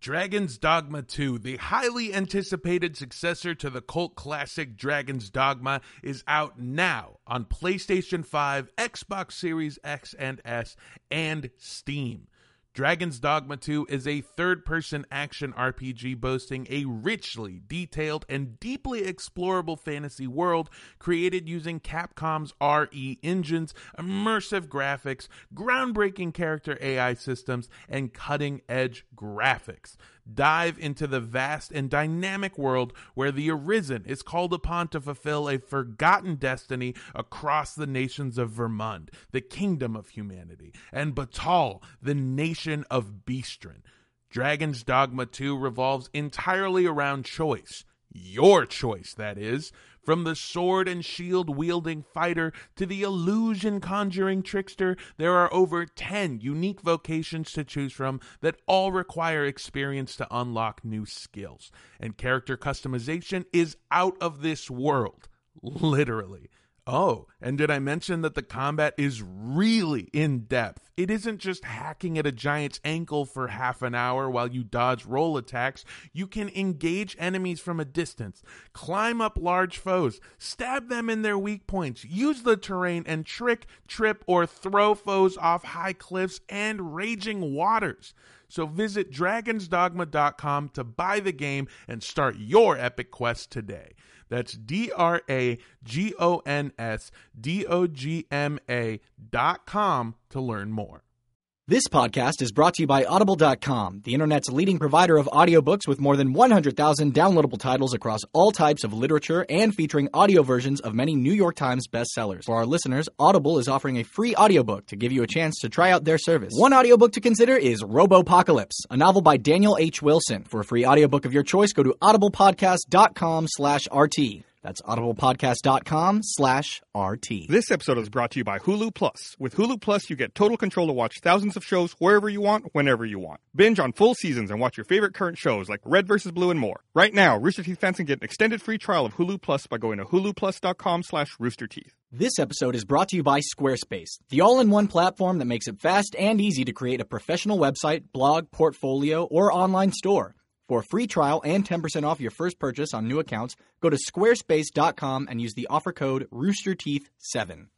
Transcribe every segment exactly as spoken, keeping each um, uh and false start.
Dragon's Dogma two, the highly anticipated successor to the cult classic Dragon's Dogma, is out now on PlayStation five, Xbox Series X and S, and Steam. Dragon's Dogma two is a third-person action R P G boasting a richly detailed and deeply explorable fantasy world created using Capcom's R E engines, immersive graphics, groundbreaking character A I systems, and cutting-edge graphics. Dive into the vast and dynamic world where the Arisen is called upon to fulfill a forgotten destiny across the nations of Vermund, the kingdom of humanity, and Batal, the nation of Beastren. Dragon's Dogma two revolves entirely around choice. Your choice, that is. From the sword and shield wielding fighter to the illusion conjuring trickster, there are over ten unique vocations to choose from that all require experience to unlock new skills. And character customization is out of this world. Literally. Oh, and did I mention that the combat is really in-depth? It isn't just hacking at a giant's ankle for half an hour while you dodge roll attacks. You can engage enemies from a distance, climb up large foes, stab them in their weak points, use the terrain, and trick, trip, or throw foes off high cliffs and raging waters. So visit dragons dogma dot com to buy the game and start your epic quest today. That's D R A G O N S D O G M A dot com to learn more. This podcast is brought to you by Audible dot com, the internet's leading provider of audiobooks with more than one hundred thousand downloadable titles across all types of literature and featuring audio versions of many New York Times bestsellers. For our listeners, Audible is offering a free audiobook to give you a chance to try out their service. One audiobook to consider is Robopocalypse, a novel by Daniel H. Wilson. For a free audiobook of your choice, go to audiblepodcast dot com slash R T. That's audiblepodcast dot com slash R T. This episode is brought to you by Hulu Plus. With Hulu Plus, you get total control to watch thousands of shows wherever you want, whenever you want. Binge on full seasons and watch your favorite current shows like Red versus. Blue and more. Right now, Rooster Teeth fans can get an extended free trial of Hulu Plus by going to hulu plus dot com slash rooster teeth. This episode is brought to you by Squarespace, the all-in-one platform that makes it fast and easy to create a professional website, blog, portfolio, or online store. For a free trial and ten percent off your first purchase on new accounts, go to squarespace dot com and use the offer code rooster teeth seven.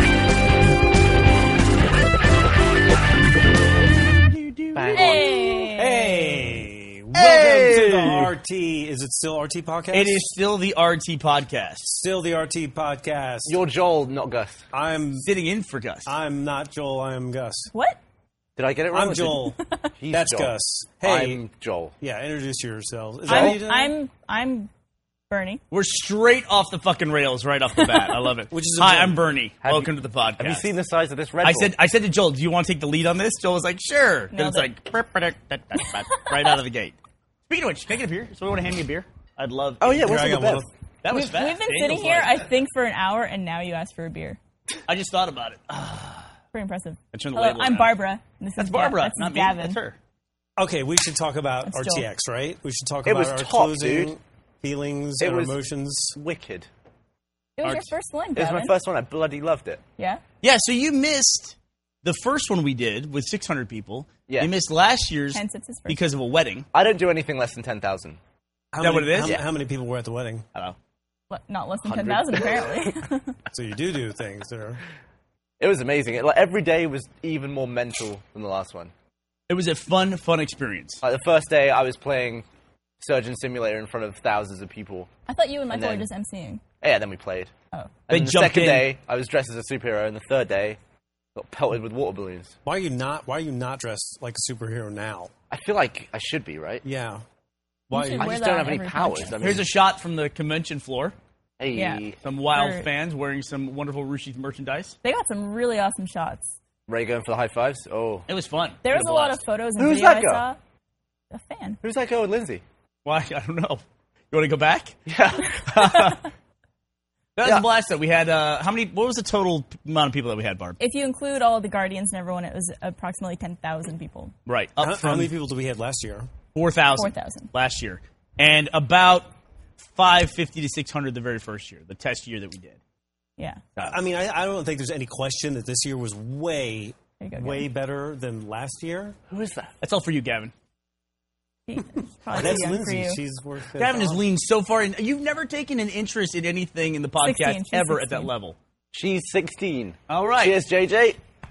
Hey! Hey! Welcome Hey! to the R T. Is it still R T Podcast? It is still the R T podcast. still the R T Podcast. You're Joel, not Gus. I'm Sitting in for Gus. I'm not Joel. I'm Gus. What? Did I get it wrong? I'm Joel. He's That's Joel. Gus. Hey, I'm Joel. yeah. Introduce yourselves. Is that what you I'm, did? I'm I'm Bernie. We're straight off the fucking rails right off the bat. I love it. Which is Hi, important. I'm Bernie. Have Welcome you- to the podcast. Have you seen the size of this Red I Bull? said, I said to Joel, "Do you want to take the lead on this?" Joel was like, "Sure." And Nailed it's it. like right out of the gate. Speaking of which, can I get a beer? Someone want to hand me a beer? I'd love. Oh, yeah, what's Here, in I the got bed? one. that was We've, fast. we've been Daniel's sitting here, like- I think, for an hour, and now you asked for a beer. I just thought about it. Pretty impressive. I turned the Hello, label I'm around. Barbara. This That's is Barbara, Ga- that's not me. Gavin. That's her. Okay, we should talk about That's R Joel. T X, right? We should talk It about was our top, closing dude. feelings It and our was- emotions. Wicked. It was Art- your first one, It was Gavin. my first one. I bloody loved it. Yeah? Yeah, so you missed the first one we did with six hundred people. Yeah. You missed last year's Hence it's his first. because of a wedding. I don't do anything less than ten thousand. How Is that many, what it is? How, Yeah. how many people were at the wedding? Hello. Le- Not less than one ten hundred. thousand, apparently. So you do do things there. It was amazing. It, like every day was even more mental than the last one. It was a fun, fun experience. Like the first day, I was playing Surgeon Simulator in front of thousands of people. I thought you and And Michael were then- just emceeing. Yeah, then we played. Oh. And They then the jumped second in. day, I was dressed as a superhero, and the third day, got pelted with water balloons. Why are you not? Why are you not dressed like a superhero now? I feel like I should be, right? Yeah. Why? should Are I you, wear just that don't on have any every powers. podcast. I mean, Here's a shot from the convention floor. hey, Yeah. Some wild Or- fans wearing some wonderful Rooster Teeth merchandise. They got some really awesome shots. Ray going for the high fives. Oh, It was fun. There Had was a lot of blast. photos and Who's video that I girl? saw. A fan. who's that girl with Lindsay? Why? I don't know. You want to go back? Yeah. That was Yeah. a blast. Though we had uh, how many? What was the total amount of people that we had, Barb? If you include all the Guardians and everyone, it was approximately ten thousand people. Right, up how, from how many people did we have last year? four thousand. four thousand. last year, and about five fifty to six hundred the very first year, the test year that we did. Yeah. I mean, I, I don't think there's any question that this year was way, There you go, way Gavin. better than last year. Who is that? That's all for you, Gavin. She's probably That's too young for Lindsay. you. She's worth it. Gavin has leaned so far in. You've never taken an interest in anything in the podcast sixteen, she's ever at that sixteen. level. She's sixteen. All right. Cheers, J J.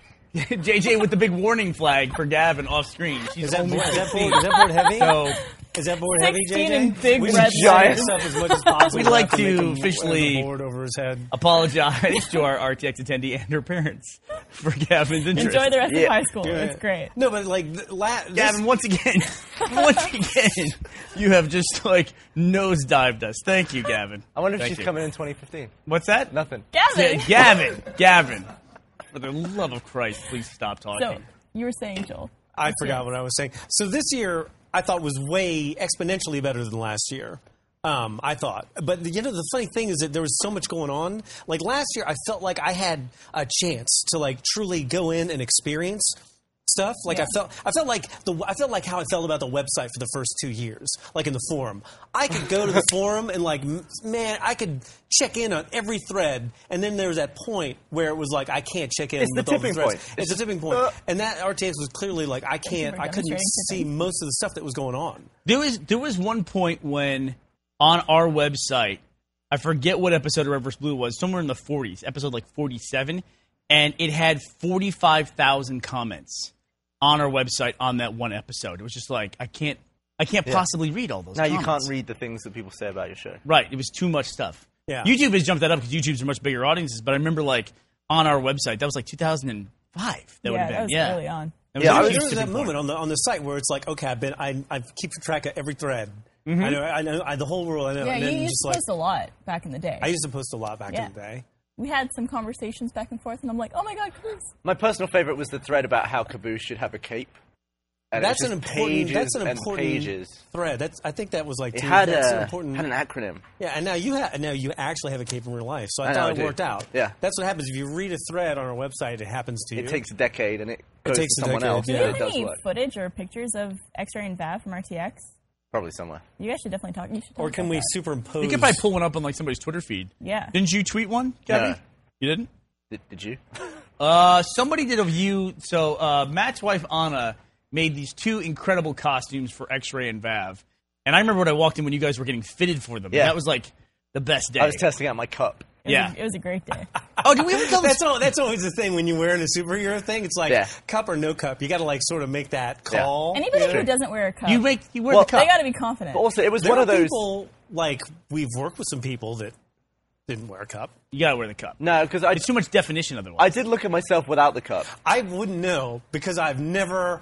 J J with the big warning flag for Gavin off screen. She's Is that, only board, is, that sixteen. board, is that board heavy? So Is that board heavy, J sixteen J? and big we red should giant. this up as much as possible. We'd like not make to him officially- wear the board over his head. apologize to our R T X attendee and her parents for Gavin's interest. Enjoy the rest Yeah. of high school. Yeah. It's great. No, but like th- la- this, Gavin, once again, once again, you have just like nosedived us. Thank you, Gavin. I wonder if Thank she's you. coming in twenty fifteen. What's that? Nothing. Gavin! Yeah, Gavin, Gavin. For the love of Christ, please stop talking. So, you were saying, Joel. I What's forgot yours? what I was saying. So this year, I thought was way exponentially better than last year. Um, I thought, but you know, the funny thing is that there was so much going on. Like last year, I felt like I had a chance to like truly go in and experience stuff. Like Yeah. I felt, I felt like the, I felt like how I felt about the website for the first two years, like in the forum. I could go to the forum and like, m- man, I could check in on every thread, and then there was that point where it was like I can't check in. It's the with all tipping threads. point. It's the tipping point, and that R T X was clearly like I can't, for I couldn't demonstrating see tipping. most of the stuff that was going on. There was there was one point when on our website, I forget what episode of Red versus. Blue it was, somewhere in the forties, episode like forty-seven, and it had forty-five thousand comments on our website on that one episode. It was just like I can't I can't possibly read all those. Now you comments. can't read the things that people say about your show. Right, it was too much stuff. Yeah. YouTube has jumped that up because YouTube's are much bigger audiences. But I remember like on our website, that was like two thousand five. That would Yeah, have been that was yeah. early on. That was Yeah, a I There was- huge was that tipping point. moment on the on the site where it's like, okay, I've been, I, I keep track of every thread. Mm-hmm. I know, I know, I, the whole world. I know. Yeah, and you then used just to like, post a lot back in the day. I used to post a lot back Yeah. in the day. we had some conversations back and forth, and I'm like, oh my god, Cruz. My personal favorite was the thread about how Caboose should have a cape. And it was That's an just important. pages That's an and important pages. thread. That's. I think that was like. It two- had that's an a important. had an acronym. Yeah, and now you have. Now you actually have a cape in real life. So I, I know, thought I it do. worked out. Yeah. That's what happens if you read a thread on our website. It happens to you. It takes a decade and it goes takes to a someone decade, else. yeah. Do but you it have does any work. footage or pictures of X-Ray and V A V from R T X? Probably somewhere. You guys should definitely talk. You should talk Or can about we that. superimpose? You could probably pull one up on like somebody's Twitter feed. Yeah. Didn't you tweet one, Gabby? No. You didn't? Did, did you? Uh, somebody did a view. So uh, Matt's wife Anna made these two incredible costumes for X-Ray and V A V, and I remember when I walked in when you guys were getting fitted for them. Yeah. That was like the best day. I was testing out my cup. It was yeah. A, it was a great day. Oh, did we ever tell this? That's all. That's always the thing when you're wearing a superhero thing. It's like Yeah. cup or no cup. You got to like sort of make that call. Anybody you know? who doesn't wear a cup, You make you wear Well, the cup. they got to be confident. But also, it was There one are of those. people like we've worked with some people that didn't wear a cup. You gotta wear the cup. No, because I, It's too much definition otherwise. I did look at myself without the cup. I wouldn't know because I've never,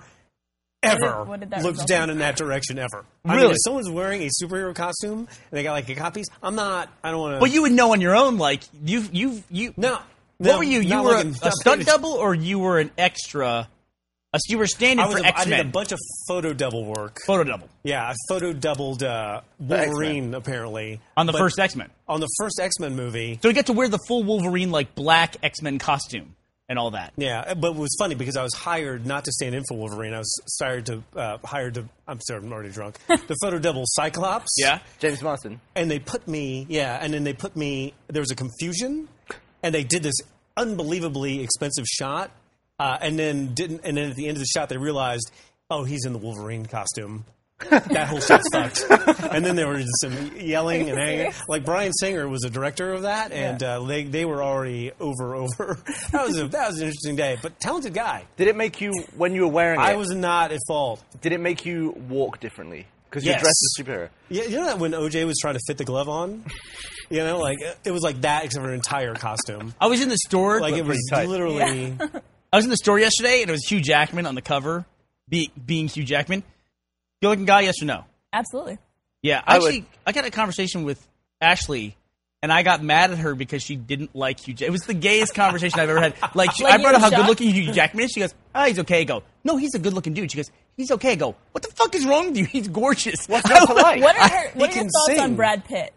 ever did- what did that looked result down in? in that direction ever. I mean, Really? if someone's wearing a superhero costume and they got like a copies, I'm not. I don't want to. but you would know on your own, like you you you. no. What no, were you? You not were looking- a, a not stunt paying double, or you were an extra? A, you were standing I was. for A, I X did a Men. bunch of photo double work. Photo double Yeah, I photo doubled uh, Wolverine apparently on the But first X Men. on the first X Men movie. So we get to wear the full Wolverine, like black X Men costume and all that. Yeah, but it was funny because I was hired not to stand in for Wolverine. I was hired to uh, hired to. I'm sorry, I'm already drunk. The photo double Cyclops. Yeah. James Marsden. and they put me. Yeah, and then they put me. There was a confusion, and they did this unbelievably expensive shot, uh, and then didn't. And then at the end of the shot, they realized, oh, he's in the Wolverine costume. That whole shot's fucked. And then there was some yelling and hanging. Like Bryan Singer was a director of that, and uh, they they were already over over. That was a, that was an interesting day, but talented guy. Did it make you, when you were wearing it, I was not at fault. did it make you walk differently? Because Yes. you're dressed as a superhero. Yeah, you know that when O J was trying to fit the glove on, you know, like it was like that except for an entire costume. I was in the store. Like it was pretty tight. literally. I was in the store yesterday, and it was Hugh Jackman on the cover, be, being Hugh Jackman. Good looking guy, yes or no? Absolutely. Yeah, I actually, I got a conversation with Ashley, and I got mad at her because she didn't like Hugh Jackman. It was the gayest conversation I've ever had. Like, she, Like I you brought up were how good looking shocked? Hugh Jackman is. She goes, "Oh, he's okay." I go, "No, he's a good looking dude." She goes, "He's okay." I go, "What the fuck is wrong with you? He's gorgeous." What's not to like? What are, her, what are can your thoughts sing. on Brad Pitt?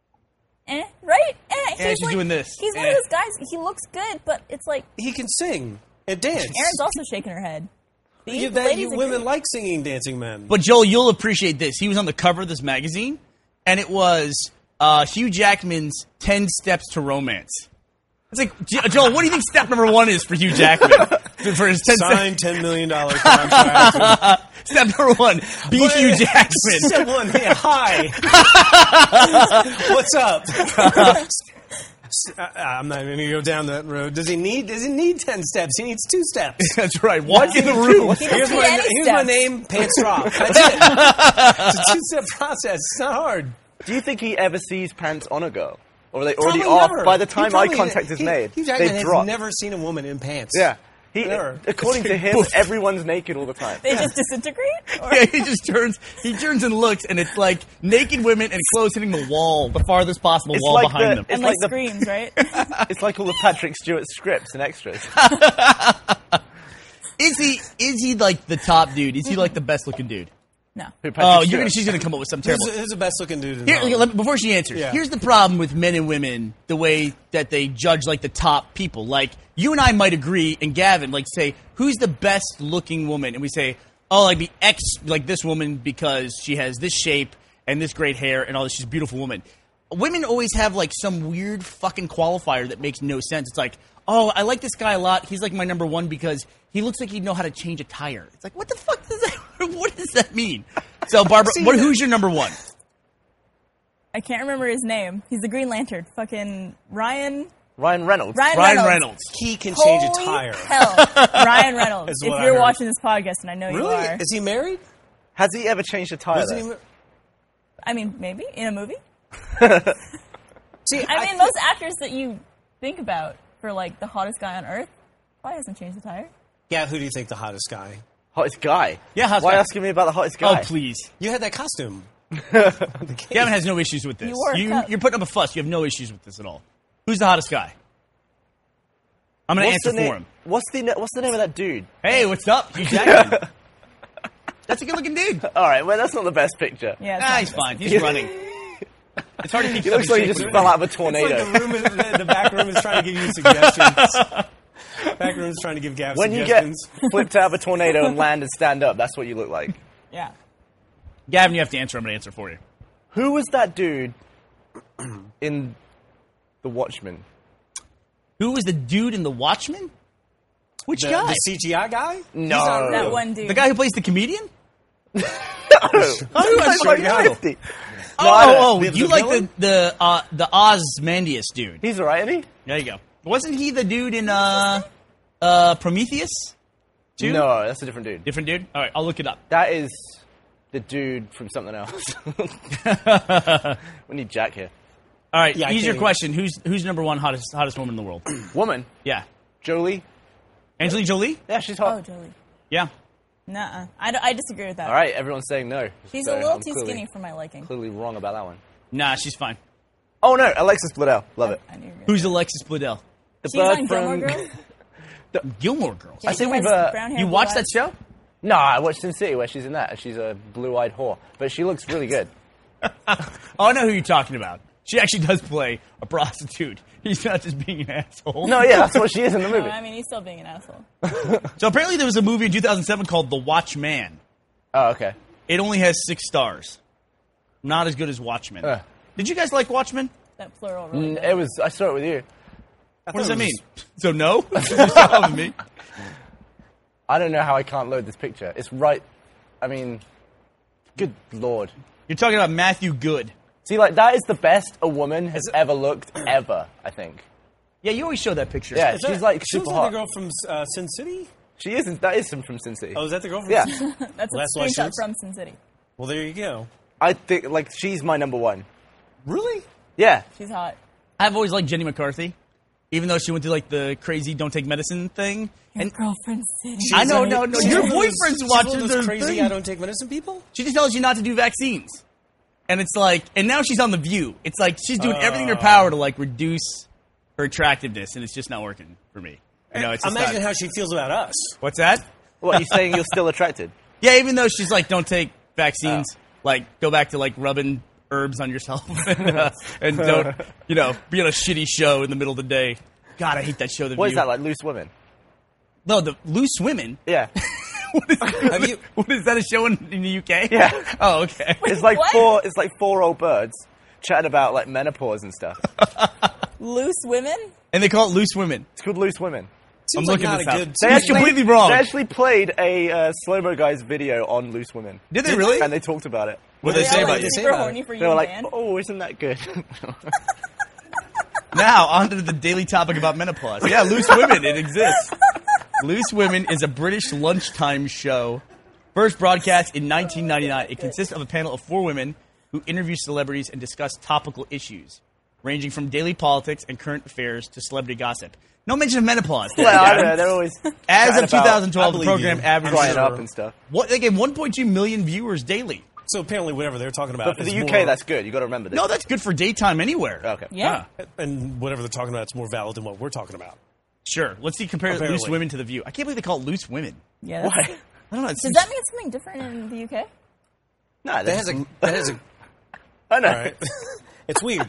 Eh, right? Eh, Yeah, he's she's like, doing this. He's one Eh. of those guys. He looks good, but it's like He can sing and dance. Erin's also shaking her head. The, You, the that, ladies you, agree. women like singing, dancing men. But Joel, you'll appreciate this. He was on the cover of this magazine, and it was uh, Hugh Jackman's ten Steps to Romance. It's like, J- Joel, what do you think step number one is for Hugh Jackman? For his ten Sign ten million dollars contract. Step number one, be Hugh Jackman. Step one, hey, hi. What's up? I'm not going to go down that road. Does he need? Does he need ten steps? He needs two steps. That's right. Walk in the room. Here's my, any here's my steps. name. Pants drop. That's it. It's a two-step process. It's not hard. Do you think he ever sees pants on a girl? Or are they already Probably off never. by the He time probably- eye contact is he- made? Hugh Jackman They've has dropped. never seen a woman in pants. Yeah. He, Never. according to him, everyone's naked all the time. They just disintegrate? Or Yeah, he just turns. He turns and looks, and it's like naked women and clothes hitting the wall, the farthest possible It's wall like behind the- them. it's and like, like the- screams, right? It's like all the Patrick Stewart scripts and extras. Is he? Is he like the top dude? Is he like the best looking dude? No. Who, Patrick Oh, you're Stewart? gonna, she's gonna come up with something Who's, terrible. who's the best looking dude in Here, Hollywood? let me- before she answers, Yeah. here's the problem with men and women, the way that they judge like the top people. Like, you and I might agree, and Gavin, like, say, who's the best looking woman? And we say, oh, like, be X, like this woman because she has this shape and this great hair and all this, she's a beautiful woman. Women always have, like, some weird fucking qualifier that makes no sense. It's like, oh, I like this guy a lot. He's, like, my number one because he looks like he'd know how to change a tire. It's like, what the fuck does that, what does that mean? So, Barbara, what, who's your number one? I can't remember his name. He's the Green Lantern. Fucking Ryan... Ryan Reynolds. Ryan, Ryan Reynolds. Reynolds. He can change a Holy tire. hell. Ryan Reynolds. Is If what I you're heard. watching this podcast, and I know Really? you are. Is he married? Has he ever changed a tire? Wasn't though? he ma- I mean, maybe. In a movie? See, I mean, most actors that you think about for, like, the hottest guy on Earth probably hasn't changed the tire. Yeah, who do you think the hottest guy? Hottest guy. Yeah, hottest Why guy. asking me about the hottest guy? Oh, please. You had that costume. Gavin has no issues with this. You wore a You, cup. you're putting up a fuss. You have no issues with this at all. Who's the hottest guy? I'm going to What's answer the for na- him. What's the na- What's the name of that dude? Hey, what's up? Hugh Jackman. That's a good-looking dude. All right, well that's not the best picture. Yeah, it's Ah, not he's the fine. He's running. It's hard to keep He looks stuff like in he shape just when fell you're- out of a tornado. It's like the, room is, the, the back room is trying to give you suggestions. Back room is trying to give Gav when you get suggestions. flipped out of a tornado and land and stand up, that's what you look like. Yeah. Gavin, you have to answer. I'm going to answer for you. Who was that dude in The Watchmen? Who was the dude in The Watchmen? Which the, guy? the C G I guy? No. He's not That real. one dude. The guy who plays the comedian? Oh, That's like right. fifty. Oh, No, I don't- oh, oh, the- you the like villain? the the uh, the Ozymandias dude. He's alright, isn't There you go. Wasn't he the dude in uh, uh, Prometheus? he? Too? No, that's a different dude. Different dude? All right, I'll look it up. That is the dude from something else. We need Jack here. All right, Yeah, I easier can't- question. Who's who's number one hottest hottest woman in the world? Woman, Yeah. Jolie. Angelina Jolie? Yeah, she's Oh, hot. Jolie. Yeah. Nuh-uh. I, d- I disagree with that. All right, everyone's saying no. She's So a little I'm too clearly, skinny for my liking. Clearly wrong about that one. Nah, she's fine. Oh no, Alexis Bledel. Love it. I knew you were gonna Who's say Alexis Bledel? The She's bird on from. Gilmore Girls? Gilmore Girls. I She think has we've, uh, brown hair, You blue watched that eyes. show? No, I watched Sin City where she's in that. and She's a blue-eyed whore, but she looks really good. Oh, I know who you're talking about. She actually does play a prostitute. He's not just being an asshole. No, yeah, that's what she is in the No, movie. I mean, he's still being an asshole. So apparently there was a movie in two thousand seven called The Watchman. Oh, okay. It only has six stars. Not as good as Watchmen. Uh. Did you guys like Watchmen? That plural really Mm, does. It was. I saw it with you. What does that mean? So no? You saw it with me? I don't know how I can't load this picture. It's right. I mean, good lord. You're talking about Matthew Good. See, like that is the best a woman has ever looked ever. I think. Yeah, you always show that picture. Yeah, Is she's that- like she was super like hot. the girl from uh, Sin City? She isn't. That is some from Sin City. Oh, is that the girl from Yeah, Sin City? That's Well, that's a why screenshot she's- from Sin City. Well, there you go. I think like she's my number one. Really? Yeah, She's hot. I've always liked Jenny McCarthy, even though she went through like the crazy "don't take medicine" thing. Your And girlfriend's city. I know, no, no. She's Your one of those- boyfriend's she's one of watching those their crazy thing. I don't take medicine people? She just tells you not to do vaccines, and it's like, and now she's on The View. It's like she's doing everything in her power to like reduce her attractiveness, and it's just not working for me. You know, it's just Imagine not- how she feels about us. What's that? what you saying? You're still attracted? Yeah, even though she's like, don't take vaccines, like go back to like rubbing herbs on yourself, and, uh, and don't, you know, be on a shitty show in the middle of the day. God, I hate that show. The What View. is that like? Loose women? No, the Loose Women. Yeah, What is, Have you- what is that a show in, in the U K? Yeah. Oh, okay. it's like What? four. It's like four old birds chatting about like menopause and stuff. Loose women? And they call it Loose Women. It's called Loose Women. Seems I'm like looking not this a up. good. He's They actually- completely wrong. They actually played a uh, Slow Mo Guys video on Loose Women. Did they really? And they talked about it. What did they They're say all, about like, you? say super about horny it? for you, They were like, man. "Oh, isn't that good?" Now, on to the daily topic about menopause. Yeah, Loose Women, it exists. Loose Women is a British lunchtime show. First broadcast in nineteen ninety-nine. It consists of a panel of four women who interview celebrities and discuss topical issues, ranging from daily politics and current affairs to celebrity gossip. No mention of menopause. well, I don't know. They're always As chatting of two thousand twelve, I the believe program you. averaged drying up and stuff. what they gave one point two million viewers daily. So apparently, whatever they're talking about. But for the is U K, more- that's good. You got to remember this. No, that's good for daytime anywhere. Okay. Yeah. and whatever they're talking about, it's more valid than what we're talking about. Sure. Let's see. Compare Apparently. Loose Women to The View. I can't believe they call it Loose Women. Yeah. that's- Why? I don't know. It's, Does that mean it's something different in the U K? No, That has a. That has a. I know. All right. It's weird.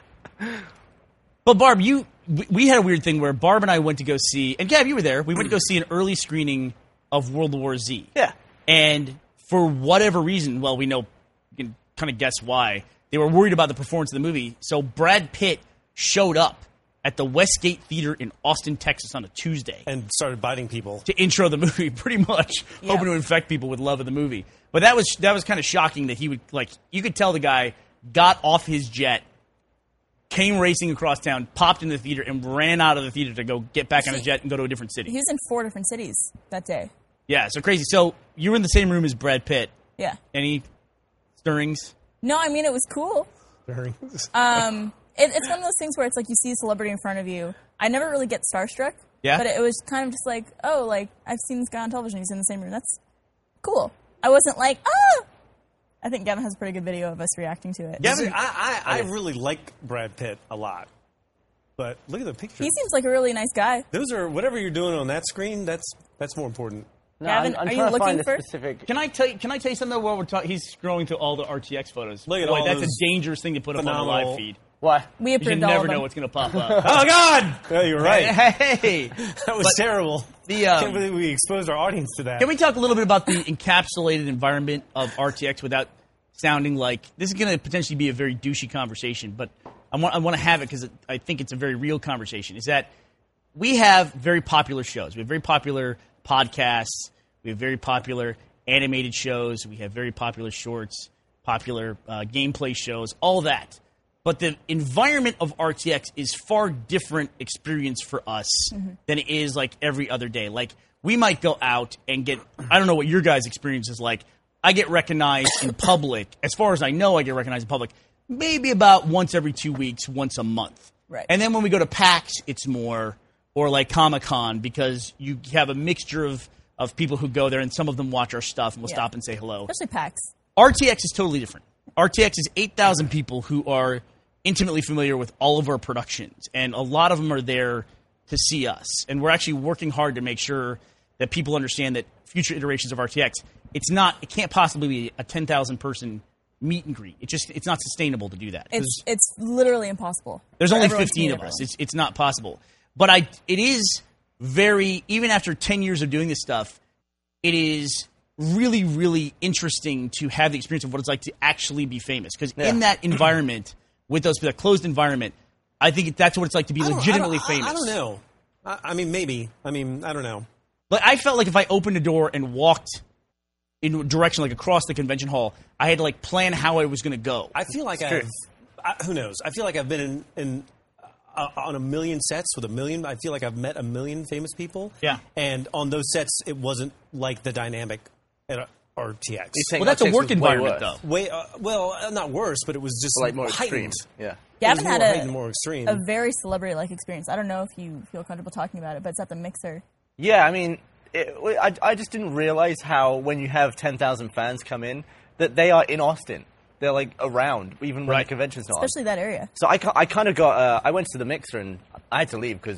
But Barb, you we- we had a weird thing where Barb and I went to go see, and Gab, you were there. We went to go see an early screening of World War Z. Yeah. And for whatever reason, well, we know, you can kind of guess why, they were worried about the performance of the movie. So Brad Pitt showed up at the Westgate Theater in Austin, Texas on a Tuesday And started biting people. to intro the movie, pretty much Yeah. hoping to infect people with love of the movie. But that was that was kind of shocking that he would, like, you could tell the guy got off his jet, came racing across town, popped in the theater, and ran out of the theater to go get back on a jet and go to a different city. He was in four different cities that day. Yeah, so crazy. So you were in the same room as Brad Pitt. Yeah. Any stirrings? No, I mean, it was cool. Um, it, it's one of those things where it's like you see a celebrity in front of you. I never really get starstruck. Yeah? But it was kind of just like, oh, like, I've seen this guy on television. He's in the same room. That's cool. I wasn't like, ah! I think Gavin has a pretty good video of us reacting to it. Yeah, See, I, I, I really like Brad Pitt a lot. But look at the picture. He seems like a really nice guy. Those are whatever you're doing on that screen. That's that's more important. No, Gavin, I'm, I'm are you trying to looking find a for- specific. Can I tell you? Can I tell you something? While we're talking, he's scrolling through all the R T X photos. Look at Boy, all that's those a dangerous thing to put up on the phenomenal- live feed. Why? We You approved should all never of them. know what's going to pop up. Oh God! Yeah, you're right. Hey, That was But terrible. the I can't um, believe we exposed our audience to that. can we talk a little bit about the encapsulated environment of R T X without sounding like this is going to potentially be a very douchey conversation? But I want I want to have it because I think it's a very real conversation. Is that we have very popular shows. We have very popular podcasts. We have very popular animated shows. We have very popular shorts, popular uh, gameplay shows, all that. But the environment of R T X is far different experience for us than it is like every other day. Like we might go out and get, I don't know what your guys' experience is like. I get recognized in public. As far as I know, I get recognized in public maybe about once every two weeks, once a month. Right. And then when we go to PAX, it's more, or like Comic-Con, because you have a mixture of, of people who go there, and some of them watch our stuff and will Yeah. stop and say hello. Especially PAX. R T X is totally different. R T X is eight thousand people who are intimately familiar with all of our productions, and a lot of them are there to see us. And we're actually working hard to make sure that people understand that future iterations of R T X, it's not, it can't possibly be a ten thousand person meet and greet. It just, it's not sustainable to do that. 'Cause It's it's literally impossible. there's for only everyone to fifteen meet of us. everyone. It's it's not possible. But I, it is very, even after ten years of doing this stuff, it is really, really interesting to have the experience of what it's like to actually be famous. Because in that environment, with those that closed environment, I think that's what it's like to be I don't- legitimately I don't, famous. I, I don't know. I, I mean, maybe. I mean, I don't know. Like I felt like if I opened a door and walked in a direction like across the convention hall, I had to like plan how I was going to go. I feel like I've. I, who knows? I feel like I've been in, in uh, on a million sets with a million. I feel like I've met a million famous people. Yeah. And on those sets, it wasn't like the dynamic at uh, R T X. You think Well, that's a R T X work was way environment, worse? though. Way uh, well, uh, not worse, but it was just Like more heightened. extreme. Yeah. Gavin It was had more a, heightened, more extreme. a very celebrity-like experience. I don't know if you feel comfortable talking about it, but it's at the Mixer. Yeah, I mean, it, I, I just didn't realize how when you have ten thousand fans come in, that they are in Austin. They're like around, even when Right. the convention's not on. Especially that area. So I, ki- I kind of got, uh, I went to the Mixer and I had to leave because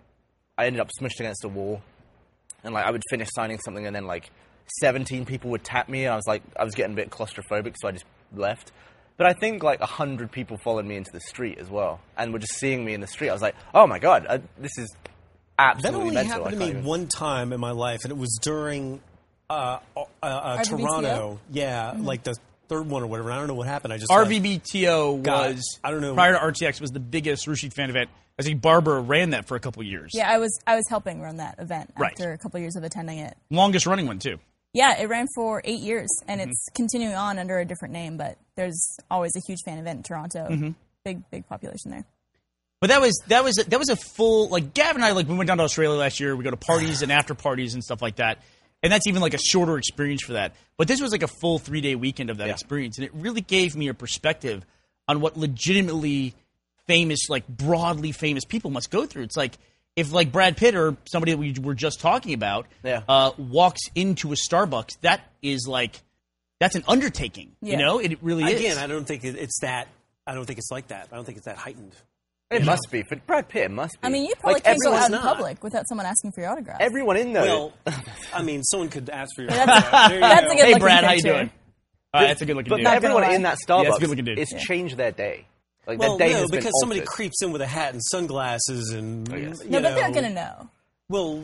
I ended up smushed against a wall. And like I would finish signing something and then like seventeen people would tap me and I was like, I was getting a bit claustrophobic, so I just left. But I think like one hundred people followed me into the street as well and were just seeing me in the street. I was like, oh my God, I, this is that absolutely only mental. happened to I me can't even- one time in my life, and it was during uh, uh, uh, R V B T O? Toronto. Yeah, like the third one or whatever. I don't know what happened. I just R like, V B T O God, was, I don't know. prior to R T X, was the biggest Rushi fan event I think Barbara ran that for a couple years. Yeah, I was I was helping run that event Right. after a couple years of attending it. Longest running one, too. Yeah, it ran for eight years, and Mm-hmm. it's continuing on under a different name, but there's always a huge fan event in Toronto. Mm-hmm. Big, big population there. But that was that was a, that was a full like Gavin and I like we went down to Australia last year. We go to parties and after parties and stuff like that, and that's even like a shorter experience for that. But this was like a full three day weekend of that Yeah. experience, and it really gave me a perspective on what legitimately famous, like broadly famous people must go through. It's like if like Brad Pitt or somebody that we were just talking about Yeah. uh, walks into a Starbucks, that is like that's an undertaking. You Yeah. know, it really is. Again, I don't think it- it's that. I don't think it's like that. I don't think it's that heightened. It must be. For Brad Pitt, it must be. I mean, you probably like, can't go everyone's out in not. public without someone asking for your autograph. Everyone in there. Well, I mean, someone could ask for your. That's- autograph. There you that's go. a good Hey looking Brad, how you picture. doing? All right, that's a good looking but dude. not everyone gonna in lie. that Yeah, Starbucks, it's a good looking dude. it's Yeah. changed their day. Like Well, their day no, has been because somebody altered. creeps in with a hat and sunglasses and. yes. you No, but they're know, going to know. Well,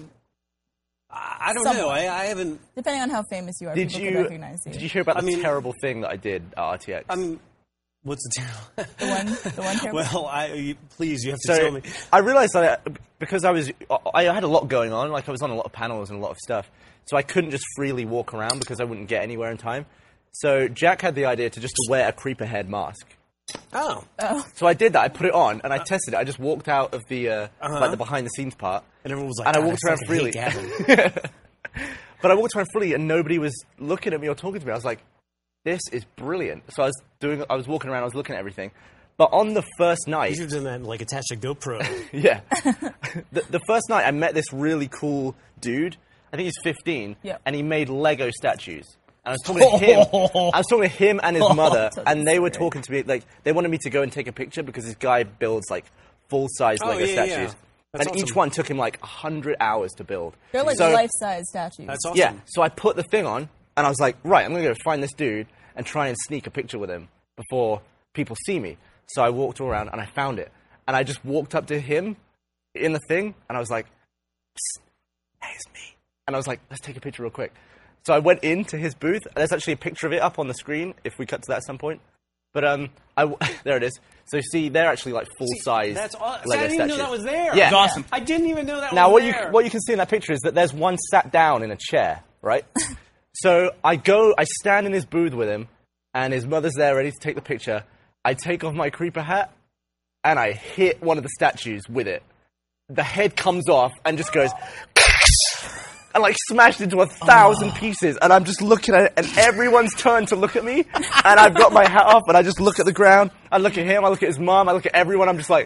I I don't know. Someone. I, I haven't. Depending on how famous you are, Did people you could recognize you. did you hear about I the mean- terrible thing that I did at R T X? I'm. What's the deal? The one, the one terrible. Well, I you- please, you have to So tell me. I realized that I, because I was I had a lot going on, like I was on a lot of panels and a lot of stuff, so I couldn't just freely walk around because I wouldn't get anywhere in time. So Jack had the idea to just wear a creeper head mask. Oh, So I did that. I put it on and I tested it. I just walked out of the uh, Uh-huh. like the behind the scenes part, and everyone was like, and I "God, walked around fucking freely. hate Gavin." But I walked around freely, and nobody was looking at me or talking to me. I was like, "This is brilliant." So I was doing. I was walking around. I was looking at everything. But on the first You night, should have done that and like attached a GoPro. yeah, the, the first night I met this really cool dude. I think he's fifteen, Yeah. and he made Lego statues. And I was talking to him. I was talking to him and his mother, That's and they were scary. talking to me like they wanted me to go and take a picture because this guy builds like full size Oh, Lego yeah, statues, yeah. That's and each awesome. one took him like a hundred hours to build. They're like So- life-size statues. That's awesome. Yeah, so I put the thing on, and I was like, right, I'm going to go find this dude and try and sneak a picture with him before people see me. So I walked all around, and I found it. And I just walked up to him in the thing, and I was like, Psst, hey, it's me. And I was like, let's take a picture real quick. So I went into his booth, and there's actually a picture of it up on the screen, if we cut to that at some point. But um, I w- there it is. So you see, they're actually like full-size That's awesome. Lego I didn't even know statues. that was there. Yeah. It's awesome. I didn't even know that Now, was what you there. what you can see in that picture is that there's one sat down in a chair, right? So I go, I stand in his booth with him, and his mother's there ready to take the picture. I take off my creeper hat, and I hit one of the statues with it. The head comes off and just goes, and like smashed into a thousand pieces. And I'm just looking at it, and everyone's turned to look at me, and I've got my hat off, and I just look at the ground. I look at him, I look at his mom, I look at everyone. I'm just like.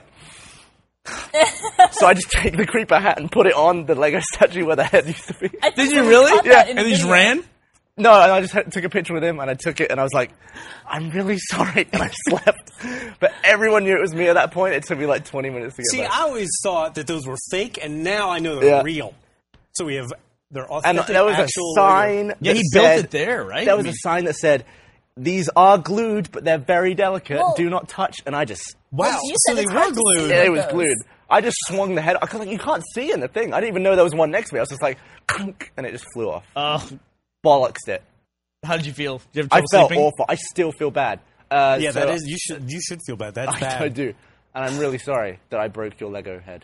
So I just take the creeper hat and put it on the Lego statue where the head used to be. I think Did you someone really? caught Yeah, that in And the he just video. ran? No, and I just had, took a picture with him, and I took it, and I was like, I'm really sorry, and I slept. But everyone knew it was me at that point. It took me like twenty minutes to get See, back. I always thought that those were fake, and now I know they're Yeah. real. So we have they're And authentic. there was a actual sign. Yeah, that he built said- it there, right? There I was mean- a sign that said, "These are glued, but they're very delicate. Well- Do not touch." And I just, Wow, You so said they it's were hard to glued. see. it was those. glued. I just swung the head. I was like, you can't see in the thing. I didn't even know there was one next to me. I was just like, and it just flew off. Oh, Bollocksed it. how did you feel? Did you have I trouble felt sleeping? awful. I still feel bad. Uh, Yeah, so- that is. You should you should feel bad. That's I, bad. I do. And I'm really sorry that I broke your Lego head.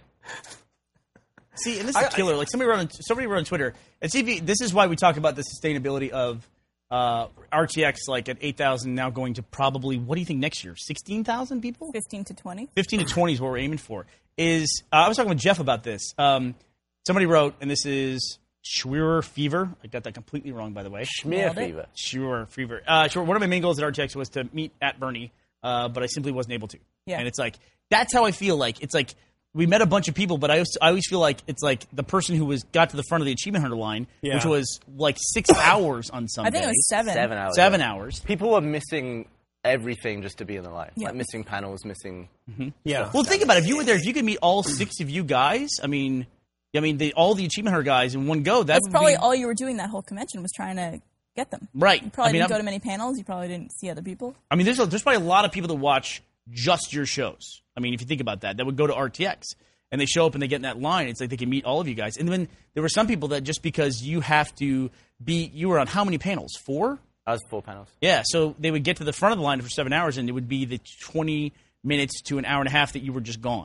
See, and this is I- a killer. Like somebody wrote on somebody wrote on Twitter, and see if you, this is why we talk about the sustainability of uh, R T X, like at eight thousand, now going to probably what do you think next year? Sixteen thousand people? fifteen to twenty. Fifteen to twenty is what we're aiming for. Is uh, I was talking with Jeff about this. Um, somebody wrote, and this is Schwerer Fever. I got that completely wrong, by the way. Schmear Nailed it. fever. Sure, Fever. Uh, sure. One of my main goals at R T X was to meet at Bernie, uh, but I simply wasn't able to. Yeah. And it's like that's how I feel. Like it's like we met a bunch of people, but I always, I always feel like it's like the person who was got to the front of the achievement hunter line, Yeah. which was like six hours on some I think it days. was seven. Seven hours. Seven yeah. hours. People were missing everything just to be in the line. Yeah. Like missing panels, missing. Yeah. Well, think about it. If you were there, if you could meet all six of you guys, I mean, I mean, the, all the achievement hunter guys in one go. That That's would probably be, all you were doing that whole convention was trying to get them. right. You probably I mean, didn't go I'm- to many panels. You probably didn't see other people. I mean, there's a, there's probably a lot of people that watch just your shows. I mean, if you think about that, that would go to R T X and they show up and they get in that line. It's like they can meet all of you guys. And then there were some people that just because you have to be, you were on how many panels? Four? I was four panels. Yeah. So they would get to the front of the line for seven hours, and it would be the twenty minutes to an hour and a half that you were just gone.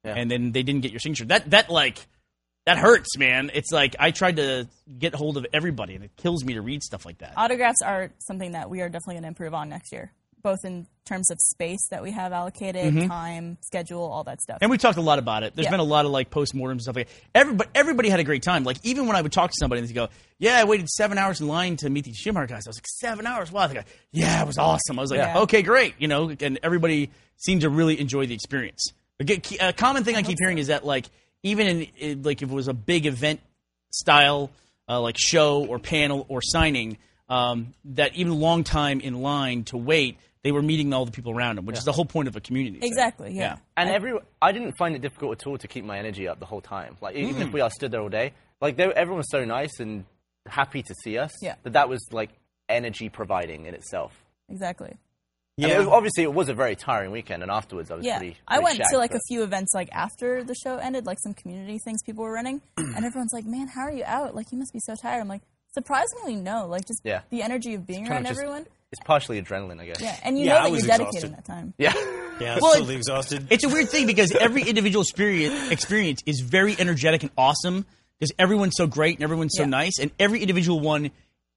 Yeah. and then they didn't get your signature. That that like that hurts, man. It's like I tried to get hold of everybody, and it kills me to read stuff like that. Autographs are something that we are definitely going to improve on next year, both in terms of space that we have allocated, Mm-hmm. time, schedule, all that stuff. And we talked a lot about it. There's Yeah. been a lot of like postmortems and stuff like that. Every, but everybody had a great time. Like even when I would talk to somebody and they go, "Yeah, I waited seven hours in line to meet these Shimhar guys." I was like, seven hours? Wow. They go, "Yeah, it was awesome." I was like, Yeah. "Okay, great." You know, and everybody seemed to really enjoy the experience. Again, A common thing I, keep hearing is that like even in it- like if it was a big event style uh, like show or panel or signing, um, that even a long time in line to wait, they were meeting all the people around them, which is the whole point of a community. thing. Exactly, yeah. And every, I didn't find it difficult at all to keep my energy up the whole time. Like, even Mm. if we are stood there all day, like, they, everyone was so nice and happy to see us. Yeah. That that was, like, energy providing in itself. Exactly. Yeah. I mean, it was- obviously, it was a very tiring weekend, and afterwards I was Yeah, pretty, I pretty went shagged, to like but- a few events like after the show ended, like some community things people were running, and everyone's like, "Man, how are you out? Like, you must be so tired." I'm like, surprisingly, no. Like, just Yeah. the energy of being kind around of just- everyone. It's partially adrenaline, I guess. Yeah, and you Yeah, know I that was you're dedicating exhausted. that time. Yeah. Yeah, I was Well, totally exhausted. It's a weird thing because every individual experience, experience is very energetic and awesome because everyone's so great and everyone's so Yeah. nice, and every individual one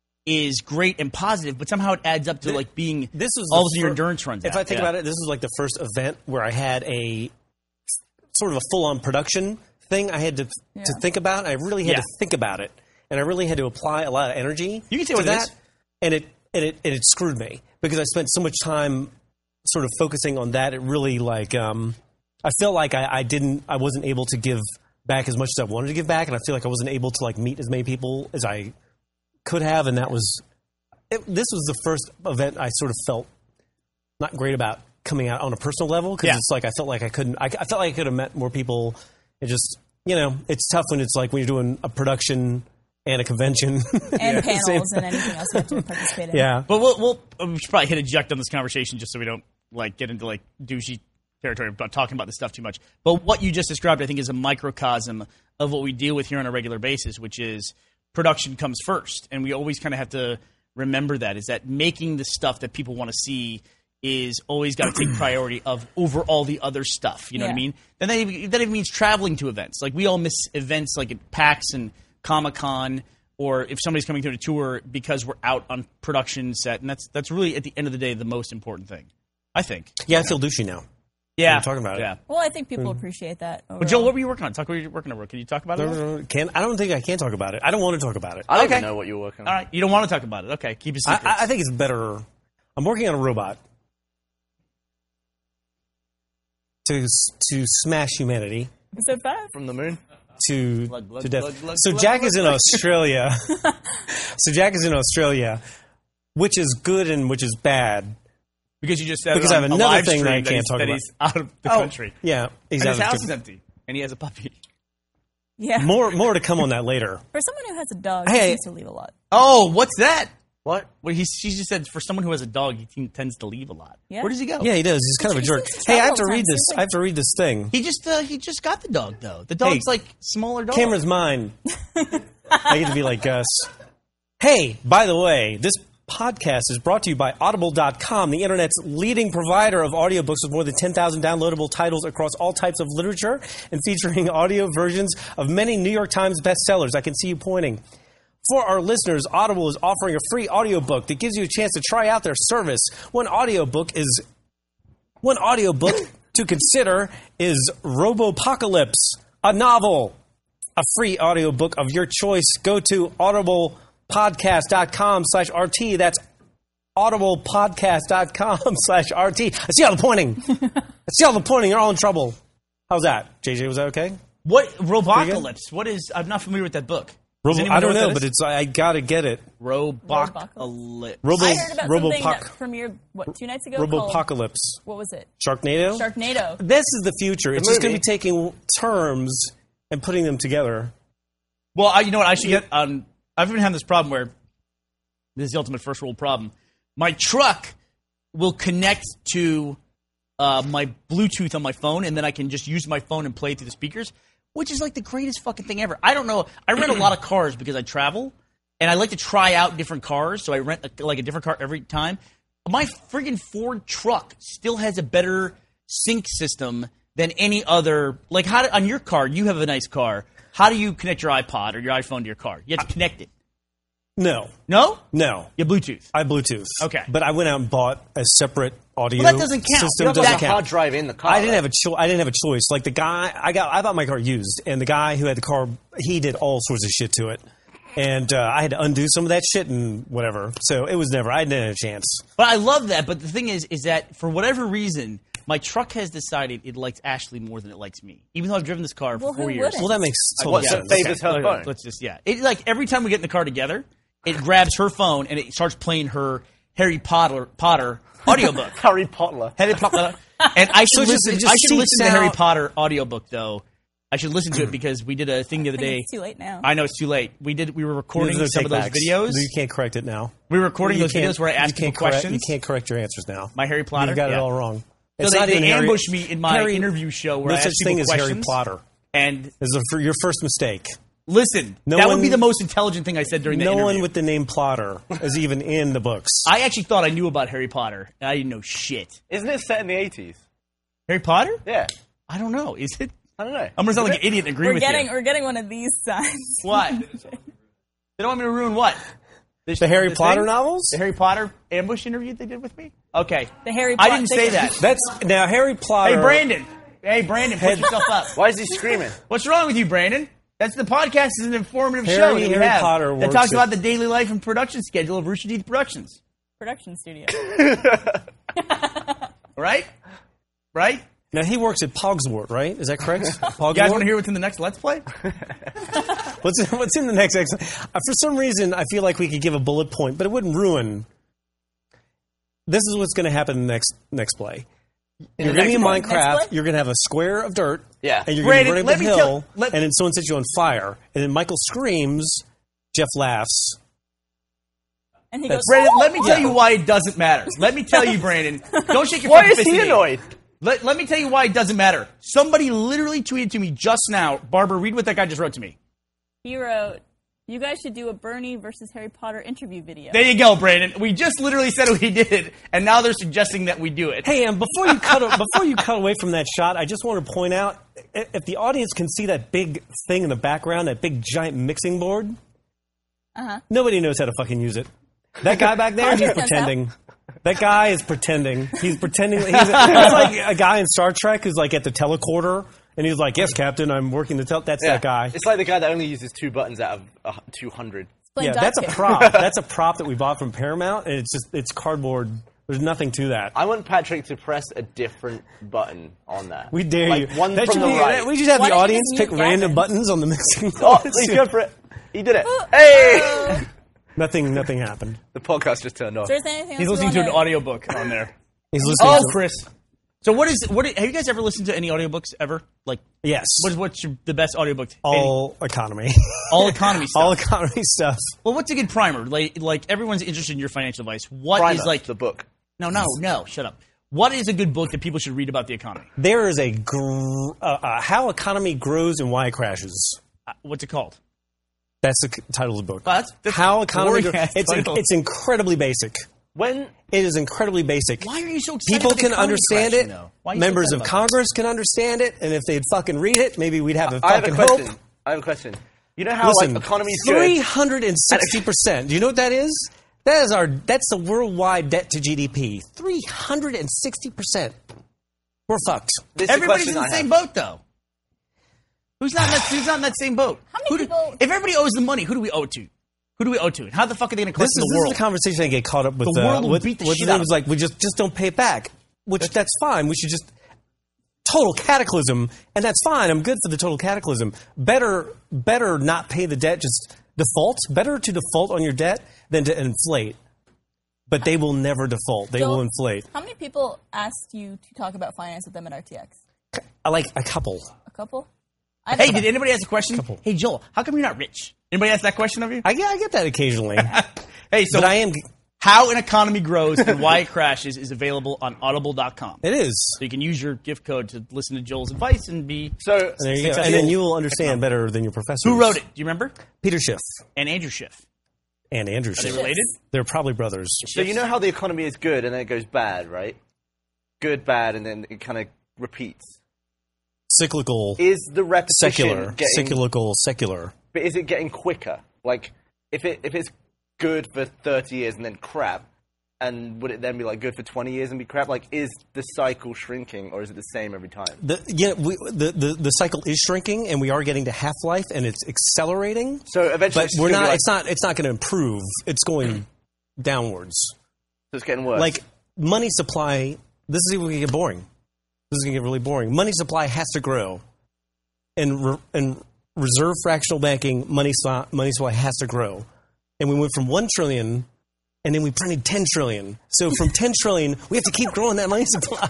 is great and positive, but somehow it adds up to like being This was all the of a sudden your fir- endurance runs If out. I think Yeah. about it, this was like the first event where I had a sort of a full-on production thing I had to Yeah. to think about. I really had Yeah. to think about it, and I really had to apply a lot of energy. You can say to what it that, is. and it and it and it screwed me because I spent so much time sort of focusing on that. It really like um, I felt like I, I didn't, I wasn't able to give back as much as I wanted to give back, and I feel like I wasn't able to like meet as many people as I could have, and that was. It, this was the first event I sort of felt not great about coming out on a personal level because Yeah. it's like I felt like I couldn't. I, I felt like I could have met more people. It just, you know, it's tough when it's like when you're doing a production and a convention And Same- panels and anything else you have to participate in. Yeah, But we'll, we'll we should probably hit eject on this conversation just so we don't like get into like douchey territory about talking about this stuff too much. But what you just described, I think, is a microcosm of what we deal with here on a regular basis, which is production comes first, and we always kind of have to remember that is that making the stuff that people want to see is always got to take priority of over all the other stuff. You know what I Yeah. mean? Then that even, that even means traveling to events. Like we all miss events like at PAX and Comic Con, or if somebody's coming to a tour because we're out on production set, and that's that's really at the end of the day the most important thing, I think. yeah. I feel douchey now. Yeah, You're talking about it. Yeah. Well, I think people appreciate that. But Joel, what were you working on? Talk what you were working on. Can you talk about it? No, no, no, Can I don't think I can talk about it. I don't want to talk about it. I don't Okay. even know what you're working on. All right, you don't want to talk about it. Okay, keep it I, secret. I think it's better. I'm working on a robot to to smash humanity Episode five? From the moon? to Glug, glug, to death. glug, glug, so glug, Jack glug, is in Australia. So Jack is in Australia, which is good and which is bad. because you just said because it I on have a another live thing that I stream can't he's, talk that about. he's out of the Oh, country. Yeah, he's And out his of house the- is empty, and he has a puppy. Yeah. More more to come on that later. For someone who has a dog, Hey. he seems to leave a lot. Oh, what's that? What? Well, he, she just said for someone who has a dog, he t- tends to leave a lot. Yeah. Where does he go? Yeah, he does. He's kind of a He jerk. seems to Hey, I have travel to read all the this. time. I have to read this thing. He just uh, he just got the dog though. The dog's like smaller dog. Camera's mine. I get to be like Gus. Hey, by the way, this podcast is brought to you by Audible dot com, the internet's leading provider of audiobooks with more than ten thousand downloadable titles across all types of literature and featuring audio versions of many New York Times bestsellers. I can see you pointing. For our listeners, Audible is offering a free audiobook that gives you a chance to try out their service. One audiobook is one audiobook to consider is Robopocalypse, a novel. A free audiobook of your choice. Go to audiblepodcast.com slash RT. That's audiblepodcast.com slash RT. I see all the pointing. I see all the pointing. You're all in trouble. How's that? J J, was that okay? What Robocalypse? What is? I'm not familiar with that book. Does Robo, anyone I don't what know, that but is? it's I gotta get it. Robocalypse. Robo, I heard about something Robopoc- that premiered, what, two nights ago? called- Robopocalypse. What was it? Sharknado? Sharknado. This is the future. It's just going movie. to be taking terms and putting them together. Well, I, you know what? I should get. Um, I've been having this problem where this is the ultimate first world problem. My truck will connect to uh, my Bluetooth on my phone, and then I can just use my phone and play it through the speakers, which is like the greatest fucking thing ever. I don't know. I rent a lot of cars because I travel, and I like to try out different cars, so I rent a, like a different car every time. My friggin' Ford truck still has a better sync system than any other. Like, how do, on your car, you have a nice car. How do you connect your iPod or your iPhone to your car? You have to connect it. No. No? No. You have Bluetooth. I Bluetooth. Okay. But I went out and bought a separate audio Well, that doesn't count. system. You don't Doesn't have a count. hard drive in the car. I didn't right? have a cho- I didn't have a choice. Like the guy, I got, I bought my car used, and the guy who had the car, he did all sorts of shit to it, and uh, I had to undo some of that shit and whatever. So it was never. I didn't have a chance. But I love that. But the thing is, is that for whatever reason, my truck has decided it likes Ashley more than it likes me. Even though I've driven this car for Well, four who years. wouldn't? Well, that makes total What, so sense. it favors her Look, phone? Let's just yeah. It like every time we get in the car together, it grabs her phone and it starts playing her Harry Potter Potter audiobook. Harry Potter. Harry Potter. And I So should it just- listen. it just I should listen to the seeps Harry out- Potter audiobook though. I should listen to it because we did a thing the other I think day. it's too late now. I know it's too late. We did. We were recording There's no some of those takebacks. videos. You can't correct it now. We were recording You those can't- videos where I asked you people can't correct, questions. You can't correct your answers now. My Harry Potter. You got yeah. it all wrong. So It's they, not they even Harry- ambushed me in my Harry- interview show where No I such asked thing people as questions. Harry Potter. And This is a, your first mistake. listen, No that one- would be the most intelligent thing I said during the No interview. one with the name Plotter is even in the books. I actually thought I knew about Harry Potter, and I didn't know shit. Isn't it set in the eighties? Harry Potter? Yeah. I don't know. Is it? I don't know. I'm gonna sound like an idiot and agree We're with getting you. we're getting one of these signs. What? They don't want me to ruin what? The Harry the Potter thing? novels? The Harry Potter ambush interview they did with me? Okay. The Harry I Pot- didn't say they- that. That's now Harry Potter. Hey, Brandon. Hey, Brandon, put yourself up. Why is he screaming? What's wrong with you, Brandon? That's the podcast is an informative Harry- show that we Harry have Potter that works talks at- about the daily life and production schedule of Rooster Teeth Productions. Production studio. Right? Right? Now he works at Pogswort, right? Is that correct? Pogswort? You guys want to hear what's in the next Let's Play? What's in, what's in the next ex- uh, For some reason, I feel like we could give a bullet point, but it wouldn't ruin. This is what's going to happen in the next next play. You're going to be in Next Minecraft. play? You're going to have a square of dirt. Yeah. And you're going to Brandon, run up let a me hill, tell- let- and then someone sets you on fire. And then Michael screams. Jeff laughs. And he That's- goes, Brandon, "Oh!" let me tell you why it doesn't matter. Let me tell you, Brandon. Don't shake your Why fucking is fist he at me. annoyed? Let, let me tell you why it doesn't matter. Somebody literally tweeted to me just now. Barbara, read what that guy just wrote to me. He wrote, "You guys should do a Bernie versus Harry Potter interview video." There you go, Brandon. We just literally said we did, and now they're suggesting that we do it. Hey, and before you cut before you cut away from that shot, I just want to point out i- if the audience can see that big thing in the background, that big giant mixing board. Uh-huh. Nobody knows how to fucking use it. That guy back there, he's Roger knows pretending. That guy is pretending. He's pretending. He's a, it's like a guy in Star Trek who's like at the telecorder, and he's like, "Yes, Captain, I'm working the tel." That's Yeah. that guy. It's like the guy that only uses two buttons out of uh, two hundred. Playing Yeah, dog that's a shit. prop. That's a prop that we bought from Paramount, and it's just it's cardboard. There's nothing to that. I want Patrick to press a different button on that. We dare like you. One That from should the be- right. We should have Why the don't you audience just pick mute random Gavin? buttons on the mixing Oh, board. please go for it. He did it. Hey! Nothing. Nothing happened. The podcast just turned off. So is there anything else He's we listening to an wanna- audiobook on there. He's listening. Oh, to, Chris. So what is what? Have you guys ever listened to any audiobooks ever? Like, Yes. what is what's your, the best audiobook? All economy. Any- all economy stuff. All economy stuff. Well, what's a good primer? Like, like everyone's interested in your financial advice. What is Primer, like? the book. No, no, no. Shut up. What is a good book that people should read about the economy? There is a gr- uh, uh, how economy grows and why it crashes. Uh, what's it called? That's the c- title of the book. Well, that's- that's how economy grows. boring-ass It's title. it's incredibly basic. When It is incredibly basic. Why are you so excited People about the can economy understand crashing, it. though? Why are you so Members excited of about Congress can understand it, and if they'd fucking read it, maybe we'd have a I have a fucking question. hope. I have a question. You know how Listen, like economy's three good? hundred and sixty percent. Do you know what that is? That is our. That's the worldwide debt to G D P. Three hundred and sixty percent. We're fucked. This is the Everybody's in question the I same have. boat, though. Who's not in that, who's not in that same boat? How many Who do- people- if everybody owes the money, who do we owe it to? Who do we owe it to? And how the fuck are they going to This collect is, the this world? is the conversation I get caught up with. The uh, world will with, beat the with shit it out was of like we just just don't pay it back, which that's fine. We should just total cataclysm, and that's fine. I'm good for the total cataclysm. Better better not pay the debt. Just default. Better to default on your debt than to inflate. But they will never default. They Joel, will inflate. How many people asked you to talk about finance with them at R T X? I like a couple. A couple? I Hey, did anybody ask a question? Couple. Hey, Joel, how come you're not rich? Anybody ask that question of you? I get I get that occasionally, Hey, so but I am. How an Economy Grows and Why It Crashes is available on audible dot com. It is. So you can use your gift code to listen to Joel's advice and be. So There you go. Successful. And then you will understand better than your professor. Who wrote it? Do you remember? Peter Schiff And Andrew Schiff. and Andrew Are Schiff. they related? They're probably brothers. So you know how the economy is good and then it goes bad, right? Good, bad, and then it kind of repeats. cyclical, Is the repetition secular, getting, cyclical, secular. but is it getting quicker? Like, if it if it's good for thirty years and then crap, and would it then be like good for twenty years and be crap? Like, is the cycle shrinking or is it the same every time? The, yeah, we, the, the the cycle is shrinking, and we are getting to half life, and it's accelerating. So eventually, But it's we're gonna be not. like- It's not. It's not going to improve. It's going downwards. So it's getting worse. Like money supply. This is going to get boring. This is going to get really boring. Money supply has to grow, and re, and reserve fractional banking money supply, money supply has to grow, and we went from one trillion, and then we printed ten trillion. So from ten trillion, we have to keep growing that money supply.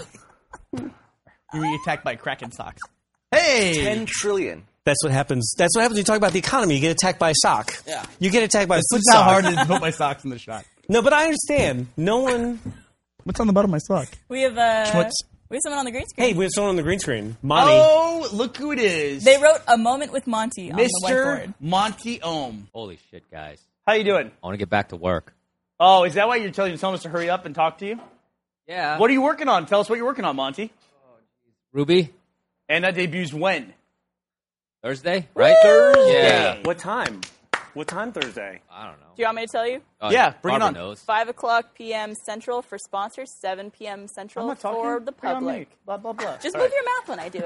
You get attacked by Kraken socks. Hey! ten trillion. That's what happens. That's what happens when you talk about the economy. You get attacked by a sock. Yeah. You get attacked by a foot That's how sock. hard it is to put my socks in the shot. No, but I understand. No one. What's on the bottom of my sock? We have uh, Schmutz. we have someone on the green screen. Hey, we have someone on the green screen. Monty. Oh, look who it is. They wrote a moment with Monty on the Mister whiteboard. Monty Ohm. Holy shit, guys. How you doing? I want to get back to work. Oh, is that why you're telling, telling us to hurry up and talk to you? Yeah. What are you working on? Tell us what you're working on, Monty. Ruby? And that debuts when? Thursday? Right? Thursday. Yeah. What time? What time Thursday? I don't know. Do you want me to tell you? Uh, Yeah, bring it Barbara on. knows. Five o'clock p m Central for sponsors. Seven p m I'm Central not talking. for the Bring it on me. public. Blah, blah, blah. Just All move right. your mouth when I do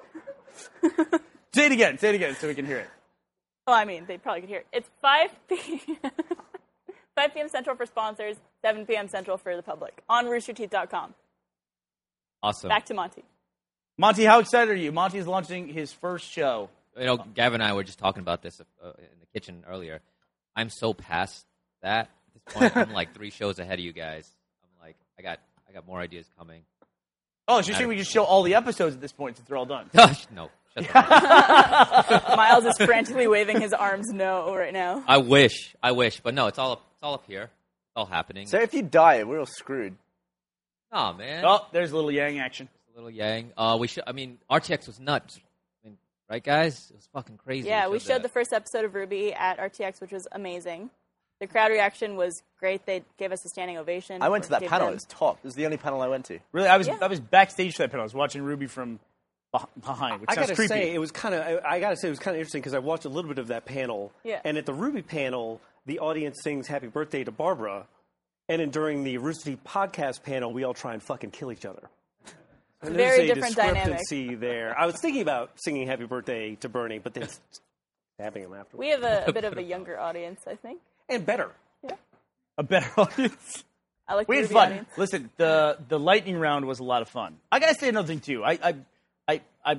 it. Say it again. Say it again so we can hear it. Oh, I mean, they probably could hear it. It's five p m five p m Central for sponsors. Seven p m Central for the public on rooster teeth dot com. Awesome. Back to Monty. Monty, how excited are you? Monty's launching his first show. You know, Gavin and I were just talking about this uh, in the kitchen earlier. I'm so past that. At this point, I'm like three shows ahead of you guys. I'm like, I got I got more ideas coming. Oh, so you're saying we just show all the episodes at this point since they're all done? Gosh, no. Shut the fuck up. Miles is frantically waving his arms no right now. I wish. I wish. But no, it's all up, it's all up here. It's all happening. So if you die, we're all screwed. Aw, man. Oh, there's a little Yang action. A little yang. Uh, we should. I mean, R T X was nuts. I mean, right, guys? It was fucking crazy. Yeah, we showed that. the first episode of Ruby at R T X, which was amazing. The crowd reaction was great. They gave us a standing ovation. I went to that Gave panel. them- It was top. It was the only panel I went to. Really, I was Yeah. I was backstage for that panel. I was watching Ruby from beh- behind, which I sounds gotta creepy. say, it was kind of. I, I gotta say, it was kind of interesting because I watched a little bit of that panel. Yeah. And at the Ruby panel, the audience sings "Happy Birthday" to Barbara, and then during the Rooster Teeth podcast panel, we all try and fucking kill each other. And Very there's a different dynamic. discrepancy there. I was thinking about singing "Happy Birthday" to Bernie, but then stabbing him afterwards. We have a, a bit of a younger audience, I think. and better. A better audience. I like We the had Ruby fun. audience. Listen, the the lightning round was a lot of fun. I gotta say another thing too. I I I I,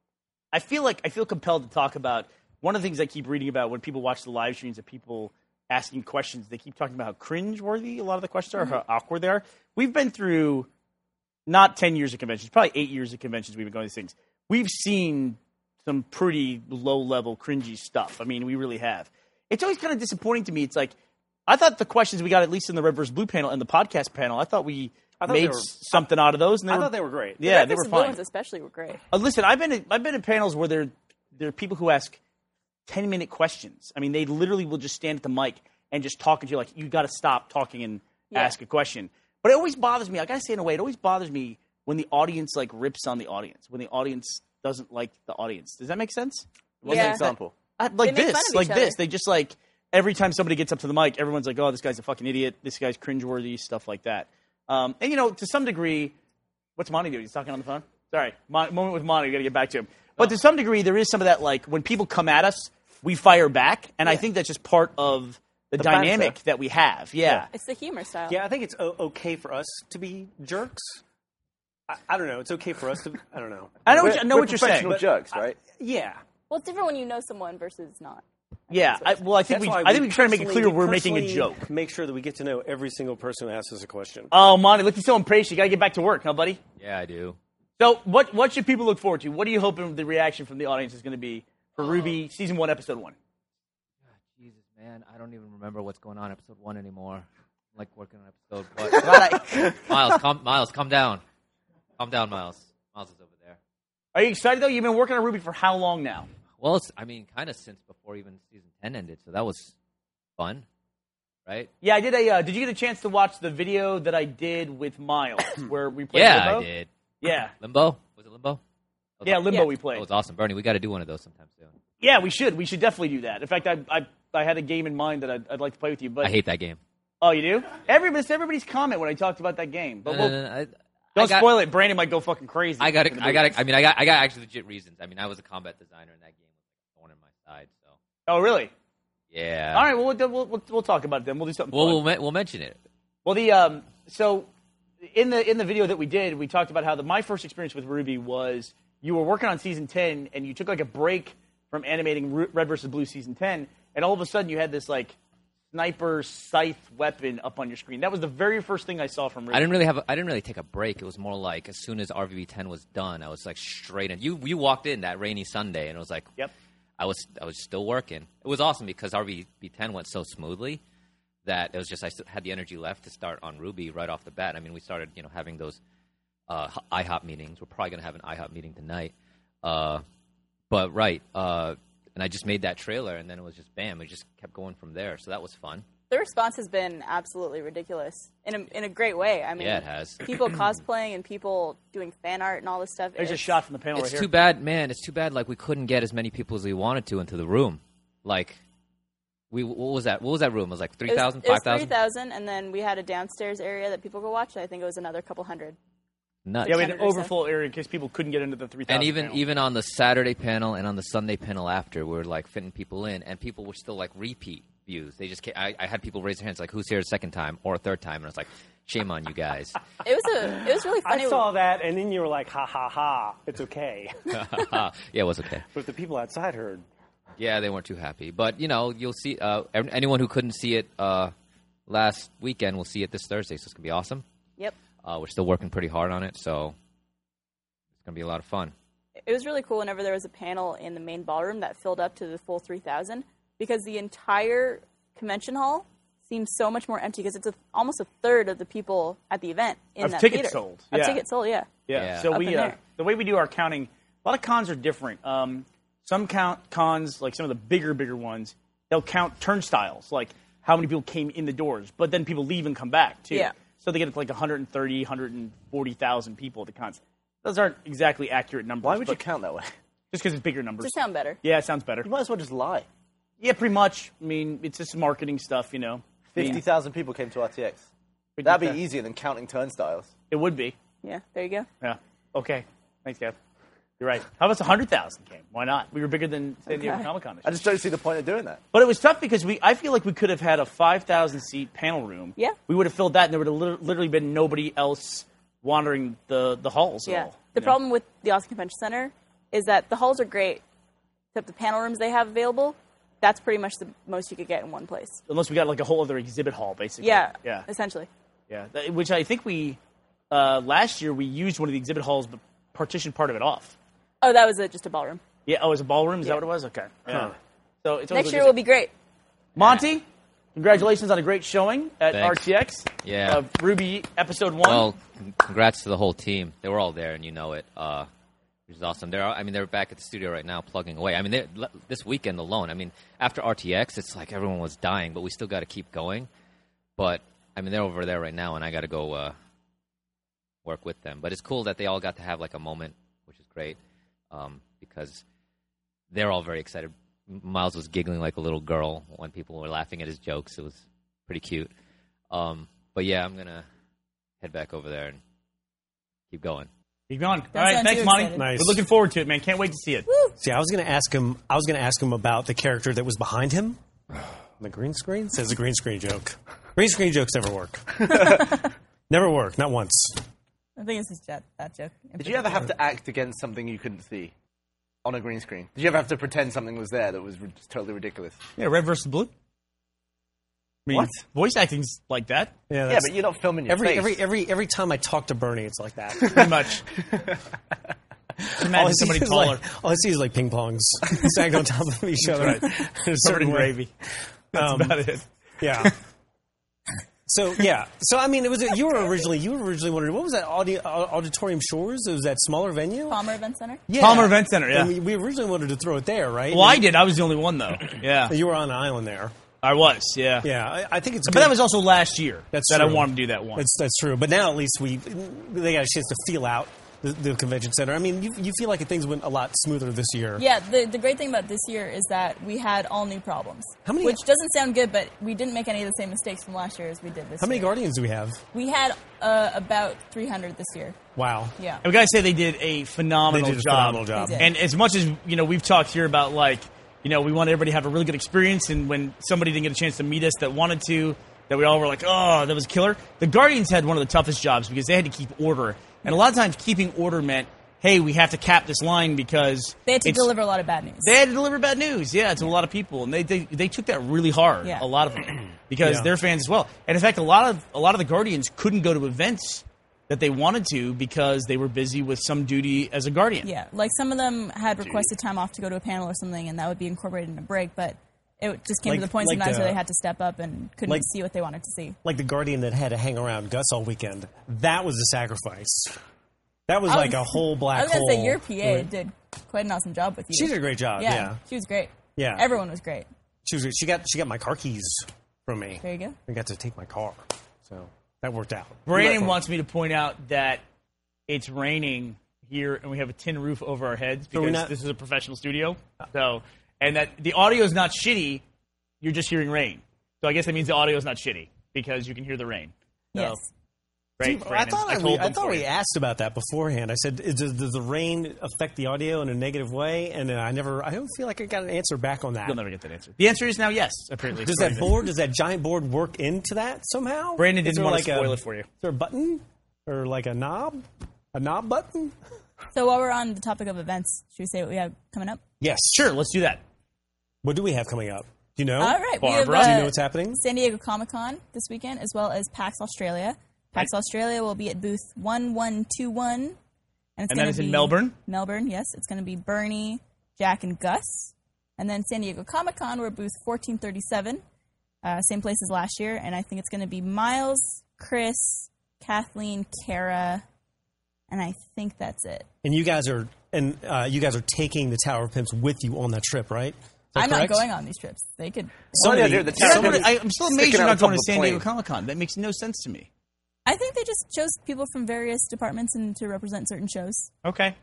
I feel like I feel compelled to talk about one of the things I keep reading about when people watch the live streams of people asking questions. They keep talking about how cringe-worthy a lot of the questions are, how awkward they are. We've been through not ten years of conventions, probably eight years of conventions. We've been going to these things. We've seen some pretty low-level, cringy stuff. I mean, we really have. It's always kind of disappointing to me. It's like, I thought the questions we got, at least in the Red versus. Blue panel and the podcast panel, I thought we I thought made they were- something out of those. And they I were, thought they were great. Yeah, Red they were versus Blue fine. ones especially were great. Uh, listen, I've been at, I've been at panels where there there are people who ask ten minute questions. I mean, they literally will just stand at the mic and just talk to you like you got to stop talking and Yeah. ask a question. But it always bothers me. I gotta say in a way, it always bothers me when the audience like rips on the audience. When the audience doesn't like the audience. Does that make sense? What's Yeah. an example? Uh, like They make this, fun of like each this. other. They just like every time somebody gets up to the mic, everyone's like, "Oh, this guy's a fucking idiot. This guy's cringeworthy." Stuff like that. Um, and you know, to some degree, what's Monty doing? He's talking on the phone. Sorry, Mon- moment with Monty. We got to get back to him. But to some degree, there is some of that. Like when people come at us, we fire back, and I think that's just part of the, The dynamic banter. that we have. Yeah. It's the humor style. Yeah, I think it's o- okay for us to be jerks. I, I don't know. It's okay for us to. I don't know. I know We're, what, you- I know we're what you're saying. professional jerks, right? Yeah. Well, it's different when you know someone versus not. Yeah. I, well, I think That's we. why I think we try to make it personally- clear we we're making a personally joke. Make sure that we get to know every single person who asks us a question. Oh, Monty, look, you're so impatient. You got to get back to work, huh, buddy? Yeah, I do. So, what what should people look forward to? What are you hoping the reaction from the audience is going to be for Ruby season one, episode one? Jesus, man, I don't even remember what's going on episode one anymore. I'm like working on episode. But Miles, calm, Miles, calm down. Calm down, Miles. Miles is over there. Are you excited though? You've been working on Ruby for how long now? Well, it's, I mean, kind of since before even season ten ended, so that was fun, right? Yeah, I did. A uh, did you get a chance to watch the video that I did with Miles, where we played Yeah, Limbo? I did. Yeah, Limbo? Was it Limbo? Yeah, Limbo Yeah. we played. That was awesome, Bernie. We got to do one of those sometime soon. Yeah, we should. We should definitely do that. In fact, I I, I had a game in mind that I'd, I'd like to play with you. But I hate that game. Oh, you do? Everybody's everybody's comment when I talked about that game. But No, we'll, no, no, I, don't I got, spoil it. Brandon might go fucking crazy. I got. in the I got. movie. I mean, I got. I got actually legit reasons. I mean, I was a combat designer, and that game was like a thorn in my side. So Oh, really? yeah. All right. Well, we'll we'll, we'll, we'll talk about it then. We'll do something. Well, fun. we'll me- we'll mention it. Well, the um, so in the in the video that we did, we talked about how the my first experience with Ruby was you were working on season ten, and you took like a break from animating Ru- Red versus Blue season ten, and all of a sudden you had this like sniper scythe weapon up on your screen. That was the very first thing I saw from Ruby. I didn't really have. A, I didn't really take a break. It was more like as soon as R V B ten was done, I was like straight in. You you walked in that rainy Sunday, and it was like, Yep. I was I was still working. It was awesome because R V B ten went so smoothly that it was just I still had the energy left to start on Ruby right off the bat. I mean, we started you know having those uh, I HOP meetings. We're probably gonna have an I HOP meeting tonight. Uh, but right, uh, and I just made that trailer, and then it was just bam. It just kept going from there. So that was fun. The response has been absolutely ridiculous in a, in a great way. I mean, Yeah, it has. people cosplaying and people doing fan art and all this stuff. There's a It's- shot from the panel It's right too here. bad, man. It's too bad. Like we couldn't get as many people as we wanted to into the room. Like, we what was that? What was that room? It was like It three was, thousand, it was five thousand. three thousand, and then we had a downstairs area that people could watch. I think it was another couple hundred. Nuts. Yeah, we had an one hundred overflow area in case people couldn't get into the three thousand. and even panel. even on the Saturday panel and on the Sunday panel after, we were like fitting people in, and people were still like repeat views. They just ca- I, I had people raise their hands like, "Who's here a second time or a third time?" And I was like, "Shame on you guys." It was a it was really funny. I saw that, and then you were like, ha ha ha, it's okay. Yeah, it was okay. But the people outside heard. Yeah, they weren't too happy, but you know, you'll see. Uh, anyone who couldn't see it uh, last weekend will see it this Thursday, so it's gonna be awesome. Yep. Uh, we're still working pretty hard on it, so it's going to be a lot of fun. It was really cool whenever there was a panel in the main ballroom that filled up to the full three thousand because the entire convention hall seems so much more empty because it's a, almost a third of the people at the event in Of that tickets theater. sold, Of yeah. tickets sold, yeah. Yeah. Yeah. So Up we in uh, there. the way we do our counting, a lot of cons are different. Um, some count cons, like some of the bigger, bigger ones, they'll count turnstiles, like how many people came in the doors, but then people leave and come back too. Yeah. So they get like one hundred thirty, one hundred forty thousand people at the cons. Those aren't exactly accurate numbers. Why would you but count that way? Just because it's bigger numbers. To sound better. Yeah, it sounds better. You might as well just lie. Yeah, pretty much. I mean, it's just marketing stuff, you know. I mean, Fifty thousand people came to R T X. fifty That'd thousand. be easier than counting turnstiles. It would be. Yeah, there you go. Yeah. Okay. Thanks, Gav. You're right. How about one hundred thousand came? Why not? We were bigger than San Diego Okay. Comic Con. I just don't see the point of doing that. But it was tough because we. I feel like we could have had a five thousand seat panel room. Yeah. We would have filled that, and there would have lit- literally been nobody else wandering the, the halls. at Yeah. all, The you know? problem with the Austin Convention Center is that the halls are great, except the panel rooms they have available, that's pretty much the most you could get in one place. Unless we got like a whole other exhibit hall, basically. Yeah. Yeah. Essentially. Yeah. That- Which I think we uh, last year we used one of the exhibit halls, but partitioned part of it off. Oh, that was a, just a ballroom. Yeah. Oh, it was a ballroom. Is Yeah. that what it was? Okay. Yeah. So it's Next year will be great. Monty. Congratulations on a great showing at Thanks. R T X. Yeah. Uh, Ruby episode one. Well, c- congrats to the whole team. They were all there, and you know it, uh, which is awesome. They're, I mean, they're back at the studio right now, plugging away. I mean, they're- l- this weekend alone. I mean, after R T X, it's like everyone was dying, but we still got to keep going. But I mean, they're over there right now, and I got to go uh, work with them. But it's cool that they all got to have like a moment, which is great, um, because they're all very excited. M- Miles was giggling like a little girl when people were laughing at his jokes. It was pretty cute. Um, but yeah, I'm gonna head back over there and keep going. Keep going. All Don't right. sound Thanks, too Monty. excited. Nice. We're looking forward to it, man. Can't wait to see it. See, I was going to ask him. I was going to ask him about the character that was behind him. The green screen says a green screen joke. Green screen jokes never work. Never work, not once. I think it's just that, that joke. in Did you ever have particular. to act against something you couldn't see on a green screen? Did you ever have to pretend something was there that was ri- totally ridiculous? Yeah, red versus blue. I mean, What? Voice acting's like that, Yeah, Yeah, that's- but you're not filming your every face. every every every time I talk to Bernie, it's like that. pretty much. All I Imagine see somebody is taller, like, all I see is like ping pongs stacked on top of each other. Right. In a covered certain in way. gravy. That's Um, about it. Yeah. So yeah, so I mean, it was you were originally you were originally wondering what was that audi- Auditorium Shores? It was that smaller venue. Palmer Event Center? Yeah. Palmer Event Center, yeah. And we, we originally wanted to throw it there, right? Well, I did. I was the only one, though. Yeah, You were on an island there. I was. Yeah, Yeah, I, I think it's. but good. that was also last year. That's that I true. wanted to do that one. That's that's true. But now at least we they got a chance to feel out the, the convention center. I mean, you, you feel like things went a lot smoother this year. Yeah, the, the great thing about this year is that we had all new problems. How many- Which doesn't sound good, but we didn't make any of the same mistakes from last year as we did this How many year. Guardians do we have? We had uh, about three hundred this year. Wow. Yeah. And we gotta say they did a phenomenal They did a job. phenomenal job. They did. And as much as you know, we've talked here about like, you know, we want everybody to have a really good experience, and when somebody didn't get a chance to meet us that wanted to, that we all were like, oh, that was killer. The Guardians had one of the toughest jobs because they had to keep order, and a lot of times keeping order meant, hey, we have to cap this line because They had to it's- deliver a lot of bad news. They had to deliver bad news, yeah, to a lot of people, and they they, they took that really hard. Yeah. A lot of them because Yeah. they're fans as well. And in fact, a lot of a lot of the Guardians couldn't go to events that they wanted to because they were busy with some duty as a Guardian. Yeah, like some of them had requested time off to go to a panel or something, and that would be incorporated in a break, but it just came Like- to the point like sometimes the- where they had to step up and couldn't like- see what they wanted to see. Like the Guardian that had to hang around Gus all weekend. That was a sacrifice. That was I like was- a whole black I was going hole. to say, your P A Right. did quite an awesome job with you. She did a great job, yeah. She was great. Yeah. Everyone was great. She was. She got. She got my car keys from me. There you go. I got to take my car, so that worked out. Brandon wants me to point out that it's raining here, and we have a tin roof over our heads So we're because not- this is a professional studio. So, and that the audio is not shitty. You're just hearing rain. So I guess that means the audio is not shitty because you can hear the rain. So, Yes. Great, I Brandon. thought I, told we, I them thought for we you. asked about that beforehand. I said, is, does, does the rain affect the audio in a negative way? And then I never. I don't feel like I got an answer back on that. You'll never get that answer. The answer is now yes. Apparently, Does It's that proven. board? Does that giant board work into that somehow? Brandon Is didn't there want like to a- spoil it for you. Is there a button or like a knob? A knob button? So while we're on the topic of events, should we say what we have coming up? Yes. Sure, let's do that. What do we have coming up? Do you know? All right. We have, Barbara? uh, Do you know what's happening? San Diego Comic-Con this weekend, as well as PAX Australia. PAX Australia will be at booth one one two one. And, it's And gonna that is in be Melbourne? Melbourne, yes. It's going to be Bernie, Jack, and Gus. And then San Diego Comic-Con, we're booth fourteen thirty-seven. Uh, same place as last year. And I think it's going to be Miles, Chris, Kathleen, Kara, and I think that's it. And you guys are and uh, you guys are taking the Tower of Pimps with you on that trip, right? Is that I'm correct? not going on these trips. They could. Well, yeah, Somebody, dude, the You're Tower not of gonna- Pimps I, I'm still amazed sticking you're out not going top to of the San Diego plane. Comic Con. That makes no sense to me. I think they just chose people from various departments and to represent certain shows. Okay.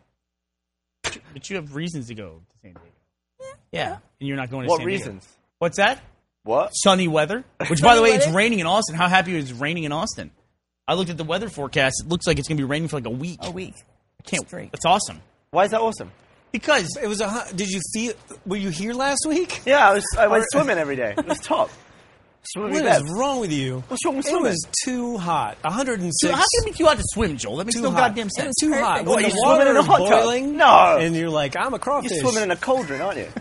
But you have reasons to go to San Diego. Yeah. And you're not going to What San Diego. reasons? What's that? What? Sunny weather. Which, by the way, Sunny it's weather? raining in Austin. How happy is raining in Austin? I looked at the weather forecast. It looks like it's going to be raining for like a week. A week. I can't. straight. That's awesome. Why is that awesome? Because It was a. hu- Did you feel? Were you here last week? Yeah, I was. I went swimming every day. It was top. Swimming What best. is wrong with you? What's wrong with It swimming? was too hot. one hundred six. so how can it be too hot to swim, Joel? That makes Too no hot. goddamn It sense. was too perfect. hot. What, When you the swimming water in a is hot tub? boiling, No. and you're like, I'm a crawfish. You're swimming in a cauldron, aren't you?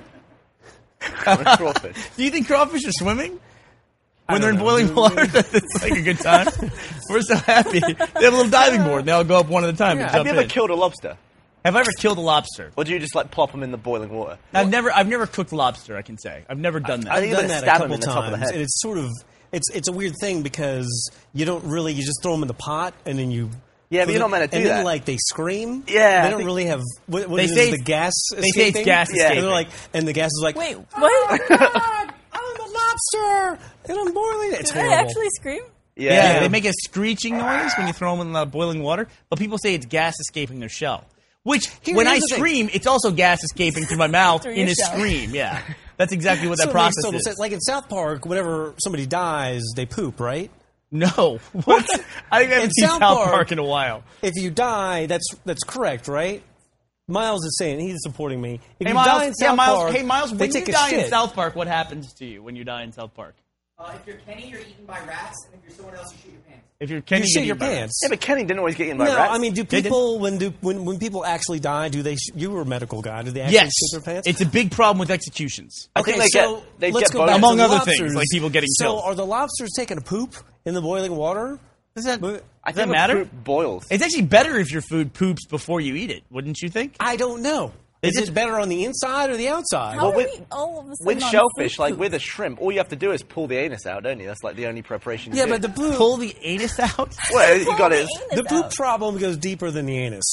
I'm a crawfish. Do you think crawfish are swimming? When they're don't in know. boiling water, it's like a good time. We're so happy. They have a little diving board. and They all go up one at a time Yeah. and Have jump you ever in. killed a lobster? Have I ever killed a lobster? Or do you just like plop them in the boiling water? I've never. I've never cooked lobster. I can say I've never done that. I think I've you done better that a stab 'em couple in the top of the times, head. and it's sort of it's it's a weird thing because you don't really you just throw them in the pot and then you Yeah, but you're not meant to do and then that. like they scream. Yeah, they I don't think- really have. What, what They is say it, the gas. they say it's escaping? gas And escaping. they're like, and the gas is like, Wait, oh what? my god, I'm a lobster and I'm boiling. It's Did they horrible. actually scream? Yeah. Yeah, they make a screeching noise when you throw them in the boiling water. But people say it's gas escaping their shell. Which, Here- when I here's the thing. scream, it's also gas escaping through my mouth Through in your a shell. scream. Yeah, that's exactly what that So it makes process total is. sense. Like in South Park, whenever somebody dies, they poop, right? No, what? I think I haven't In seen South South Park- Park in a while. If you die, that's that's correct, right? Miles is saying he's supporting me. If Hey you Miles, die in yeah, South Miles. Park, hey Miles, they when you take a die shit. in South Park, what happens to you when you die in South Park? Uh, if you're Kenny, you're eaten by rats, and if you're someone else, you shoot your pants. If you're Kenny, you get shit eaten your by rats. pants. Yeah, but Kenny didn't always get eaten by No, rats. I mean, do They did. people when do when when people actually die? Do they? Sh- you were a medical guy. Do they actually Yes, shit their pants? it's a big problem with executions. I think okay, they so get they let's get go both. back to Among the other things, lobsters. like people getting so killed. are the lobsters taking a poop in the boiling water? Does that, But- I does that think matter? the poop boils. It's actually better if your food poops before you eat it, wouldn't you think? I don't know. They Is just- it better on the inside or the outside? How Well, are with- we all of a sudden With on shellfish, food like poop? with a shrimp, all you have to do is pull the anus out, don't you? That's like the only preparation you yeah, do. but the poop Pull the anus out. well, you got Pull it. the the anus poop out. problem goes deeper than the anus.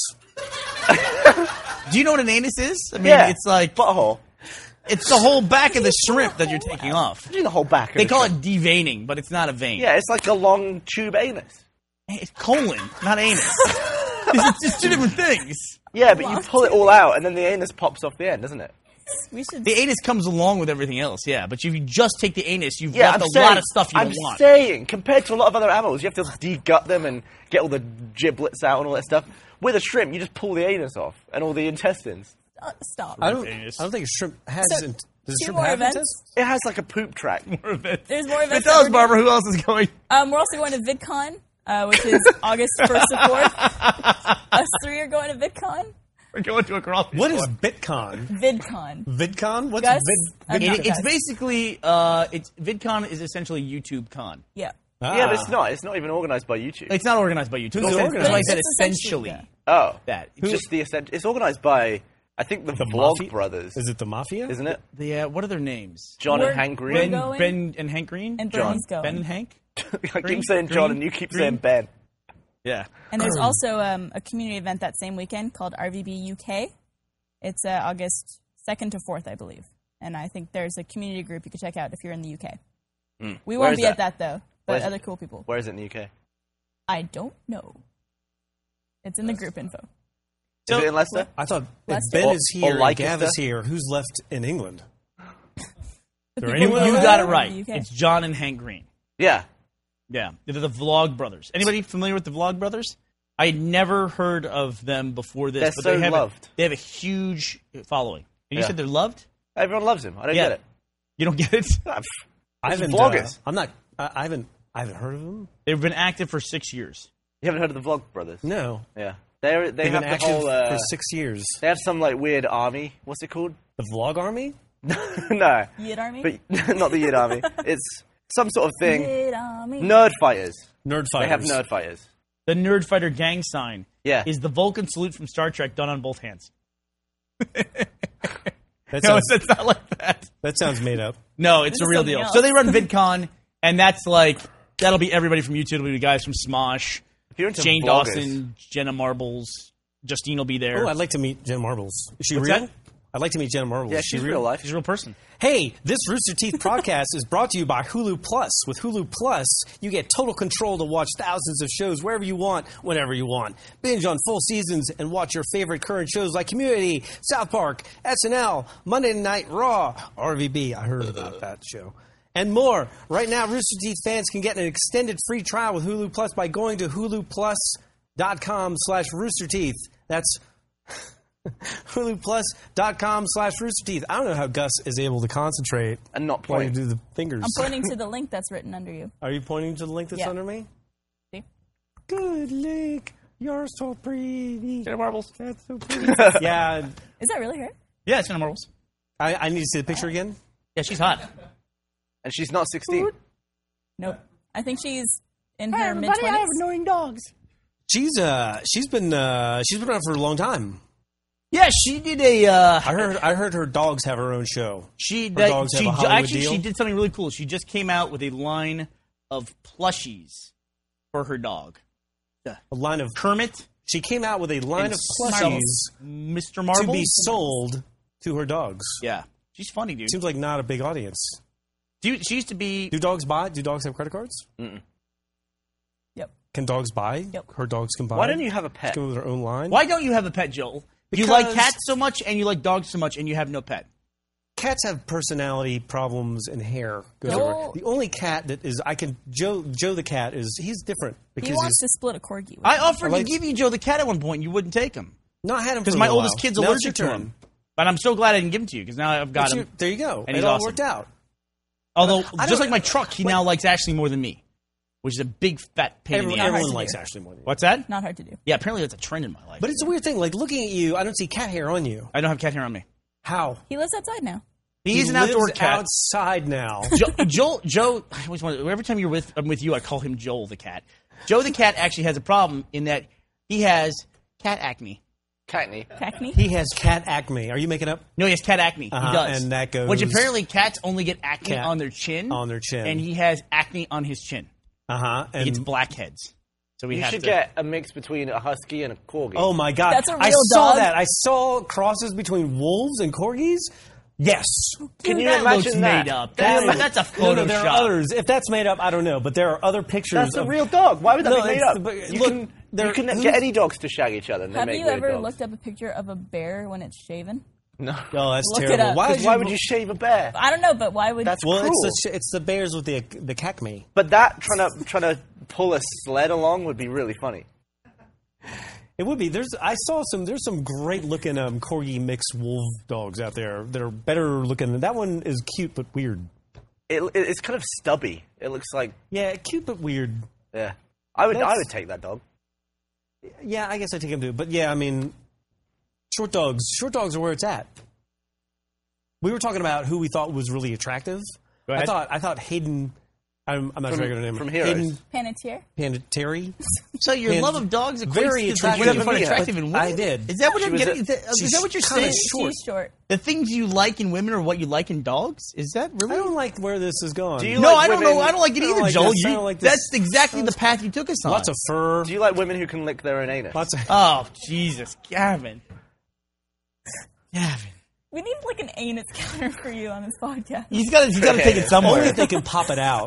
Do you know what an anus is? I mean, Yeah, it's like butthole. it's the whole back of the shrimp that you're taking off. Do the whole back. of They the call shrimp. it deveining, but it's not a vein. Yeah, it's like a long tube anus. It's colon, not anus. it's just two different things. Yeah, but you pull it all out, and then the anus pops off the end, doesn't it? We should. The anus comes along with everything else, yeah. But if you just take the anus, you've Yeah, left I'm a saying, lot of stuff you I'm don't want. saying, compared to a lot of other animals, you have to de-gut them and get all the giblets out and all that stuff. With a shrimp, you just pull the anus off and all the intestines. Uh, stop. I don't. Anus. I don't think a shrimp has. So, int- does a two shrimp more have events. intestines? It has like a poop track. There's more events. But that tell us, we're Barbara, who else is going? doing. Um, we're also going to VidCon, uh, which is August first to fourth. Us three are going to VidCon. We're going to a crawl. What is Bitcon? VidCon. VidCon? What's Gus? Vid? I'm vid- not It, it's Gus. basically, uh, it's VidCon is essentially YouTube Con. Yeah. Ah. Yeah, but it's not. It's not even organized by YouTube. It's not organized by YouTube. Who's That's organized? why I said It's essentially essentially, oh, that. it's just the essential. It's organized by, I think, the, The Vlog Mafia? Brothers, Is it the Mafia? isn't it? The, uh, what are their names? John We're- and Hank we're Green. Ben, going. Ben and Hank Green? And John. Bernie's going. Ben and Hank? I Green? keep saying Green? John, and you keep Green? saying Ben. Yeah. And there's also um, a community event that same weekend called R V B U K. It's uh, August second to fourth, I believe. And I think there's a community group you can check out if you're in the U K. Mm. We Where won't is be at that? that, though, Where but is it? other cool people. Where is it in the U K? I don't know. It's in the group info. Is it in Leicester? I thought if Leicester? Ben Or- is or here and Leicester? Gav is here, who's left in England? The there people anyone- who You are got it in right. the U K. It's John and Hank Green. Yeah. Yeah. They're the Vlog Brothers. Anybody familiar with the Vlog Brothers? I had never heard of them before this. They're but so they have loved. A, they have a huge following. And you Yeah. said they're loved? Everyone loves him. I don't Yeah. get it. You don't get it? I It's haven't. Uh, vloggers. I'm not. I, I haven't. I haven't heard of them. They've been active for six years. You haven't heard of the Vlog Brothers? No, Yeah. They're, they they've have been the active whole. Uh, for six years. they have some like weird army. What's it called? The Vlog Army. no. Yid Army? But not the Yid Army. It's some sort of thing. Yid Army. Nerd fighters. Nerd They fighters. have nerd fighters. The Nerd Fighter gang sign Yeah. is the Vulcan salute from Star Trek done on both hands. That No, sounds, it's not like that. that sounds made up. No, it's This a is real something deal. else. So they run VidCon, and that's like, that'll be everybody from YouTube. It'll be the guys from Smosh, If you're into Jane vloggers, Dawson, Jenna Marbles, Justine will be there. Oh, I'd like to meet Jen Marbles. Is she What's real? that? I'd like to meet Jen Marbles. Yeah, Is she she's real life. She's a real person. Hey, this Rooster Teeth podcast is brought to you by Hulu Plus. With Hulu Plus, you get total control to watch thousands of shows wherever you want, whenever you want. Binge on full seasons and watch your favorite current shows like Community, South Park, S N L, Monday Night Raw, R V B. I heard about that show. And more. Right now, Rooster Teeth fans can get an extended free trial with Hulu Plus by going to huluplus.com slash roosterteeth. That's huluplus.com slash roosterteeth. I don't know how Gus is able to concentrate and not while you point. do the fingers. I'm pointing to the link that's written under you. Are you pointing to the link that's Yeah. under me? See? Good link. You're so pretty. Jenna Marbles. That's so pretty. yeah. Is that really her? Yeah, it's Jenna Marbles. I, I need to see the picture again. Yeah, she's hot. And she's not sixteen. Nope. I think she's in her mid twenties. annoying dogs. She's uh she's been uh she's been around for a long time. Yeah, she did a. Uh, I heard I heard her dogs have her own show. she her that- dogs have she a ju- Hollywood actually deal? she did something really cool. She just came out with a line of plushies for her dog. A line of Kermit, she came out with a line and of plushies Mister to Marbles. be sold to her dogs. Yeah, she's funny, dude. Seems like not a big audience. Dude, she used to be. Do dogs buy? Do dogs have credit cards? Yep. Can dogs buy? Yep. Her dogs can buy. Why don't you have a pet? Come with their own line? Why don't you have a pet, Joel? You Because- like cats so much, and you like dogs so much, and you have no pet. Cats have personality problems and hair goes Joel- over. The only cat that is I can Joe Joe the cat is he's different because He wants he's to split a corgi with I you. offered I like- to give you Joe the cat at one point, and you wouldn't take him not had him because for a my little oldest while. kid's Now it's allergic your to turn. him. But I'm so glad I didn't give him to you because now I've got But him. you- there you go. And it he's all awesome. worked out. Although, I just don't- like my truck, he now likes Ashley more than me, which is a big fat pain Everyone, in the ass. everyone to likes do. Ashley more than you. What's that? Not hard to do. Yeah, apparently that's a trend in my life. But it's a weird thing. Like looking at you, I don't see cat hair on you. I don't have cat hair on me. How? He lives outside now. He's He an outdoor lives cat. outside now. Joe, Joel, Joe, I always want every time you're with I'm with you, I call him Joel the cat. Joe the cat actually has a problem in that he has cat acne. Catney. Cackney? He has cat acne. Are you making up? No, he has cat acne. Uh-huh, he does, and that goes- Which apparently cats only get acne Cat- on their chin. on their chin. and he has acne on his chin. Uh huh. He gets blackheads. So we You have should to get a mix between a husky and a corgi. Oh my god! That's a I real saw dog? that. I saw crosses between wolves and corgis. Yes. Can you that imagine looks that? made up. That That's, is- that's a No, Photoshop. no, there are others. If that's made up, I don't know. But there are other pictures. That's a of, real dog. Why would that No, be made it's- up? but You look- can They're- You can who's- get any dogs to shag each other. And they Have make you weird ever dogs. looked up a picture of a bear when it's shaven? No. Oh, that's Look it terrible. up. Why, would 'Cause you, why would you shave a bear? I don't know, but why would That's Well, cruel. it's the, it's the bears with the the cacme. But that trying to trying to pull a sled along would be really funny. It would be. There's. I saw some. There's some great looking um, corgi mixed wolf dogs out there that are better looking. That one is cute but weird. It, it, it's kind of stubby. It looks like Yeah, cute but weird. yeah. I would I That's- would take that dog. Yeah, I guess I take him too. But yeah, I mean, short dogs. Short dogs are where it's at. We were talking about who we thought was really attractive. Go I ahead. thought. I thought Hayden. I'm, I'm not From- sure I got her name. from Heroes. Hayden Panettiere? Panettiere. So your And love of dogs equates very to attractive. what you find Yeah, attractive in women? I did. Is that what She you're was getting? a- Is that, is she's that what you're kinda saying? short. She's short. The things you like in women are what you like in dogs? Is that really? I don't like where this is going. Do you no, like I don't women- know. I don't like it I don't either, like Joel. this. I You- don't like this. that's exactly the path you took us on. Lots of fur. Do you like women who can lick their own anus? Lots of. Oh, Jesus, Gavin. Gavin. We need like an anus counter for you on this podcast. He's got to he's got to take it Only somewhere. if they can pop it out.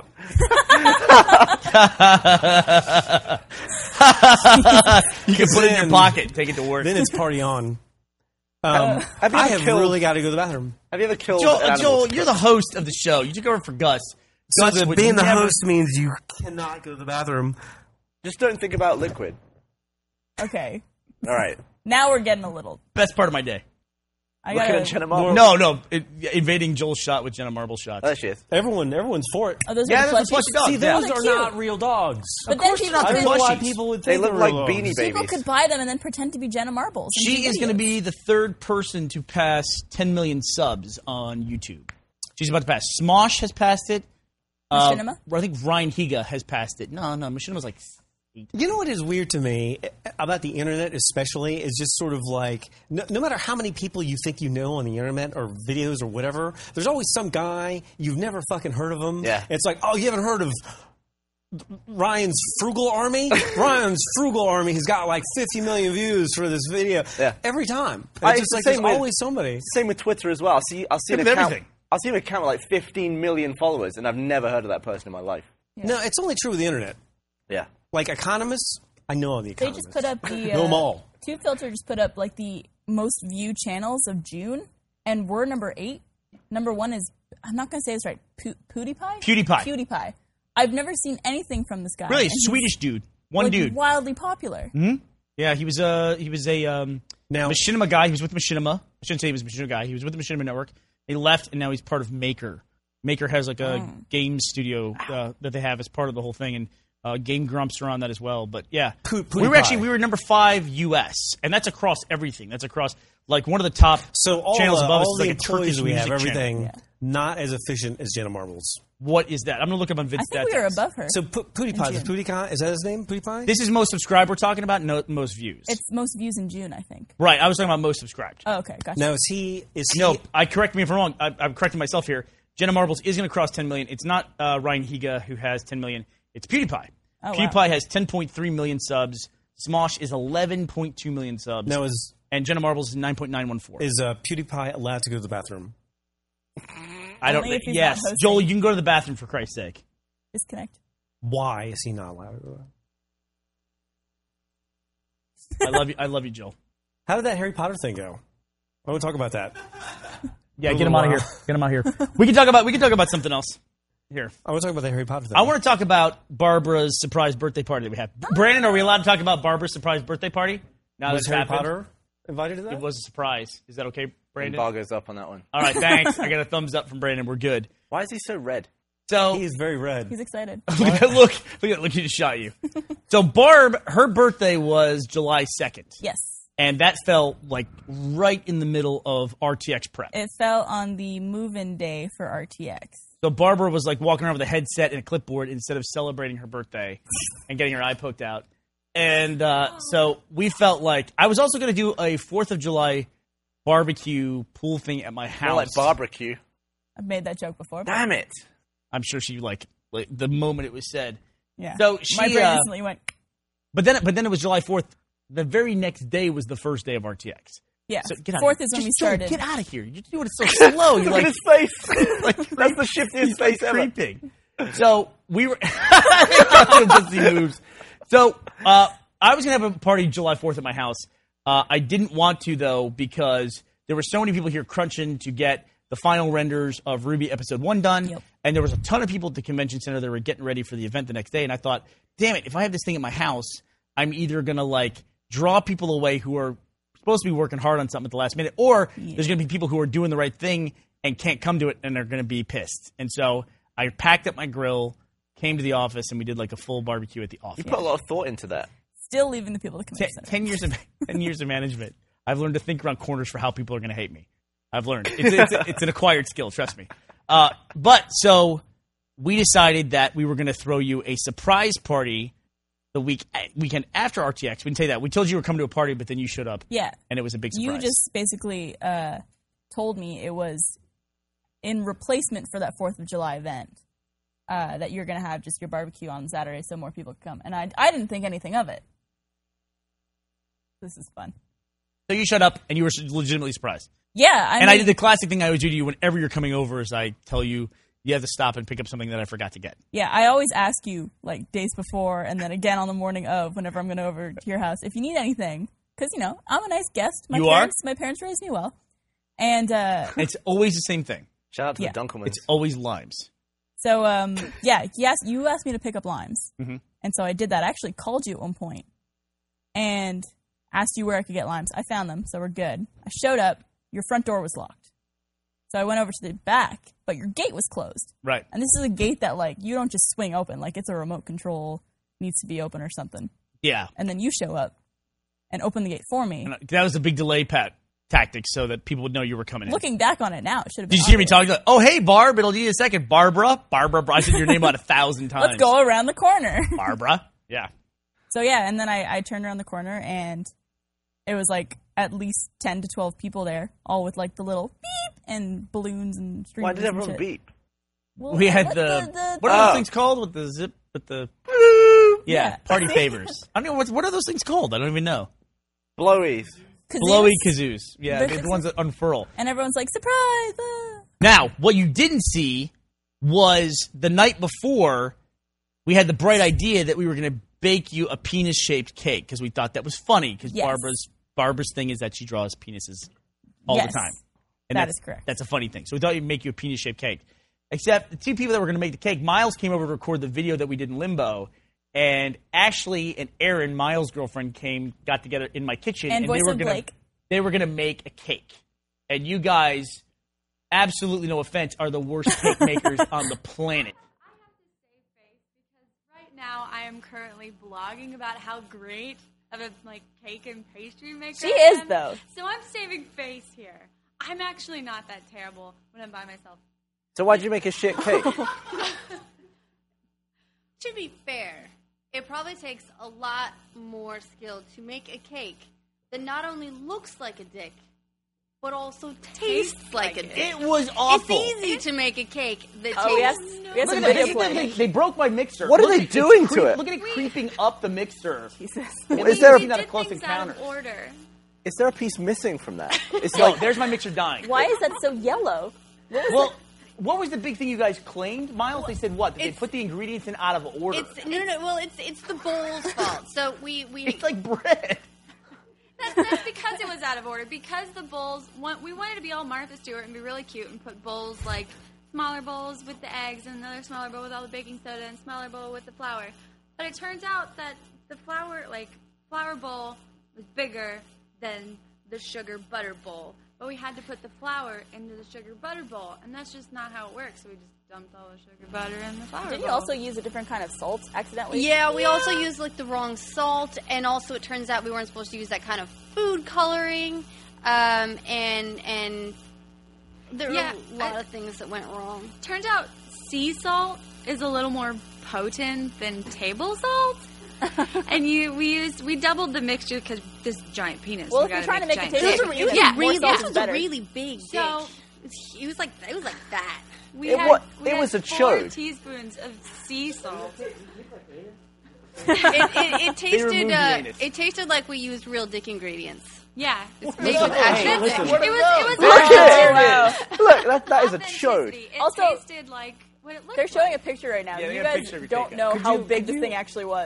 You can put it in your Then- pocket and take it to work. Then it's party on. Um, Have you I ever have killed- really got to go to the bathroom. Have you ever killed Joel, animals? Joel, you're the host of the show. You took over for Gus. So Gus the, would being the never- host means you cannot go to the bathroom. Just don't think about liquid. Okay. All right. Now we're getting a little. Best part of my day. I Looking gotta, at Jenna Marbles. No, no, it, invading Joel's shot with Jenna Marble shots. There she is. Everyone, everyone's for it. Oh, those Yeah, are the those are plushies? plushy dogs. See, yeah. those Those are are cute. not real dogs. But then people I they're don't know why plushies. people would They think look they're like real beanie dogs. babies. People could buy them and then pretend to be Jenna Marbles. and She do is going to videos. be the third person to pass ten million subs on YouTube. She's about to pass. Smosh has passed it. Uh, Machinima? I think Ryan Higa has passed it. No, no, Machinima's like eight. You know what is weird to me about the internet, especially, is just sort of like no, no matter how many people you think you know on the internet or videos or whatever, there's always some guy you've never fucking heard of him. Yeah. It's like, oh, you haven't heard of Ryan's Frugal Army? Ryan's Frugal Army has got like fifty million views for this video. Yeah. Every time. It's I- just it's the like there's same with- always somebody. Same with Twitter as well. I'll see, I'll see an Same with account. everything. I'll see an account with like fifteen million followers, and I've never heard of that person in my life. No, it's only true with the internet. Yeah. Like economists, I know all the They economists. just put up the. Know 'em Uh, all. Two Filter just put up like the most viewed channels of June, and we're number eight. Number one is, I'm not going to say this right, Pu- PewDiePie? PewDiePie. PewDiePie. I've never seen anything from this guy. Really, and he's, Swedish dude. One like, dude. wildly popular. Yeah, he was a he was a um, Now- Machinima guy. He was with Machinima. I shouldn't say he was a Machinima guy. He was with the Machinima Network. He left, and now he's part of Maker. Maker has like a game studio uh, that they have as part of the whole thing, and uh, Game Grumps are on that as well. But yeah, Pu- we were PewDiePie. actually we were number five U S, and that's across everything. That's across like one of the top So all channels the, above us all is the like a employees Turkish we have, music channel. everything not as efficient as Jenna Marbles. What is that? I'm gonna look up on Vince. I think we were above her. So Pu- PewDiePie, is June. PewDiePie, is that his name? PewDiePie? This is most subscribed. We're talking about no, most views. It's most views in June, I think. right. I was talking about most subscribed. Oh, okay, gotcha. Now is he? Is he? No, I correct me if I'm wrong. I, I'm correcting myself here. Jenna Marbles is going to cross ten million. It's not uh, Ryan Higa who has ten million. It's PewDiePie. Oh, PewDiePie wow. has ten point three million subs. Smosh is eleven point two million subs. Now is and Jenna Marbles is nine point nine one four. is uh, PewDiePie allowed to go to the bathroom? I don't. Only if he's Yes, not hosting. Joel, you can go to the bathroom for Christ's sake. Disconnect. Why is he not allowed to go? I love you. I love you, Joel. How did that Harry Potter thing go? I want to talk about that. Yeah, Move get him out of along. here. Get him out of here. We can talk about. We can talk about something else. Here, I want to talk about the Harry Potter thing. I want to talk about Barbara's surprise birthday party that we had. Brandon, are we allowed to talk about Barbara's surprise birthday party? Now Was that's Harry happened? Potter invited to that? It was a surprise. Is that okay, Brandon? Embargo's up on that one. All right, thanks. I got a thumbs up from Brandon. We're good. Why is he so red? So He is very red. He's excited. look at that look. Look at look. He just shot you. So Barb, her birthday was July second, Yes. and that fell like right in the middle of R T X prep. It fell on the move-in day for R T X. So Barbara was like walking around with a headset and a clipboard instead of celebrating her birthday and getting her eye poked out. And uh, so we felt like I was also going to do a Fourth of July barbecue pool thing at my house. More like barbecue. I've made that joke before. but- Damn it. I'm sure she like, like the moment it was said. Yeah. So she, My brain uh, instantly went. But then, but then it was July fourth. The very next day was the first day of R T X. Yeah. So get out Fourth of is here. when we Just Joel, started. Get out of here! You're doing it so slow. You're Look like, at his face. like That's the shiftiest face ever. creeping. So we were just he moves. So uh, I was going to have a party July fourth at my house. Uh, I didn't want to, though, because there were so many people here crunching to get the final renders of RWBY Episode one done. Yep. And there was a ton of people at the convention center that were getting ready for the event the next day. And I thought, damn it, if I have this thing at my house, I'm either going to, like, draw people away who are supposed to be working hard on something at the last minute, or Yeah. there's going to be people who are doing the right thing and can't come to it, and they're going to be pissed. And so I packed up my grill, came to the office, and we did, like, a full barbecue at the office. You put a lot of thought into that. Still leaving the people to come Ten, in. ten years of ten years of management. I've learned to think around corners for how people are going to hate me. I've learned. It's, it's, it's an acquired skill, trust me. Uh, but so we decided that we were going to throw you a surprise party the week weekend after R T X. We didn't tell you that. We told you you were coming to a party, but then you showed up. Yeah. And it was a big surprise. You just basically uh, told me it was in replacement for that fourth of July event uh, that you're going to have just your barbecue on Saturday so more people could come. And I, I didn't think anything of it. This is fun. So you showed up, and you were legitimately surprised. Yeah. I and mean, I did the classic thing I always do to you whenever you're coming over is I tell you you have to stop and pick up something that I forgot to get. Yeah, I always ask you, like, days before and then again on the morning of whenever I'm going to over to your house if you need anything. Because, you know, I'm a nice guest. My You are? parents, My parents raised me well. And, uh, It's always the same thing. Shout out to Yeah. the Dunkelmans. It's always limes. so, um, yeah, yes, you asked me to pick up limes. Mhm. And so I did that. I actually called you at one point and asked you where I could get limes. I found them, so we're good. I showed up. Your front door was locked. So I went over to the back, but your gate was closed. Right. And this is a gate that, like, you don't just swing open. Like, it's a remote control, needs to be open or something. Yeah. And then you show up and open the gate for me. And that was a big delay pat tactic so that people would know you were coming in. Looking back on it now, it should have been Did you hear me obvious. talking? Like, oh, hey, Barb, it'll need a second. Barbara. Barbara. I said your name about a thousand times. Let's go around the corner. Barbara. Yeah. So, yeah, and then I, I turned around the corner, and it was, like, at least ten to twelve people there, all with, like, the little beep and balloons and streamers. Why did and everyone shit. beep? Well, We had what the, what are those Oh. things called with the zip, with the, yeah, Yeah. party favors. I don't know, what, what are those things called? I don't even know. Blowies. kazoos. Blowy kazoos. Yeah, The the, the kazoo- ones that unfurl. And everyone's like, surprise! ah." Now, what you didn't see was the night before, we had the bright idea that we were going to bake you a penis-shaped cake because we thought that was funny because Yes. Barbara's Barbara's thing is that she draws penises all Yes. the time. And That that's, is correct. That's a funny thing. So we thought we'd make you a penis-shaped cake. Except the two people that were going to make the cake, Miles came over to record the video that we did in Limbo, and Ashley and Erin, Miles' girlfriend, came, got together in my kitchen, And and, voice they were of gonna Blake. they were going to make a cake. And you guys, absolutely no offense, are the worst cake makers on the planet. Right now, I am currently blogging about how great of a like cake and pastry maker She I is, am. though. So I'm saving face here. I'm actually not that terrible when I'm by myself. So why'd you make a shit cake? To be fair, it probably takes a lot more skill to make a cake that not only looks like a dick, but also tastes like a dick. It was awful. It's easy to make a cake that Oh, we have, tastes. we have Look some at that. video They, playing. they broke my mixer. What are Look they at- it's doing to creep- it? Look at it creeping up the mixer. Jesus. Is there We a, not a did close things encounter. out of order. is there a piece missing from that? It's Like, like there's my mixer dying. Why is that so yellow? What was Well, it? what was the big thing you guys claimed, Miles? They said what? That they It's- put the ingredients in out of order. It's no, no, no. Well, it's it's the bowl's fault. So we we It's like bread. That's, that's because it was out of order. Because the bowls, want, we wanted to be all Martha Stewart and be really cute and put bowls like smaller bowls with the eggs and another smaller bowl with all the baking soda and smaller bowl with the flour. But it turns out that the flour, like flour bowl, was bigger than the sugar butter bowl. But we had to put the flour into the sugar butter bowl, and that's just not how it works. So we just dumped all the sugar butter in the flour Didn't bowl. you also use a different kind of salt accidentally? Yeah, we also used like the wrong salt, and also it turns out we weren't supposed to use that kind of food coloring, um, and and there Yeah, were a lot I- of things that went wrong. Turns out sea salt is a little more potent than table salt. And you, we used, we doubled the mixture because this giant penis. Well, we if you're gotta trying to make a giant taste, dick. it was Yeah, more really, salt this is was better. a really big dish. So- It was like it was like that. We It had, wa- we it had was a four chode. teaspoons of sea salt. It, it, it tasted removed uh, the anus. it tasted like we used real dick ingredients. Yeah, it's Made made with actual listen. dick. What It was, it was Look Oh, at wow. it! Look, that, that is a chode. authenticity. It Also, tasted like what it looked They're showing like. a picture right now. Yeah, they you got a guys picture of your don't cake. know Could how you- big could this you- thing actually was.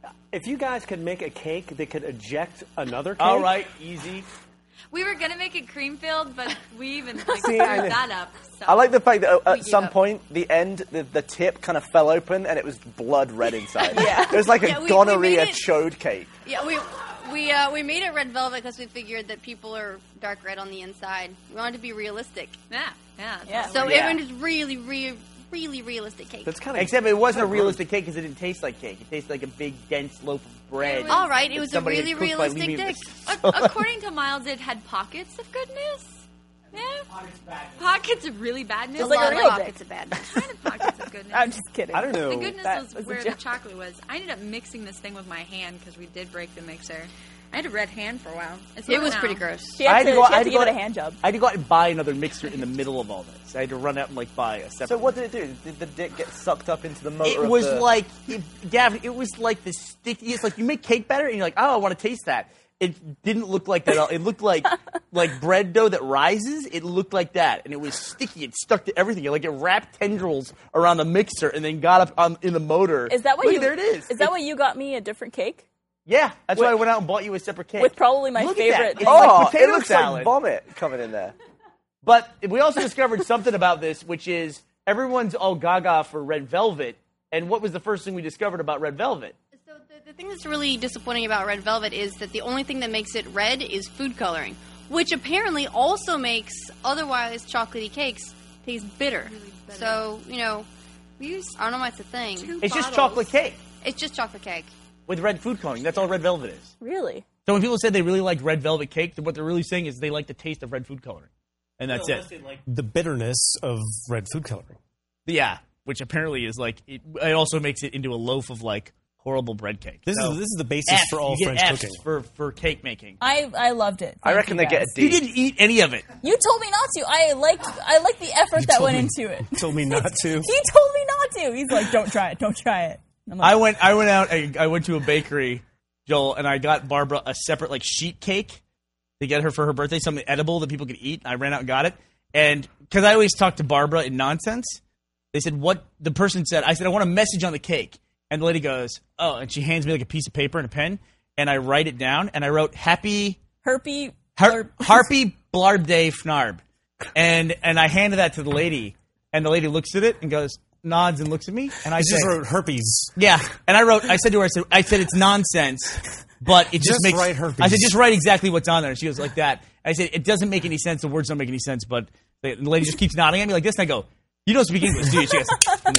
If you guys could make a cake that could eject another cake. All right, easy. We were gonna make it cream filled, but we even like, See, screwed I- that up. So. I like the fact that uh, We at give some up. point, the end, the, the tip kind of fell open and it was blood red inside. Yeah. It was like a Yeah, we- we gonorrhea made it- chode cake. Yeah, we we uh, we made it red velvet because we figured that people are dark red on the inside. We wanted to be realistic. Yeah, yeah. Yeah. So Yeah. it was really, really, really realistic cake. That's kind of Except it wasn't a realistic cake because it didn't taste like cake. It tasted like a big, dense loaf of bread. All right, it that was a somebody had really cooked by realistic leaving dick. the- A- According to Miles, it had pockets of goodness. Yeah. Pockets of really badness. Just like a lot of real pockets dick. of bad. Kind of pockets of goodness. I'm just kidding. I don't know. The goodness That was, was a where the joke. chocolate was. I ended up mixing this thing with my hand because we did break the mixer. I had a red hand for a while. It's It not was now. pretty gross. She had I had to, to go- she I had had to to give go- it a hand job. I had to go out and buy another mixer in the middle of all this. I had to run out and like buy a separate. So what did it do? Did the dick get sucked up into the motor? It of was the... like, it, Gavin, it was like the stickiest. Like you make cake batter and you're like, oh, I want to taste that. It didn't look like that at all. It looked like like bread dough that rises. It looked like that, and it was sticky. It stuck to everything. Like it wrapped tendrils around the mixer and then got up on, in the motor. Is that what Look, you? there it is. Is that It- what you got me a different cake Yeah, that's why I With- went out and bought you a separate cake with probably my Look at that. favorite? It's thing. like Oh, potato it looks salad. like vomit coming in there. But we also discovered something about this, which is everyone's all gaga for red velvet. And what was the first thing we discovered about red velvet? So the, the thing that's really disappointing about red velvet is that the only thing that makes it red is food coloring, which apparently also makes otherwise chocolatey cakes taste bitter. So you know, we use I don't know why it's a thing. Two It's just bottles. chocolate cake It's just chocolate cake. with red food coloring. That's all red velvet is. Really? So when people said they really like red velvet cake, what they're really saying is they like the taste of red food coloring, and that's it. the bitterness of red food coloring. Yeah, which apparently is like it, it also makes it into a loaf of like horrible bread cake. This So, is this is the basis F, for all you get French Fs cooking. for for cake making. I I loved it. I Thank reckon you they get a guys. D. You didn't eat any of it. You told me not to. I like I like the effort that told went me- into it. Told me not to. He told me not to. He's like, don't try it. Don't try it. I'm like, I went I went out I, I went to a bakery, Joel, and I got Barbara a separate like sheet cake to get her for her birthday, something edible that people could eat. I ran out and got it, and because I always talk to Barbara in nonsense, they said what the person said. I said I want a message on the cake, and the lady goes, oh, and she hands me like a piece of paper and a pen, and I write it down, and I wrote happy herpy. Har- Harpy Blarb Day Fnarb, and and I handed that to the lady, and the lady looks at it and goes nods and looks at me, and I I say, just wrote herpes. yeah, and I wrote. I said to her, I said, I said it's nonsense, but it just, Just makes. write herpes. I said, just write exactly what's on there. And she goes like that. I said, it doesn't make any sense. The words don't make any sense. But the, the lady just keeps nodding at me like this, and I go, you don't speak English, do you? She goes, no.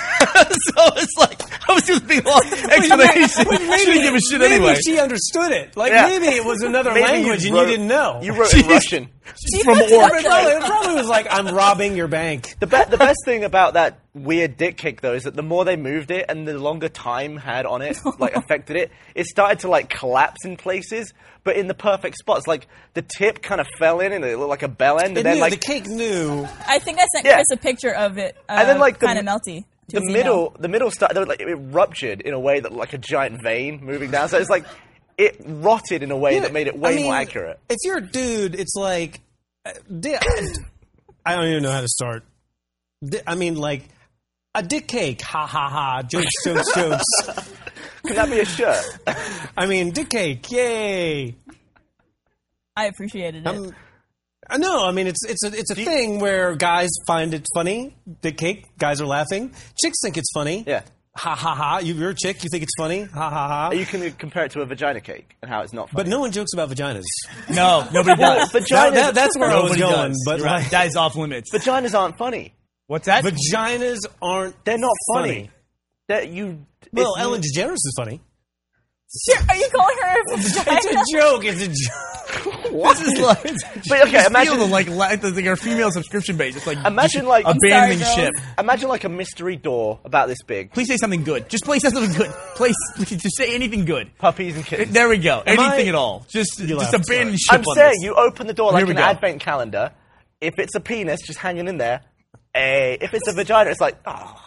So it's like I was just being long explanation. She didn't give a shit maybe anyway. she understood it. Like Yeah. maybe it was another Maybe language you and wrote- you didn't know. You wrote in Russian. She's from It Orc. probably, it probably was like, I'm robbing your bank. The, be- the best thing about that weird dick cake, though, is that the more they moved it and the longer time had on it, like, affected it, it started to, like, collapse in places, but in the perfect spots. Like, the tip kind of fell in and it looked like a bell end, It and then, knew, like, the cake knew. I think I sent Yeah. Chris a picture of it. Uh, And then, like, the- kind of melty. to the his middle, email. the middle started, like, it ruptured in a way that, like, a giant vein moving down. So it's like, it rotted in a way Yeah, that made it way I mean, more accurate. If you're a dude, it's like, uh, di- I don't even know how to start. Di- I mean, like, a dick cake, ha ha ha, jokes, jokes, jokes. Could that be a shirt? I mean, dick cake, yay. I appreciated it. Um, uh, no, I mean it's it's a it's a thing where guys find it funny. Dick cake, guys are laughing. Chicks think it's funny. Yeah. Ha ha ha. You, you're a chick, you think it's funny. Ha ha ha. You can compare it to a vagina cake and how it's not funny. But no one jokes about vaginas. No, nobody does. Vaginas, That- that- that's where I was Nobody going. does. But You're right. like, that is off limits. vaginas aren't funny. What's that? vaginas aren't. They're not funny. Funny. That you. Well, it's- Ellen DeGeneres is funny. Sure, are you calling her a vagina? It's a joke. It's a joke. This is like, But okay, just imagine- feel them like like, like our female subscription base. It's like Imagine, like- I'm abandoning sorry, ship. girls. Imagine like a mystery door about this big. Please say something good. Just please say something good. Please, please just say anything good. Puppies and kittens. There we go. Am anything I- at all. Just You just laughed, abandon sorry. ship I'm on saying this. you open the door Here like we an go. advent calendar. If it's a penis, just hanging in there. Eh, if it's a vagina, it's like, oh.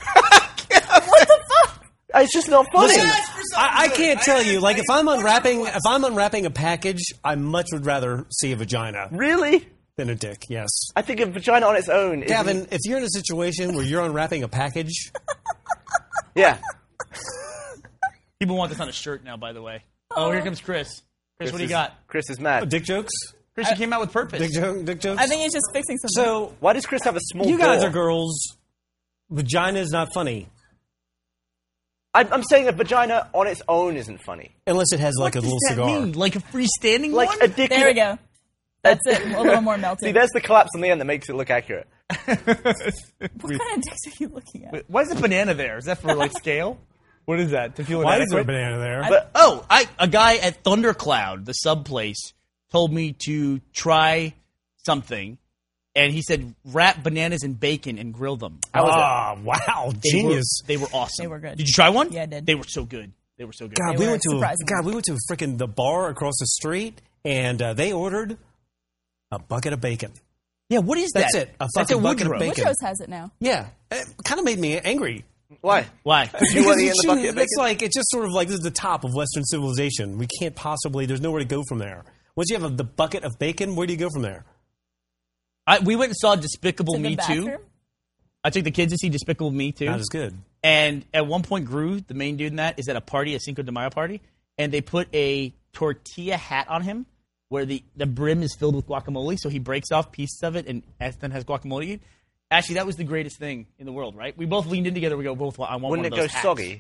What the fuck? It's just not funny. Listen, I, I can't tell you. Like, if I'm unwrapping, if I'm unwrapping a package, I much would rather see a vagina Really? than a dick. Yes, I think a vagina on its own is. Gavin, if you're in a situation where you're unwrapping a package, Yeah. People want this on a shirt now, by the way. Oh, here comes Chris. Chris, Chris what do you is- got? Chris is mad. Oh, dick jokes? Chris, you came out with purpose. Dick, joke, dick jokes? I think he's just fixing something. So, Why does Chris have a small you guys door? are girls. Vagina is not funny. I'm, I'm saying a vagina on its own isn't funny. Unless it has like What a little does that cigar. mean? Like a freestanding Like one? a dick. there we go. That's it. A little more melted. See, there's the collapse on the end that makes it look accurate. what kind of dicks are you looking at? Wait, why is a banana there? Is that for like scale? What is that? To feel Why is there a inadequate? banana there? But Oh, I a guy at Thundercloud, the sub place, told me to try something, and he said wrap bananas in bacon and grill them. Ah, wow. They Genius. Were, they were awesome. They were good. Did you try one? Yeah, I did. They were so good. They were so good. God, They we were went to a, surprisingly. God, we went to freaking the bar across the street, and uh, they ordered a bucket of bacon. Yeah, what is That's that? it. A That's fucking at bucket of Woodrow. bacon. Woodrow's has it now. Yeah, it kind of made me angry. why? Why? You want to eat in the Because bucket of It's bacon? like it's just sort of like this is the top of Western civilization. We can't possibly. There's nowhere to go from there. Once you have a, the bucket of bacon, where do you go from there? I, we went and saw Despicable To the Me bathroom? two. I took the kids to see Despicable Me two. Not as good. And at one point, Gru, the main dude in that, is at a party, a Cinco de Mayo party, and they put a tortilla hat on him where the, the brim is filled with guacamole, so he breaks off pieces of it and then has guacamole eat. Actually, that was the greatest thing in the world, right? We both leaned in together. We go, both, I want Wouldn't one it of go those hats. soggy?